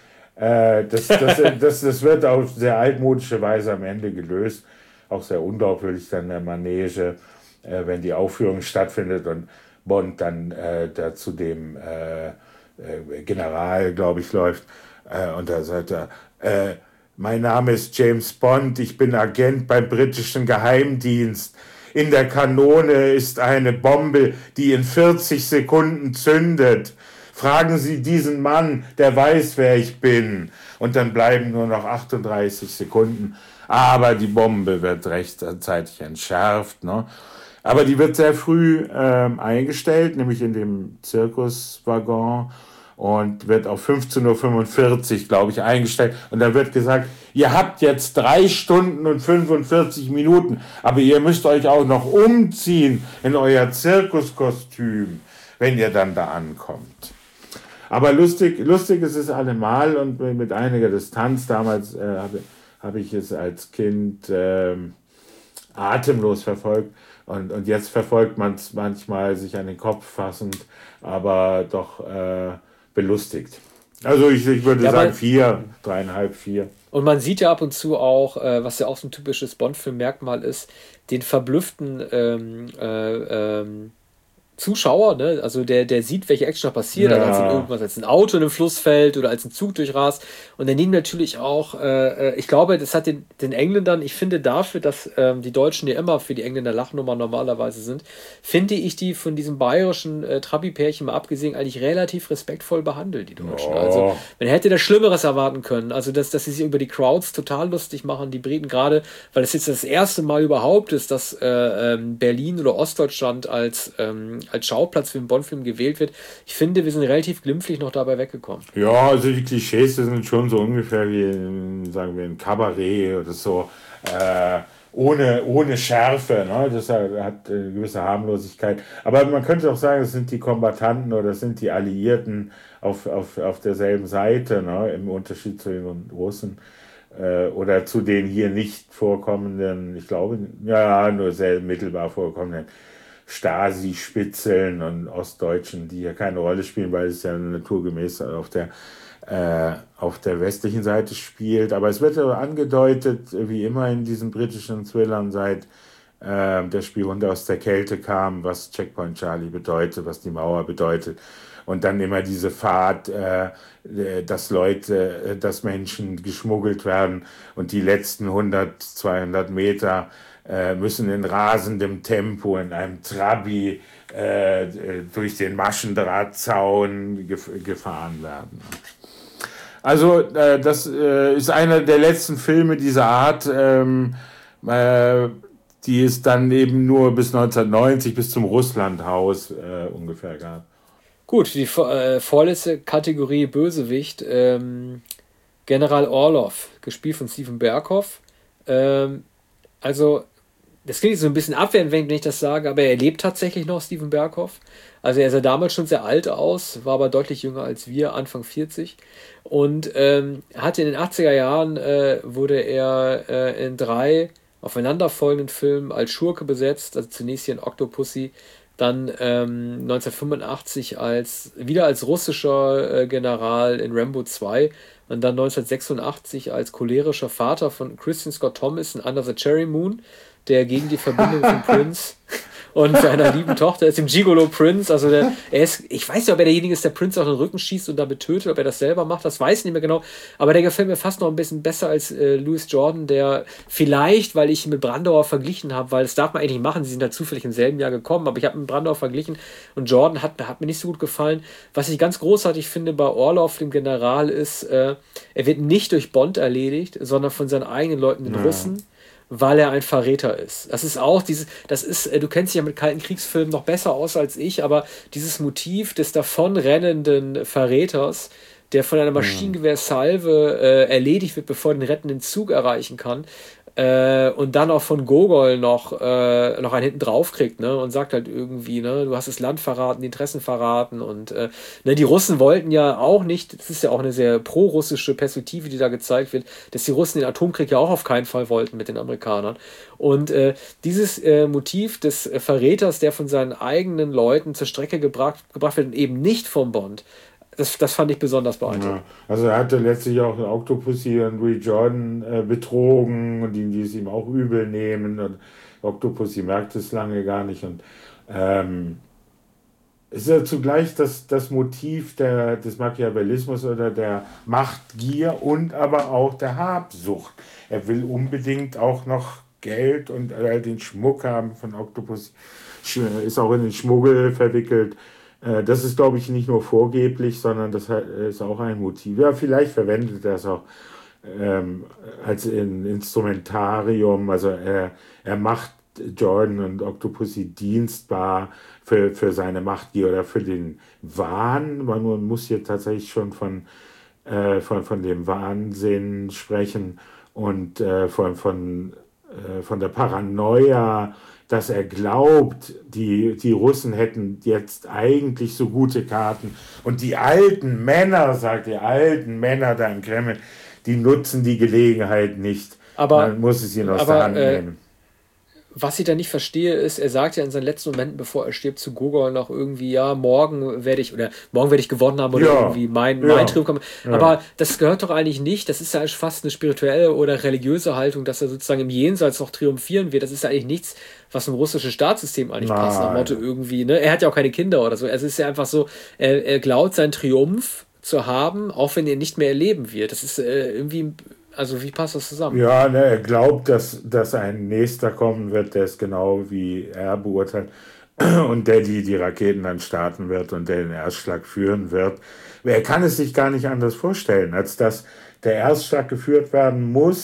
Äh, das, das, das, das wird auf sehr altmodische Weise am Ende gelöst, auch sehr unglaubwürdig dann der Manege, äh, wenn die Aufführung stattfindet und Bond dann äh, da zu dem äh, äh, General, glaube ich, läuft äh, und da sagt er, äh, mein Name ist James Bond, ich bin Agent beim britischen Geheimdienst. In der Kanone ist eine Bombe, die in vierzig Sekunden zündet. Fragen Sie diesen Mann, der weiß, wer ich bin. Und dann bleiben nur noch achtunddreißig Sekunden. Aber die Bombe wird rechtzeitig entschärft. Ne? Aber die wird sehr früh ähm, eingestellt, nämlich in dem Zirkuswaggon. Und wird auf fünfzehn Uhr fünfundvierzig, glaube ich, eingestellt. Und da wird gesagt, ihr habt jetzt drei Stunden und fünfundvierzig Minuten, aber ihr müsst euch auch noch umziehen in euer Zirkuskostüm, wenn ihr dann da ankommt. Aber lustig, lustig ist es allemal und mit einiger Distanz. Damals äh, habe hab ich es als Kind äh, atemlos verfolgt. Und, und jetzt verfolgt man es manchmal sich an den Kopf fassend, aber doch äh, belustigt. Also ich, ich würde ja, sagen vier, dreieinhalb, vier. Und man sieht ja ab und zu auch, äh, was ja auch so ein typisches Bond-Film-Merkmal ist, den verblüfften ähm, äh, ähm, Zuschauer, ne? Also der, der sieht, welche Action da passiert, ja. Also als irgendwas, als ein Auto in den Fluss fällt oder als ein Zug durchrast. Und dann nehmen natürlich auch, äh, ich glaube, das hat den, den Engländern, ich finde dafür, dass ähm, die Deutschen ja immer für die Engländer Lachnummer normalerweise sind, finde ich die von diesem bayerischen äh, Trabi-Pärchen mal abgesehen eigentlich relativ respektvoll behandelt, die Deutschen. Oh. Also man hätte da Schlimmeres erwarten können. Also dass, dass sie sich über die Crowds total lustig machen, die Briten gerade, weil es jetzt das erste Mal überhaupt ist, dass äh, ähm, Berlin oder Ostdeutschland als ähm, als Schauplatz für einen Bond-Film gewählt wird. Ich finde, wir sind relativ glimpflich noch dabei weggekommen. Ja, also die Klischees sind schon so ungefähr wie, sagen wir, ein Kabarett oder so. Äh, ohne, ohne Schärfe, ne? Das hat eine gewisse Harmlosigkeit. Aber man könnte auch sagen, es sind die Kombattanten oder es sind die Alliierten auf, auf, auf derselben Seite, ne? Im Unterschied zu den Russen. Äh, oder zu den hier nicht vorkommenden, ich glaube, ja, nur sehr mittelbar vorkommenden Stasi-Spitzeln und Ostdeutschen, die hier keine Rolle spielen, weil es ja naturgemäß auf der Äh, auf der westlichen Seite spielt. Aber es wird aber angedeutet, wie immer in diesen britischen Thrillern, seit äh, der Spion, der aus der Kälte kam, was Checkpoint Charlie bedeutet, was die Mauer bedeutet. Und dann immer diese Fahrt, äh, dass Leute, äh, dass Menschen geschmuggelt werden und die letzten hundert, zweihundert Meter äh, müssen in rasendem Tempo in einem Trabi äh, durch den Maschendrahtzaun gef- gefahren werden. Also äh, das äh, ist einer der letzten Filme dieser Art, ähm, äh, die es dann eben nur bis neunzehnhundertneunzig, bis zum Russlandhaus äh, ungefähr gab. Gut, die äh, vorletzte Kategorie Bösewicht, ähm, General Orlov, gespielt von Steven Berkoff. Ähm, also, das klingt so ein bisschen abwertend, wenn ich das sage, aber er lebt tatsächlich noch, Steven Berkoff. Also er sah damals schon sehr alt aus, war aber deutlich jünger als wir, Anfang vierzig. Und ähm, hatte in den achtziger Jahren, äh, wurde er äh, in drei aufeinanderfolgenden Filmen als Schurke besetzt. Also zunächst hier in Octopussy, dann ähm, neunzehnhundertfünfundachtzig als, wieder als russischer äh, General in Rambo zwei und dann neunzehnhundertsechsundachtzig als cholerischer Vater von Christian Scott Thomas in Under the Cherry Moon, der gegen die Verbindung von Prince und seiner lieben Tochter ist, dem Gigolo Prince. Also der, er ist, ich weiß nicht, ob er derjenige ist, der Prince auf den Rücken schießt und damit tötet, ob er das selber macht, das weiß ich nicht mehr genau. Aber der gefällt mir fast noch ein bisschen besser als äh, Louis Jordan, der vielleicht, weil ich ihn mit Brandauer verglichen habe, weil das darf man eigentlich nicht machen, sie sind da zufällig im selben Jahr gekommen, aber ich habe mit Brandauer verglichen und Jordan hat, hat mir nicht so gut gefallen. Was ich ganz großartig finde bei Orlov, dem General, ist, äh, er wird nicht durch Bond erledigt, sondern von seinen eigenen Leuten, den ja. Russen, weil er ein Verräter ist. Das ist auch dieses, das ist, du kennst dich ja mit kalten Kriegsfilmen noch besser aus als ich, aber dieses Motiv des davonrennenden Verräters, der von einer Maschinengewehrsalve äh, erledigt wird, bevor er den rettenden Zug erreichen kann, äh, und dann auch von Gogol noch, äh, noch einen hinten drauf kriegt, ne, und sagt halt irgendwie, ne, du hast das Land verraten, die Interessen verraten und äh, ne, die Russen wollten ja auch nicht, das ist ja auch eine sehr pro-russische Perspektive, die da gezeigt wird, dass die Russen den Atomkrieg ja auch auf keinen Fall wollten mit den Amerikanern. Und äh, dieses äh, Motiv des äh, Verräters, der von seinen eigenen Leuten zur Strecke gebracht, gebracht wird und eben nicht vom Bond, Das, das fand ich besonders beeindruckend. Ja, also er hatte letztlich auch Octopussy und Louis Jordan äh, betrogen und die, die es ihm auch übel nehmen. Und Octopussy merkt es lange gar nicht. Und ähm, es ist ja zugleich das, das Motiv der, des Machiavellismus oder der Machtgier und aber auch der Habsucht. Er will unbedingt auch noch Geld und äh, den Schmuck haben von Octopussy. Ist auch in den Schmuggel verwickelt. Das ist, glaube ich, nicht nur vorgeblich, sondern das ist auch ein Motiv. Ja, vielleicht verwendet er es auch ähm, als ein Instrumentarium. Also er, er macht Jordan und Octopussy dienstbar für, für seine Machtgier oder für den Wahn. Man muss hier tatsächlich schon von, äh, von, von dem Wahnsinn sprechen und äh, von, von, äh, von der Paranoia, dass er glaubt, die, die Russen hätten jetzt eigentlich so gute Karten. Und die alten Männer, sagt die alten Männer da im Kreml, die nutzen die Gelegenheit nicht. Aber, Man muss es ihnen aus aber, der Hand äh, nehmen. Was ich da nicht verstehe, ist, er sagt ja in seinen letzten Momenten, bevor er stirbt, zu Gogol noch irgendwie, ja, morgen werde ich, oder morgen werde ich gewonnen haben, oder ja, irgendwie mein, mein ja, Triumph kommen. Ja. Aber das gehört doch eigentlich nicht, das ist ja fast eine spirituelle oder religiöse Haltung, dass er sozusagen im Jenseits noch triumphieren wird. Das ist ja eigentlich nichts, was im russischen Staatssystem eigentlich Nein. passt, nach Motto irgendwie, ne? Er hat ja auch keine Kinder oder so. Also es ist ja einfach so, er, er glaubt, seinen Triumph zu haben, auch wenn er nicht mehr erleben wird. Das ist äh, irgendwie... Also wie passt das zusammen? Ja, ne, er glaubt, dass, dass ein Nächster kommen wird, der es genau wie er beurteilt und der die, die Raketen dann starten wird und der den Erstschlag führen wird. Er kann es sich gar nicht anders vorstellen, als dass der Erstschlag geführt werden muss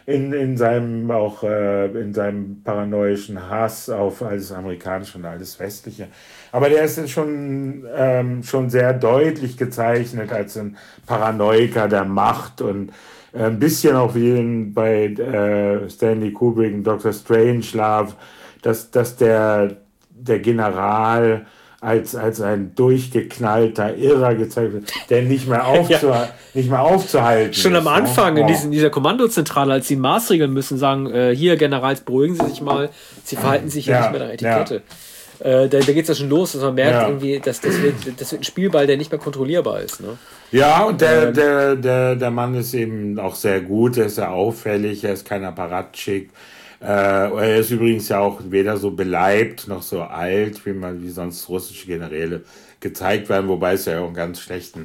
in, in seinem auch äh, in seinem paranoischen Hass auf alles Amerikanische und alles Westliche. Aber der ist schon, ähm, schon sehr deutlich gezeichnet als ein Paranoiker der Macht und ein bisschen auch wie in, bei äh, Stanley Kubrick und Doktor Strangelove, dass, dass der, der General als, als ein durchgeknallter Irrer gezeigt wird, der nicht mehr, aufzu ja. nicht mehr aufzuhalten Schon ist. am Anfang, ne? in, diesen, in dieser Kommandozentrale, als sie ihn maßregeln müssen, sagen, äh, hier, Generals, beruhigen Sie sich mal, Sie verhalten sich hier ja, nicht mehr nach Etikette. Ja. Äh, da da geht es ja schon los, dass man merkt, ja. irgendwie, dass das wird, das wird ein Spielball, der nicht mehr kontrollierbar ist. Ne? Ja, und der, ähm, der, der, der Mann ist eben auch sehr gut, er ist sehr auffällig, er ist kein Apparatschik. Äh, er ist übrigens ja auch weder so beleibt noch so alt, wie man wie sonst russische Generäle gezeigt werden, wobei es ja auch einen ganz schlechten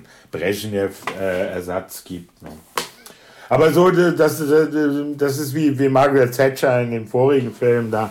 Brezhnev-Ersatz äh, gibt. Ne? Aber so, das, das ist wie, wie Margaret Thatcher in dem vorigen Film da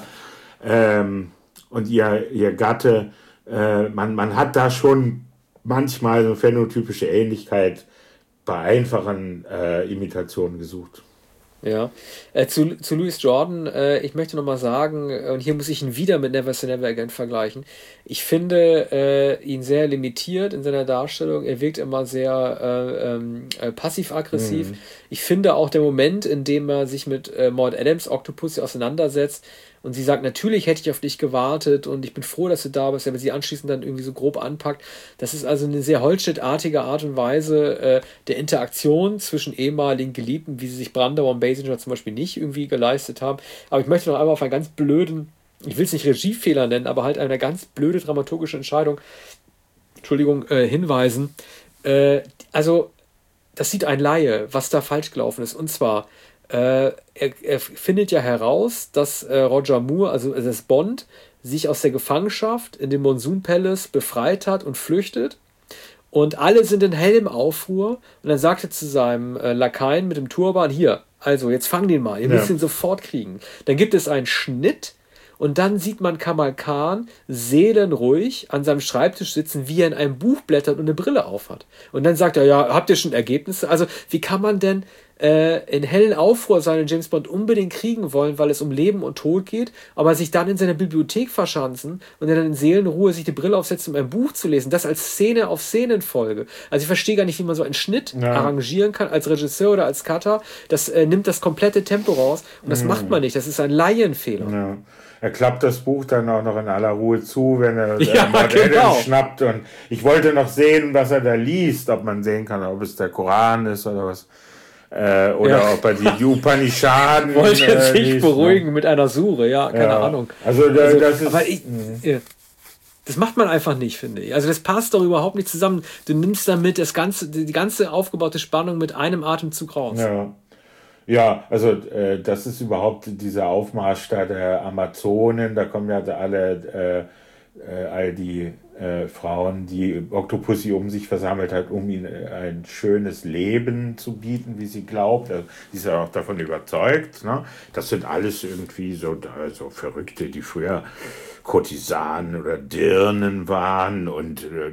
ähm, und ihr, ihr Gatte. Äh, man, man hat da schon manchmal so eine phänotypische Ähnlichkeit bei einfachen äh, Imitationen gesucht. Ja, äh, zu, zu Louis Jordan, äh, ich möchte nochmal sagen, äh, und hier muss ich ihn wieder mit Never Say Never Again vergleichen, ich finde äh, ihn sehr limitiert in seiner Darstellung, er wirkt immer sehr äh, ähm, äh, passiv-aggressiv. Mhm. Ich finde auch der Moment, in dem er sich mit äh, Maud Adams Octopussy auseinandersetzt, und sie sagt, natürlich hätte ich auf dich gewartet und ich bin froh, dass du da bist, aber sie anschließend dann irgendwie so grob anpackt. Das ist also eine sehr Holstedt-artige Art und Weise äh, der Interaktion zwischen ehemaligen Geliebten, wie sie sich Brandauer und Basinger zum Beispiel nicht irgendwie geleistet haben. Aber ich möchte noch einmal auf einen ganz blöden, ich will es nicht Regiefehler nennen, aber halt eine ganz blöde dramaturgische Entscheidung, Entschuldigung, äh, hinweisen. Äh, also, das sieht ein Laie, was da falsch gelaufen ist. Und zwar, Äh, er, er findet ja heraus, dass äh, Roger Moore, also äh, das Bond, sich aus der Gefangenschaft in dem Monsoon Palace befreit hat und flüchtet. Und alle sind in hellem Aufruhr. Und dann sagt er zu seinem äh, Lakaien mit dem Turban, hier, also jetzt fang den mal, ihr müsst ja. ihn sofort kriegen. Dann gibt es einen Schnitt. Und dann sieht man Kamal Khan seelenruhig an seinem Schreibtisch sitzen, wie er in einem Buch blättert und eine Brille aufhat. Und dann sagt er, ja, habt ihr schon Ergebnisse? Also wie kann man denn äh, in hellen Aufruhr seinen James Bond unbedingt kriegen wollen, weil es um Leben und Tod geht, aber sich dann in seiner Bibliothek verschanzen und dann in Seelenruhe sich die Brille aufsetzt, um ein Buch zu lesen? Das als Szene auf Szenenfolge. Also ich verstehe gar nicht, wie man so einen Schnitt ja. arrangieren kann als Regisseur oder als Cutter. Das äh, nimmt das komplette Tempo raus und das mhm. macht man nicht. Das ist ein Laienfehler. Ja. Er klappt das Buch dann auch noch in aller Ruhe zu, wenn er ja, Maud genau. Adams schnappt. Und ich wollte noch sehen, was er da liest, ob man sehen kann, ob es der Koran ist oder was. Äh, oder ja. ob er die Upanishaden wollte äh, sich liest, beruhigen ne? mit einer Sure, ja, keine ja. Ahnung. Also, da, also das ist... Aber ich, ja. Das macht man einfach nicht, finde ich. Also das passt doch überhaupt nicht zusammen. Du nimmst damit das ganze, die ganze aufgebaute Spannung mit einem Atemzug raus. Ja. Ja, also äh, das ist überhaupt dieser Aufmarsch da der Amazonen, da kommen ja alle, äh, äh, all die äh, Frauen, die Octopussy um sich versammelt hat, um ihnen ein schönes Leben zu bieten, wie sie glaubt. Also, die ist ja auch davon überzeugt. Ne? Das sind alles irgendwie so, so Verrückte, die früher Kurtisanen oder Dirnen waren und äh,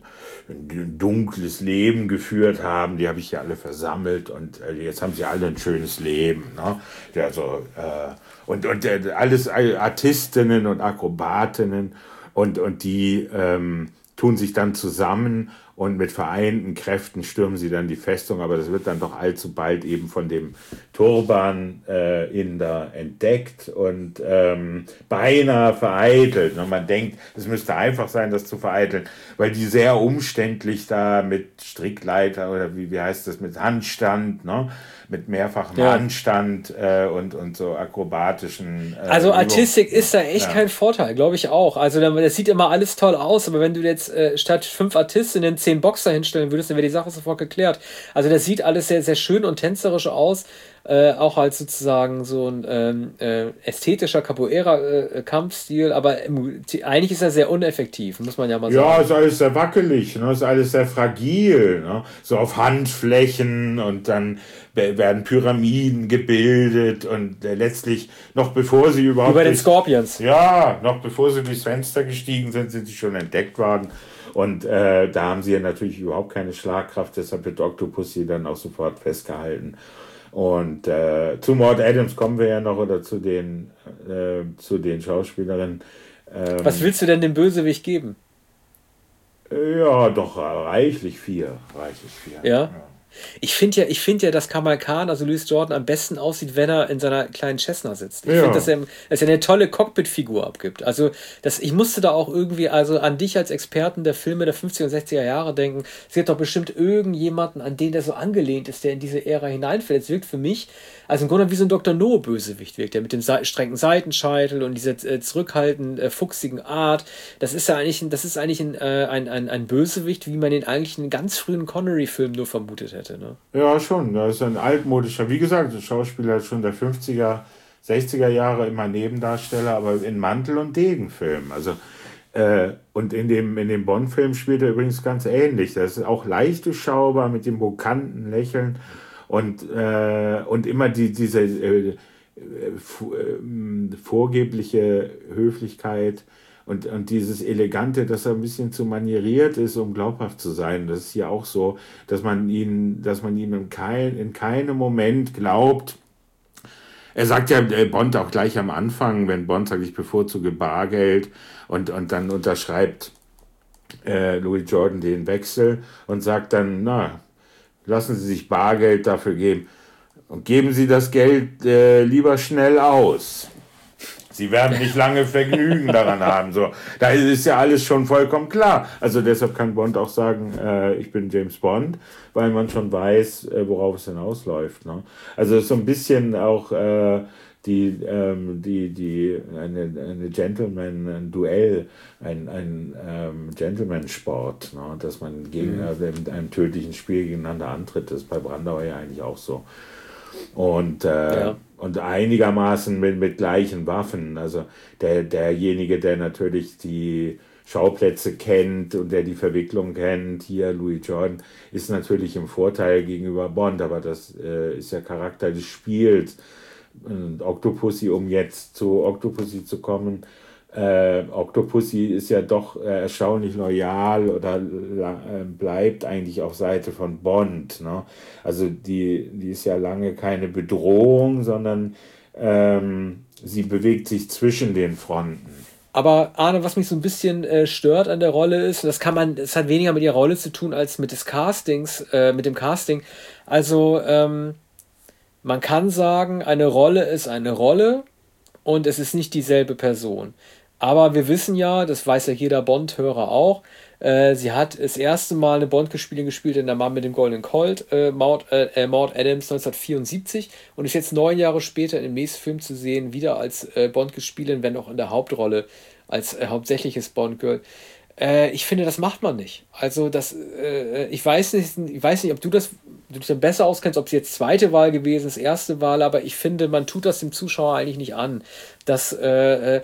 ein dunkles Leben geführt haben, die habe ich ja alle versammelt und äh, jetzt haben sie alle ein schönes Leben. Ne? Also, äh, und und äh, alles Artistinnen und Akrobatinnen und, und die ähm, tun sich dann zusammen und mit vereinten Kräften stürmen sie dann die Festung, aber das wird dann doch allzu bald eben von dem Turban-Inder äh, entdeckt und ähm, beinahe vereitelt. Und man denkt, es müsste einfach sein, das zu vereiteln, weil die sehr umständlich da mit Strickleiter oder wie, wie heißt das, mit Handstand, ne? mit mehrfachem ja. Handstand äh, und, und so akrobatischen... Äh, also Artistik Übungen. Ist da echt ja. kein Vorteil, glaube ich auch. Also das sieht immer alles toll aus, aber wenn du jetzt äh, statt fünf Artistinnen zehn Boxer hinstellen würdest, dann wäre die Sache sofort geklärt. Also das sieht alles sehr, sehr schön und tänzerisch aus. Äh, auch als sozusagen so ein ähm, äh, ästhetischer Capoeira-Kampfstil, äh, aber im, eigentlich ist er sehr uneffektiv, muss man ja mal sagen. Ja, ist alles sehr wackelig, ne? Ist alles sehr fragil, ne? So auf Handflächen und dann werden Pyramiden gebildet und äh, letztlich noch bevor sie überhaupt... Wie bei den Scorpions. Ja, noch bevor sie durchs Fenster gestiegen sind, sind sie schon entdeckt worden. Und äh, da haben sie ja natürlich überhaupt keine Schlagkraft, deshalb wird Octopussy dann auch sofort festgehalten. Und äh, zu Maud Adams kommen wir ja noch, oder zu den, äh, zu den Schauspielerinnen. Ähm, Was willst du denn dem Bösewicht geben? Ja, doch, reichlich vier. Reichlich vier. Ja. ja. Ich finde ja, ich finde ja, dass Kamal Khan, also Louis Jordan, am besten aussieht, wenn er in seiner kleinen Cessna sitzt. Ich Ja. finde, dass er, dass er eine tolle Cockpit-Figur abgibt. Also, das, ich musste da auch irgendwie, also an dich als Experten der Filme der fünfziger und sechziger Jahre denken. Es gibt doch bestimmt irgendjemanden, an den der so angelehnt ist, der in diese Ära hineinfällt. Es wirkt für mich, also im Grunde wie so ein Doktor No-Bösewicht wirkt, der mit dem se- strengen Seitenscheitel und dieser äh, zurückhaltend äh, fuchsigen Art. Das ist ja eigentlich, ein, das ist eigentlich ein, äh, ein, ein, ein Bösewicht, wie man den eigentlich in ganz frühen Connery-Filmen nur vermutet hätte. Ne? Ja, schon. Das ist ein altmodischer, wie gesagt, ein Schauspieler schon der fünfziger, sechziger Jahre, immer Nebendarsteller, aber in Mantel- und Degenfilmen. Also, äh, und in dem, in dem Bond-Film spielt er übrigens ganz ähnlich. Das ist auch leicht durchschaubar mit dem brokanten Lächeln und, äh, und immer die, diese äh, fu- äh, vorgebliche Höflichkeit. Und, und dieses Elegante, dass er ein bisschen zu manieriert ist, um glaubhaft zu sein. Das ist hier auch so, dass man ihn, dass man ihm in, kein, in keinem Moment glaubt. Er sagt ja äh, Bond auch gleich am Anfang, wenn Bond sagt, ich bevorzuge Bargeld, und, und dann unterschreibt äh, Louis Jordan den Wechsel und sagt dann, na, lassen Sie sich Bargeld dafür geben und geben Sie das Geld äh, lieber schnell aus. Sie werden nicht lange Vergnügen daran haben. So, da ist ja alles schon vollkommen klar. Also deshalb kann Bond auch sagen, äh, ich bin James Bond, weil man schon weiß, äh, worauf es hinausläuft. Ne? Also so ein bisschen auch äh, die, ähm, die, die, eine, eine Gentleman, ein Duell, ein, ein ähm, Gentleman-Sport, ne? Dass man gegen, mhm. äh, mit einem tödlichen Spiel gegeneinander antritt. Das ist bei Brandauer ja eigentlich auch so. Und, äh, ja. und einigermaßen mit, mit gleichen Waffen. Also der, derjenige, der natürlich die Schauplätze kennt und der die Verwicklung kennt, hier Louis Jordan, ist natürlich im Vorteil gegenüber Bond, aber das äh, ist ja Charakter des Spiels. Und Octopussy, um jetzt zu Octopussy zu kommen, Äh, Octopussy ist ja doch äh, erstaunlich loyal oder äh, bleibt eigentlich auf Seite von Bond. Ne? Also die, die ist ja lange keine Bedrohung, sondern ähm, sie bewegt sich zwischen den Fronten. Aber Arne, was mich so ein bisschen äh, stört an der Rolle ist, und das kann man, es hat weniger mit ihrer Rolle zu tun als mit des Castings, äh, mit dem Casting. Also ähm, man kann sagen, eine Rolle ist eine Rolle und es ist nicht dieselbe Person. Aber wir wissen ja, das weiß ja jeder Bond-Hörer auch, äh, sie hat das erste Mal eine Bond-Spielin gespielt in Der Mann mit dem goldenen Colt, äh, Maud, äh, Maud Adams neunzehnhundertvierundsiebzig, und ist jetzt neun Jahre später in dem nächsten Film zu sehen, wieder als äh, Bond-Gespielin, wenn auch in der Hauptrolle, als äh, hauptsächliches Bond-Girl. Äh, ich finde, das macht man nicht. Also das, äh, ich weiß nicht, ich weiß nicht, ob du das du dich dann besser auskennst, ob es jetzt zweite Wahl gewesen ist, erste Wahl, aber ich finde, man tut das dem Zuschauer eigentlich nicht an, dass äh,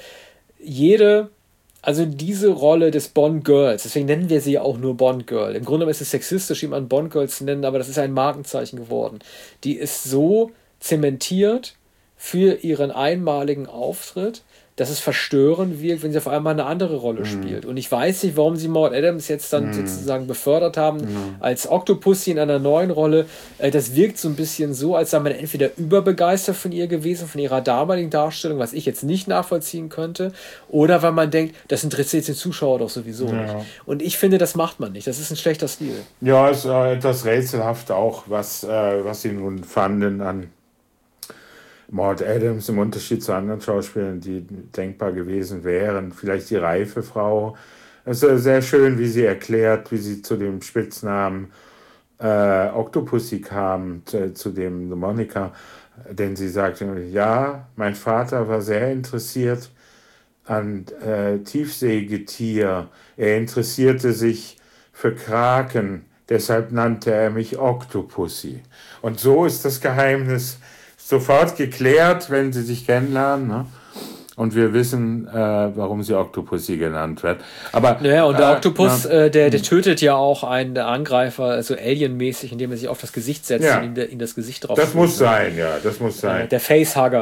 jede, also diese Rolle des Bond-Girls, deswegen nennen wir sie ja auch nur Bond-Girl. Im Grunde ist es sexistisch, jemanden Bond-Girl zu nennen, aber das ist ein Markenzeichen geworden. Die ist so zementiert für ihren einmaligen Auftritt, dass es verstörend wirkt, wenn sie auf einmal eine andere Rolle mm. spielt. Und ich weiß nicht, warum sie Maud Adams jetzt dann mm. sozusagen befördert haben mm. als Octopussy in einer neuen Rolle. Das wirkt so ein bisschen so, als sei man entweder überbegeistert von ihr gewesen, von ihrer damaligen Darstellung, was ich jetzt nicht nachvollziehen könnte, oder weil man denkt, das interessiert den Zuschauer doch sowieso ja. nicht. Und ich finde, das macht man nicht. Das ist ein schlechter Stil. Ja, es ist äh, etwas rätselhaft auch, was, äh, was sie nun fanden an Maud Adams im Unterschied zu anderen Schauspielern, die denkbar gewesen wären. Vielleicht die reife Frau. Es ist sehr schön, wie sie erklärt, wie sie zu dem Spitznamen äh, Octopussy kam, zu, zu dem Monica. Denn sie sagte, ja, mein Vater war sehr interessiert an äh, Tiefseegetier. Er interessierte sich für Kraken. Deshalb nannte er mich Octopussy. Und so ist das Geheimnis sofort geklärt, wenn sie sich kennenlernen. Ne? Und wir wissen, äh, warum sie Octopussy genannt wird. Aber, ja, und der äh, Oktopus, äh, äh, der, der tötet ja auch einen Angreifer, also alienmäßig, indem er sich auf das Gesicht setzt ja. und ihm, ihm das Gesicht drauf Das tut, muss ne? sein, ja, das muss sein. Äh, der Facehugger.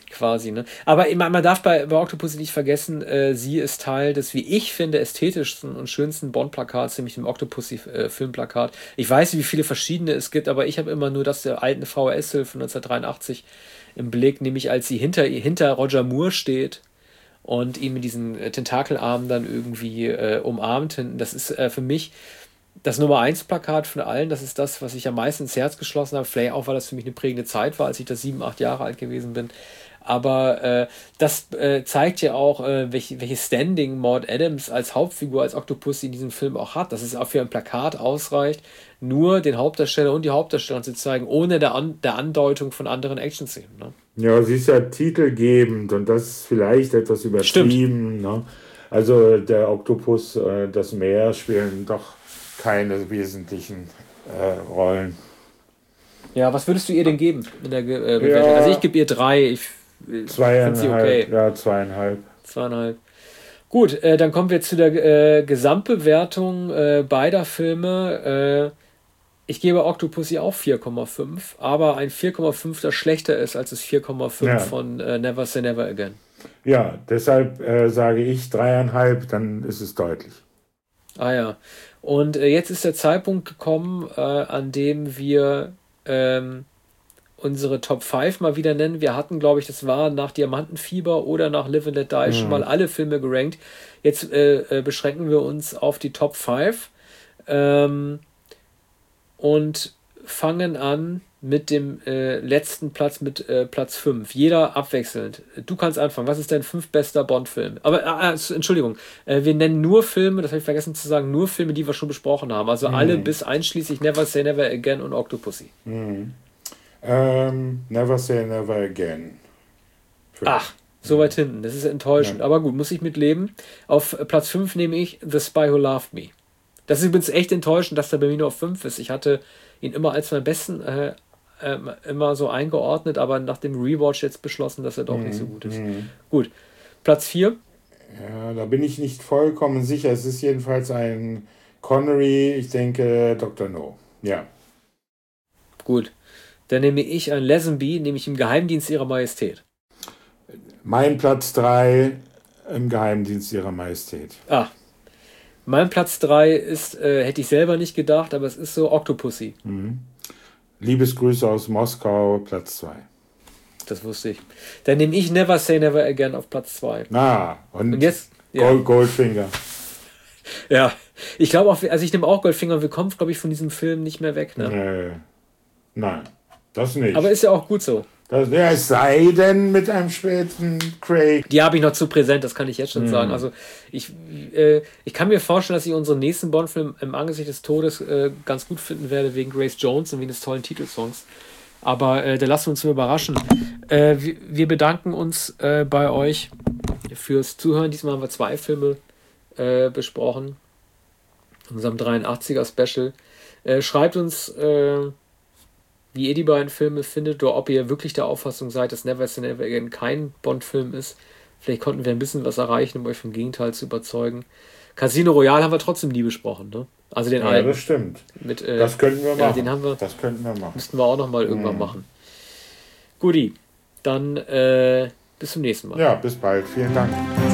Quasi, ne? Aber man, man darf bei, bei Octopussy nicht vergessen, äh, sie ist Teil des, wie ich finde, ästhetischsten und schönsten Bond-Plakats, nämlich dem Octopussy-Filmplakat. Ich weiß nicht, wie viele verschiedene es gibt, aber ich habe immer nur das der alten V H S-Hilfe von neunzehnhundertdreiundachtzig im Blick, nämlich als sie hinter, hinter Roger Moore steht und ihn mit diesen äh, Tentakelarmen dann irgendwie äh, umarmt hinten. Das ist äh, für mich das Nummer eins Plakat von allen. Das ist das, was ich am meisten ins Herz geschlossen habe. Vielleicht auch, weil das für mich eine prägende Zeit war, als ich da sieben, acht Jahre alt gewesen bin. Aber äh, das äh, zeigt ja auch, äh, welche, welches Standing Maud Adams als Hauptfigur, als Octopussy in diesem Film auch hat. Dass es auch für ein Plakat ausreicht, nur den Hauptdarsteller und die Hauptdarstellerin zu zeigen, ohne der, An der Andeutung von anderen Action-Szenen. Ne? Ja, sie ist ja titelgebend und das ist vielleicht etwas übertrieben. Ne? Also der Oktopus, äh, das Meer spielen doch keine wesentlichen äh, Rollen. Ja, was würdest du ihr denn geben in der äh, Bewertung? Ja, also ich gebe ihr drei. Ich Zweieinhalb, sie okay. Ja, zweieinhalb. Zweieinhalb. Gut, äh, dann kommen wir zu der äh, Gesamtbewertung äh, beider Filme. Äh, ich gebe Octopussy auch vier Komma fünf, aber ein vier Komma fünf, das schlechter ist als das vier Komma fünf ja. von äh, Never Say Never Again. Ja, deshalb äh, sage ich dreieinhalb, dann ist es deutlich. Ah ja, und äh, jetzt ist der Zeitpunkt gekommen, äh, an dem wir ähm, unsere Top fünf mal wieder nennen. Wir hatten, glaube ich, das war nach Diamantenfieber oder nach Live and Let Die mhm. schon mal alle Filme gerankt. Jetzt äh, äh, beschränken wir uns auf die Top fünf ähm, und fangen an mit dem äh, letzten Platz, mit äh, Platz fünf. Jeder abwechselnd. Du kannst anfangen. Was ist dein fünf bester Bond-Film? Aber, äh, Entschuldigung, äh, wir nennen nur Filme, das habe ich vergessen zu sagen, nur Filme, die wir schon besprochen haben. Also mhm. alle bis einschließlich Never Say Never Again und Octopussy. Mhm. Um, Never Say Never Again. Für Ach, so weit hinten. Das ist enttäuschend. Ja. Aber gut, muss ich mitleben. Auf Platz fünf nehme ich The Spy Who Loved Me. Das ist übrigens echt enttäuschend, dass der bei mir nur auf fünf ist. Ich hatte ihn immer als meinen besten äh, äh, immer so eingeordnet, aber nach dem Rewatch jetzt beschlossen, dass er doch mm, nicht so gut ist. Mm. Gut. Platz vier. Ja, da bin ich nicht vollkommen sicher. Es ist jedenfalls ein Connery, ich denke Doktor No. Ja. Gut. Dann nehme ich ein Lazenby, nämlich im Geheimdienst ihrer Majestät. Mein Platz drei im Geheimdienst ihrer Majestät. Ah. Mein Platz drei ist, äh, hätte ich selber nicht gedacht, aber es ist so Octopussy. Mhm. Liebesgrüße aus Moskau, Platz zwei. Das wusste ich. Dann nehme ich Never Say Never Again auf Platz zwei. Ah, und, und jetzt ja. Gold, Goldfinger. Ja, ich glaube auch, also ich nehme auch Goldfinger und wir kommen, glaube ich, von diesem Film nicht mehr weg. Ne? Nee. Nein. Das nicht. Aber ist ja auch gut so. Das, ja, es sei denn mit einem späten Craig. Die habe ich noch zu präsent, das kann ich jetzt schon mhm. sagen. Also ich, äh, ich kann mir vorstellen, dass ich unseren nächsten Bond-Film im Angesicht des Todes äh, ganz gut finden werde, wegen Grace Jones und wegen des tollen Titelsongs. Aber äh, da lassen wir uns überraschen. Äh, wir, wir bedanken uns äh, bei euch fürs Zuhören. Diesmal haben wir zwei Filme äh, besprochen. In unserem dreiundachtziger Special. Äh, schreibt uns... Äh, wie ihr die beiden Filme findet oder ob ihr wirklich der Auffassung seid, dass Never Say Never Again kein Bond-Film ist. Vielleicht konnten wir ein bisschen was erreichen, um euch vom Gegenteil zu überzeugen. Casino Royale haben wir trotzdem nie besprochen, ne? Also den ja, alten. Das stimmt. Mit, äh, das könnten wir machen. Ja, den haben wir, das könnten wir machen. Müssten wir auch nochmal irgendwann mhm. machen. Guti, dann äh, bis zum nächsten Mal. Ja, bis bald. Vielen Dank.